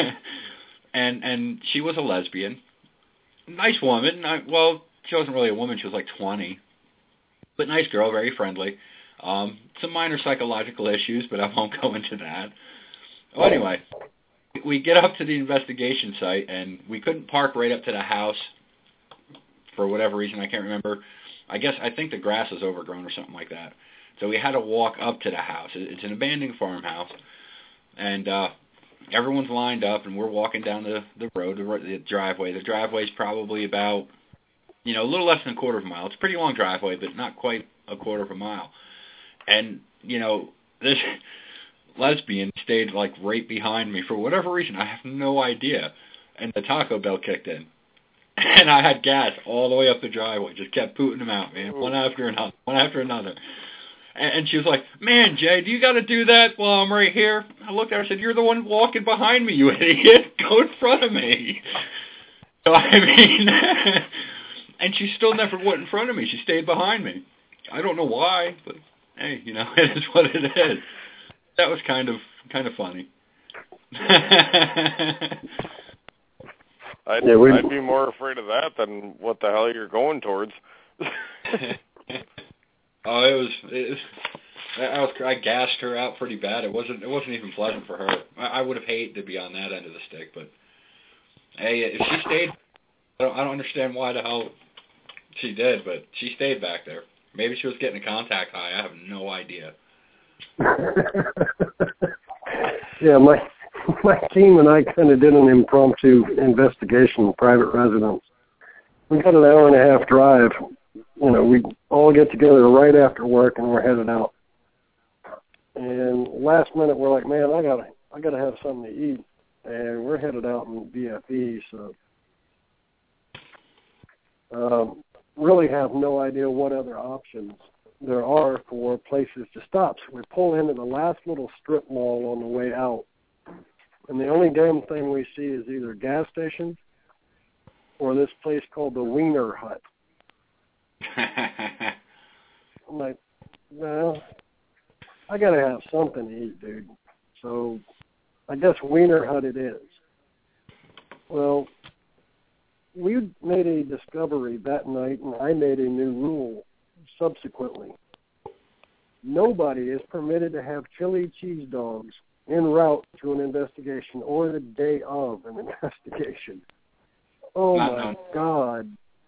and and she was a lesbian. Nice woman. I, well, she wasn't really a woman. She was like twenty. But nice girl, very friendly. Um, some minor psychological issues, but I won't go into that. Well, anyway, we get up to the investigation site, and we couldn't park right up to the house for whatever reason. I can't remember. I guess I think the grass is overgrown or something like that. So we had to walk up to the house. It's an abandoned farmhouse. And uh, everyone's lined up, and we're walking down the, the road, the, the driveway. The driveway's probably about, you know, a little less than a quarter of a mile. It's a pretty long driveway, but not quite a quarter of a mile. And, you know, this lesbian stayed, like, right behind me for whatever reason. I have no idea. And the Taco Bell kicked in. And I had gas all the way up the driveway. Just kept putting them out, man, one after another, one after another. And she was like, man, Jay, do you got to do that while I'm right here? I looked at her and said, you're the one walking behind me, you idiot. Go in front of me. So, I mean, and she still never went in front of me. She stayed behind me. I don't know why, but, hey, you know, it is what it is. That was kind of kind of funny. I'd, yeah, I'd be more afraid of that than what the hell you're going towards. Oh, it was, it was I was I gassed her out pretty bad. It wasn't it wasn't even pleasant for her. I, I would have hated to be on that end of the stick, but hey, if she stayed, I don't, I don't understand why the hell she did, but she stayed back there. Maybe she was getting a contact high. I have no idea. Yeah, my my team and I kind of did an impromptu investigation, private residence. We got an hour and a half drive. You know, we all get together right after work and we're headed out. And last minute we're like, man, I gotta, I gotta have something to eat, and we're headed out in B F E. So, um, really have no idea what other options there are for places to stop. So we pull into the last little strip mall on the way out, and the only damn thing we see is either gas station or this place called the Wiener Hut. I'm like, well, I got to have something to eat, dude. So I guess Wiener Hut it is. Well, we made a discovery that night, and I made a new rule subsequently. Nobody is permitted to have chili cheese dogs en route to an investigation or the day of an investigation. Oh, Not my known. God.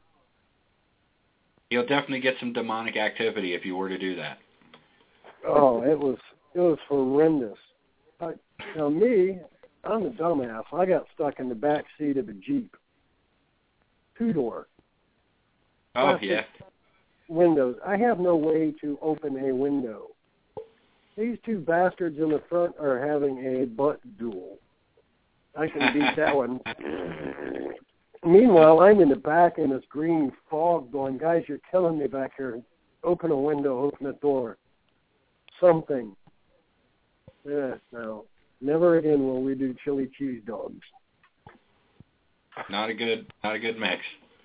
You'll definitely get some demonic activity if you were to do that. Oh, it was it was horrendous. I, now, me, I'm a dumbass. I got stuck in the back seat of a Jeep. Two-door. Oh, Plastic yeah. Windows. I have no way to open a window. These two bastards in the front are having a butt duel. I can beat that one. Meanwhile, I'm in the back in this green fog going, guys, you're killing me back here. Open a window, open a door. Something. Yeah, no. Never again will we do chili cheese dogs. Not a good, not a good mix.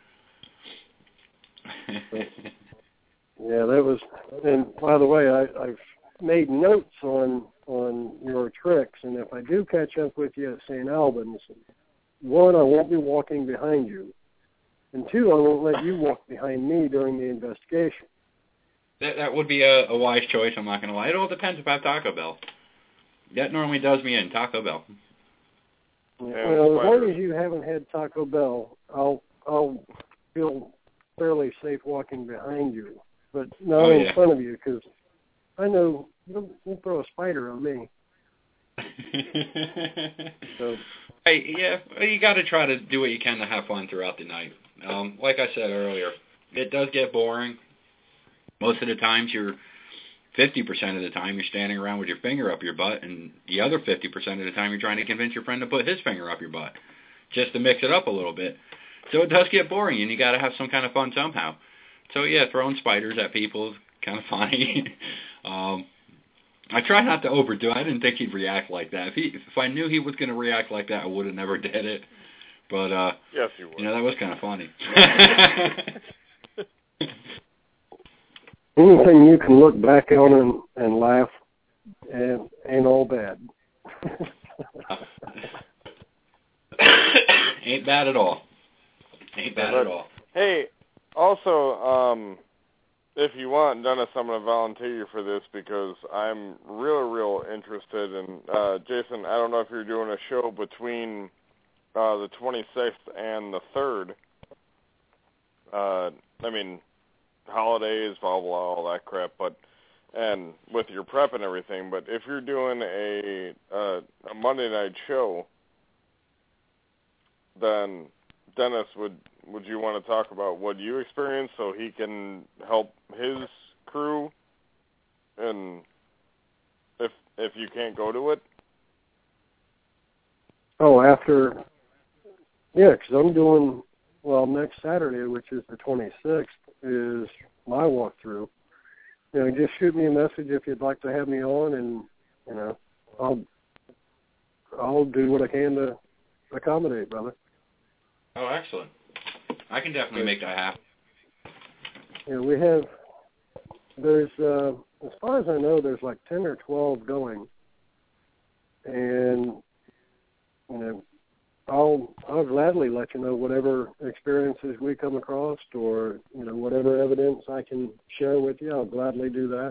Yeah, that was. And by the way, I, I've made notes on on your tricks, and if I do catch up with you at Saint Albans, one, I won't be walking behind you, and two, I won't let you walk behind me during the investigation. That that would be a, a wise choice. I'm not going to lie. It all depends about Taco Bell. That normally does me in, Taco Bell. Yeah, well, as long as you haven't had Taco Bell, I'll I'll feel fairly safe walking behind you, but not Oh, in yeah. front of you, because I know you'll, you'll throw a spider on me. So, hey, yeah, you got to try to do what you can to have fun throughout the night. Um, like I said earlier, it does get boring. Most of the times, you're fifty percent of the time you're standing around with your finger up your butt, and the other fifty percent of the time you're trying to convince your friend to put his finger up your butt, just to mix it up a little bit. So it does get boring, and you got to have some kind of fun somehow. So yeah, throwing spiders at people is kind of funny. um, I try not to overdo it. I didn't think he'd react like that. If he, if I knew he was going to react like that, I would have never did it. But uh, yes, you would. You know, that was kind of funny. anything you can look back on and, and laugh, and ain't all bad. Ain't bad at all. Ain't bad but, at all. Hey, also, um, if you want, Dennis, I'm going to volunteer you for this because I'm real, real interested in, uh, Jason, I don't know if you're doing a show between uh, the twenty-sixth and the third. Uh, I mean, holidays, blah, blah, all that crap, but, and with your prep and everything, but if you're doing a, uh, a Monday night show, then Dennis, would would you want to talk about what you experienced so he can help his crew? And if if you can't go to it? Oh, after, yeah, because I'm doing, well, next Saturday, which is the twenty-sixth, is my walkthrough. You know, just shoot me a message if you'd like to have me on, and, you know, I'll I'll do what I can to accommodate, brother. Oh, excellent. I can definitely make that happen. Yeah, we have, there's, uh, as far as I know, there's like ten or twelve going. And, you know, I'll, I'll gladly let you know whatever experiences we come across or, you know, whatever evidence I can share with you. I'll gladly do that.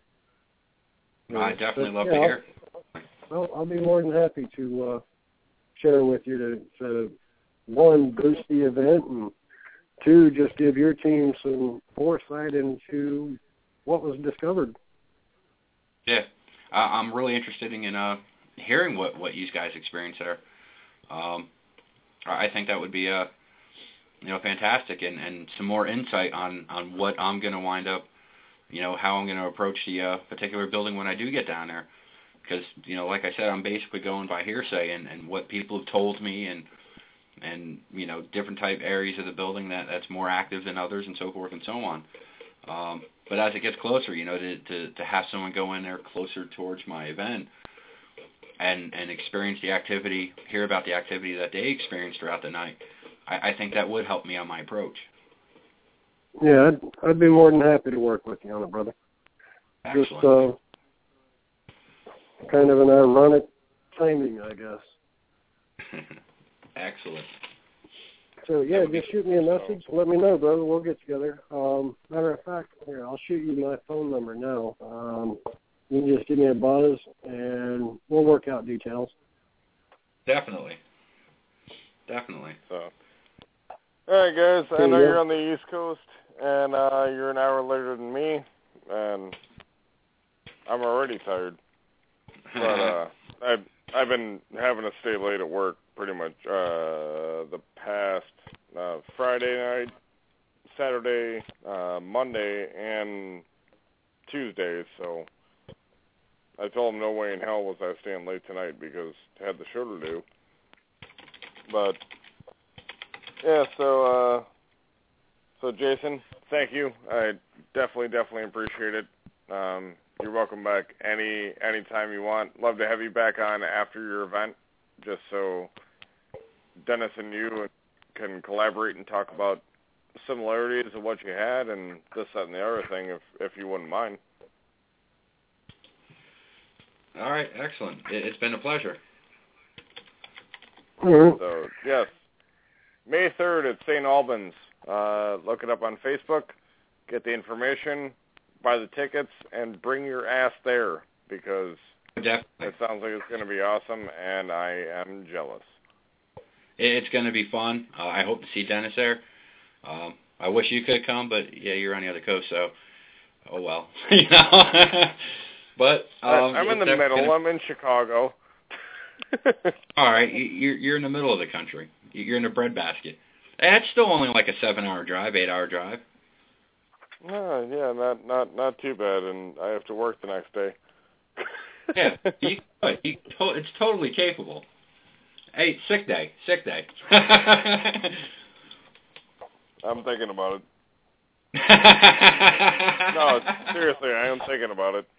I definitely but, love yeah, to hear. Well, I'll be more than happy to uh, share with you to, to, one, boost the event, and two, just give your team some foresight into what was discovered. Yeah, uh, I'm really interested in uh, hearing what, what you guys experienced there. Um, I think that would be uh, you know, fantastic, and, and some more insight on, on what I'm going to wind up, you know, how I'm going to approach the uh, particular building when I do get down there. Because, you know, like I said, I'm basically going by hearsay and, and what people have told me, and and, you know, different type areas of the building that, that's more active than others, and so forth and so on. Um, but as it gets closer, you know, to, to, to have someone go in there closer towards my event and, and experience the activity, hear about the activity that they experienced throughout the night, I, I think that would help me on my approach. Yeah, I'd, I'd be more than happy to work with you on it, brother. Excellent. Just uh, kind of an ironic timing, I guess. Excellent. So, yeah, just shoot me a message. Let me know, brother. We'll get together. Um, matter of fact, here, I'll shoot you my phone number now. Um, you can just give me a buzz, and we'll work out details. Definitely. Definitely. So, all right, guys. I Okay, know yeah. you're on the East Coast, and uh, you're an hour later than me, and I'm already tired. But uh, I've I've been having to stay late at work pretty much uh, the past uh, Friday night, Saturday, uh, Monday, and Tuesday. So I told him no way in hell was I staying late tonight because I had the show to do. But yeah, so uh, so Jason, thank you. I definitely, definitely appreciate it. Um, you're welcome back any any time you want. Love to have you back on after your event, just so Dennis and you can collaborate and talk about similarities of what you had and this, that, and the other thing, if if you wouldn't mind. All right, excellent. It, it's been a pleasure. Mm-hmm. So yes, May third at Saint Albans. Uh, look it up on Facebook. Get the information. Buy the tickets and bring your ass there because Definitely. it sounds like it's going to be awesome, and I am jealous. It's going to be fun. Uh, I hope to see Dennis there. Um, I wish you could come, but yeah, you're on the other coast, so oh well, you know. But um, I'm in the middle. Gonna... I'm in Chicago. All right, you're you're in the middle of the country. You're in a breadbasket. That's still only like a seven-hour drive, eight-hour drive. Uh, yeah, not not not too bad, and I have to work the next day. Yeah, you, you, it's totally capable. Hey, sick day, sick day. I'm thinking about it. No, seriously, I am thinking about it.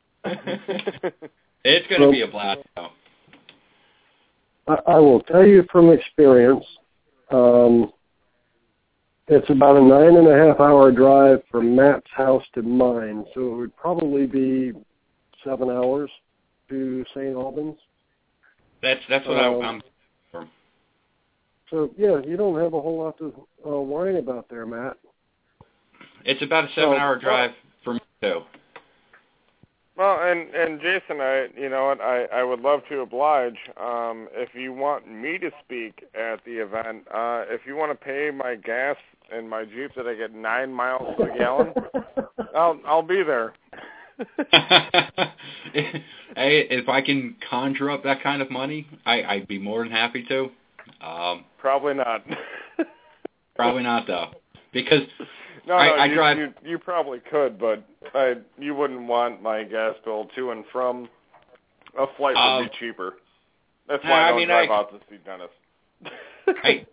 It's going to well, be a blast, though. I, I will tell you from experience, um, it's about a nine and a half hour drive from Matt's house to mine, so it would probably be seven hours to Saint Albans. That's that's what um, I, I'm for. So, yeah, you don't have a whole lot to uh, worry about there, Matt. It's about a seven-hour drive for me, too. Well, and, and Jason, I you know what, I, I would love to oblige. Um, if you want me to speak at the event, uh, if you want to pay my gas in my Jeep that I get nine miles to the gallon, I'll I'll be there. Hey, if I can conjure up that kind of money, I, I'd be more than happy to. Um, probably not. Probably not, though, because no, I, no, I you, drive. You, you probably could, but I, you wouldn't want my gas bill to and from a flight would um, be cheaper. That's nah, why I I don't mean, drive I, out to see Dennis. Hey.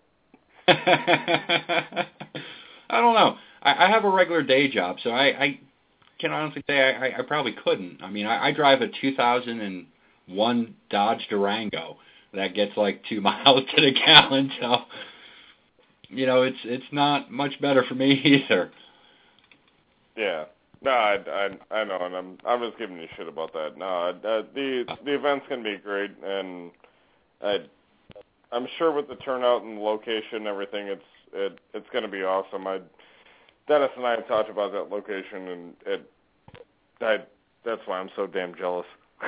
I don't know. I, I have a regular day job, so I, I can honestly say I, I, I probably couldn't. I mean, I, I drive a two thousand one Dodge Durango that gets like two miles to the gallon, so you know it's it's not much better for me either. Yeah. No, I, I, I know, and I'm I'm just giving you shit about that. No, I, uh, the the event's gonna be great, and I I'm sure with the turnout and the location and everything, it's it it's gonna be awesome. I Dennis and I have talked about that location, and it I that's why I'm so damn jealous.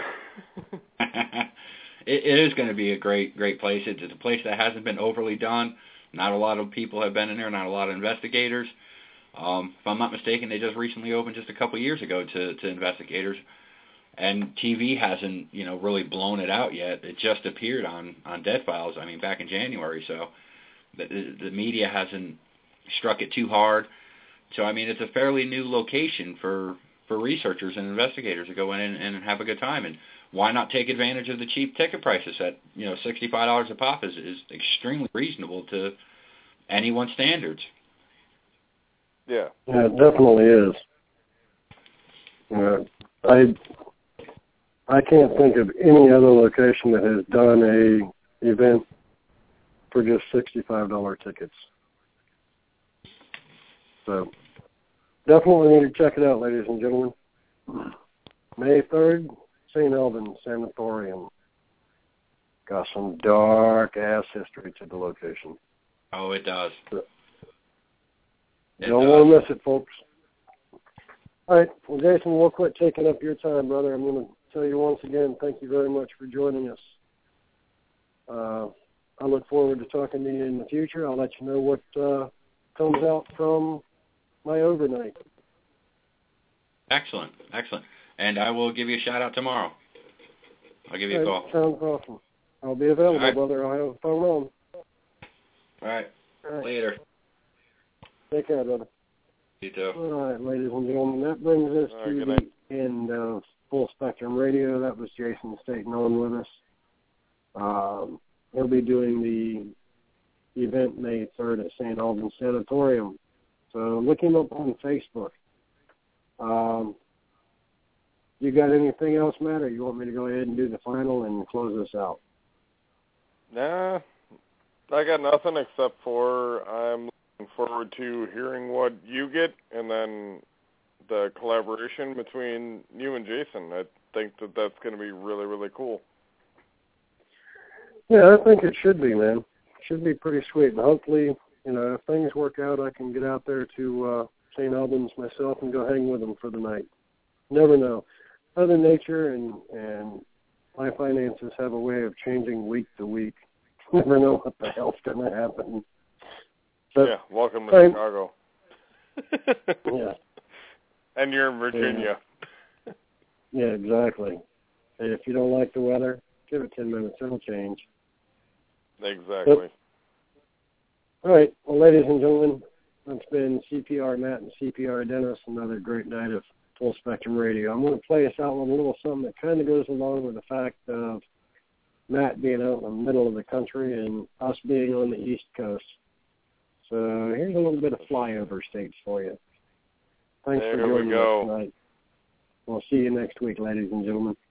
it, it is going to be a great great place. It's, it's a place that hasn't been overly done. Not a lot of people have been in there. Not a lot of investigators. Um, if I'm not mistaken, they just recently opened just a couple of years ago to, to investigators, and T V hasn't, you know, really blown it out yet. It just appeared on, on Dead Files, I mean, back in January, so the, the media hasn't struck it too hard. So, I mean, it's a fairly new location for, for researchers and investigators to go in and, and have a good time, and why not take advantage of the cheap ticket prices at, you know, sixty-five dollars a pop is, is extremely reasonable to anyone's standards. Yeah. Yeah, it definitely is. Uh, I I can't think of any other location that has done a event for just sixty-five dollars tickets. So definitely need to check it out, ladies and gentlemen. May third, Saint Albans Sanatorium. Got some dark-ass history to the location. Oh, it does. So, It don't does. want to miss it, folks. All right. Well, Jason, we'll quit taking up your time, brother. I'm going to tell you once again, thank you very much for joining us. Uh, I look forward to talking to you in the future. I'll let you know what uh, comes out from my overnight. Excellent, excellent. And I will give you a shout out tomorrow. I'll give you All a right, call. sounds awesome. I'll be available, All right. brother. I'll have a phone on. All right. All right. Later. Take care, brother. You too. All right, ladies and gentlemen, that brings us All right, to good the night. end of Full Spectrum Radio. That was Jason Staten on with us. Um, he'll be doing the event May third at Saint Albans Sanatorium. So look him up on Facebook. Um, you got anything else, Matt, or you want me to go ahead and do the final and close this out? Nah, I got nothing except for I'm looking forward to hearing what you get and then the collaboration between you and Jason. I think that that's going to be really, really cool. Yeah, I think it should be, man. Should be pretty sweet. And hopefully, you know, if things work out, I can get out there to uh, Saint Albans myself and go hang with them for the night. Never know. Mother Nature and, and my finances have a way of changing week to week. Never know what the hell's going to happen. But, yeah, welcome to I, Chicago. Yeah. And you're in Virginia. Yeah. Yeah, exactly. And if you don't like the weather, give it ten minutes. It'll change. Exactly. But, all right. Well, ladies and gentlemen, it's been C P R Matt and C P R Dennis. Another great night of Full Spectrum Radio. I'm going to play us out with a little something that kind of goes along with the fact of Matt being out in the middle of the country and us being on the East Coast. So here's a little bit of flyover states for you. Thanks There for we joining go. us tonight. We'll see you next week, ladies and gentlemen.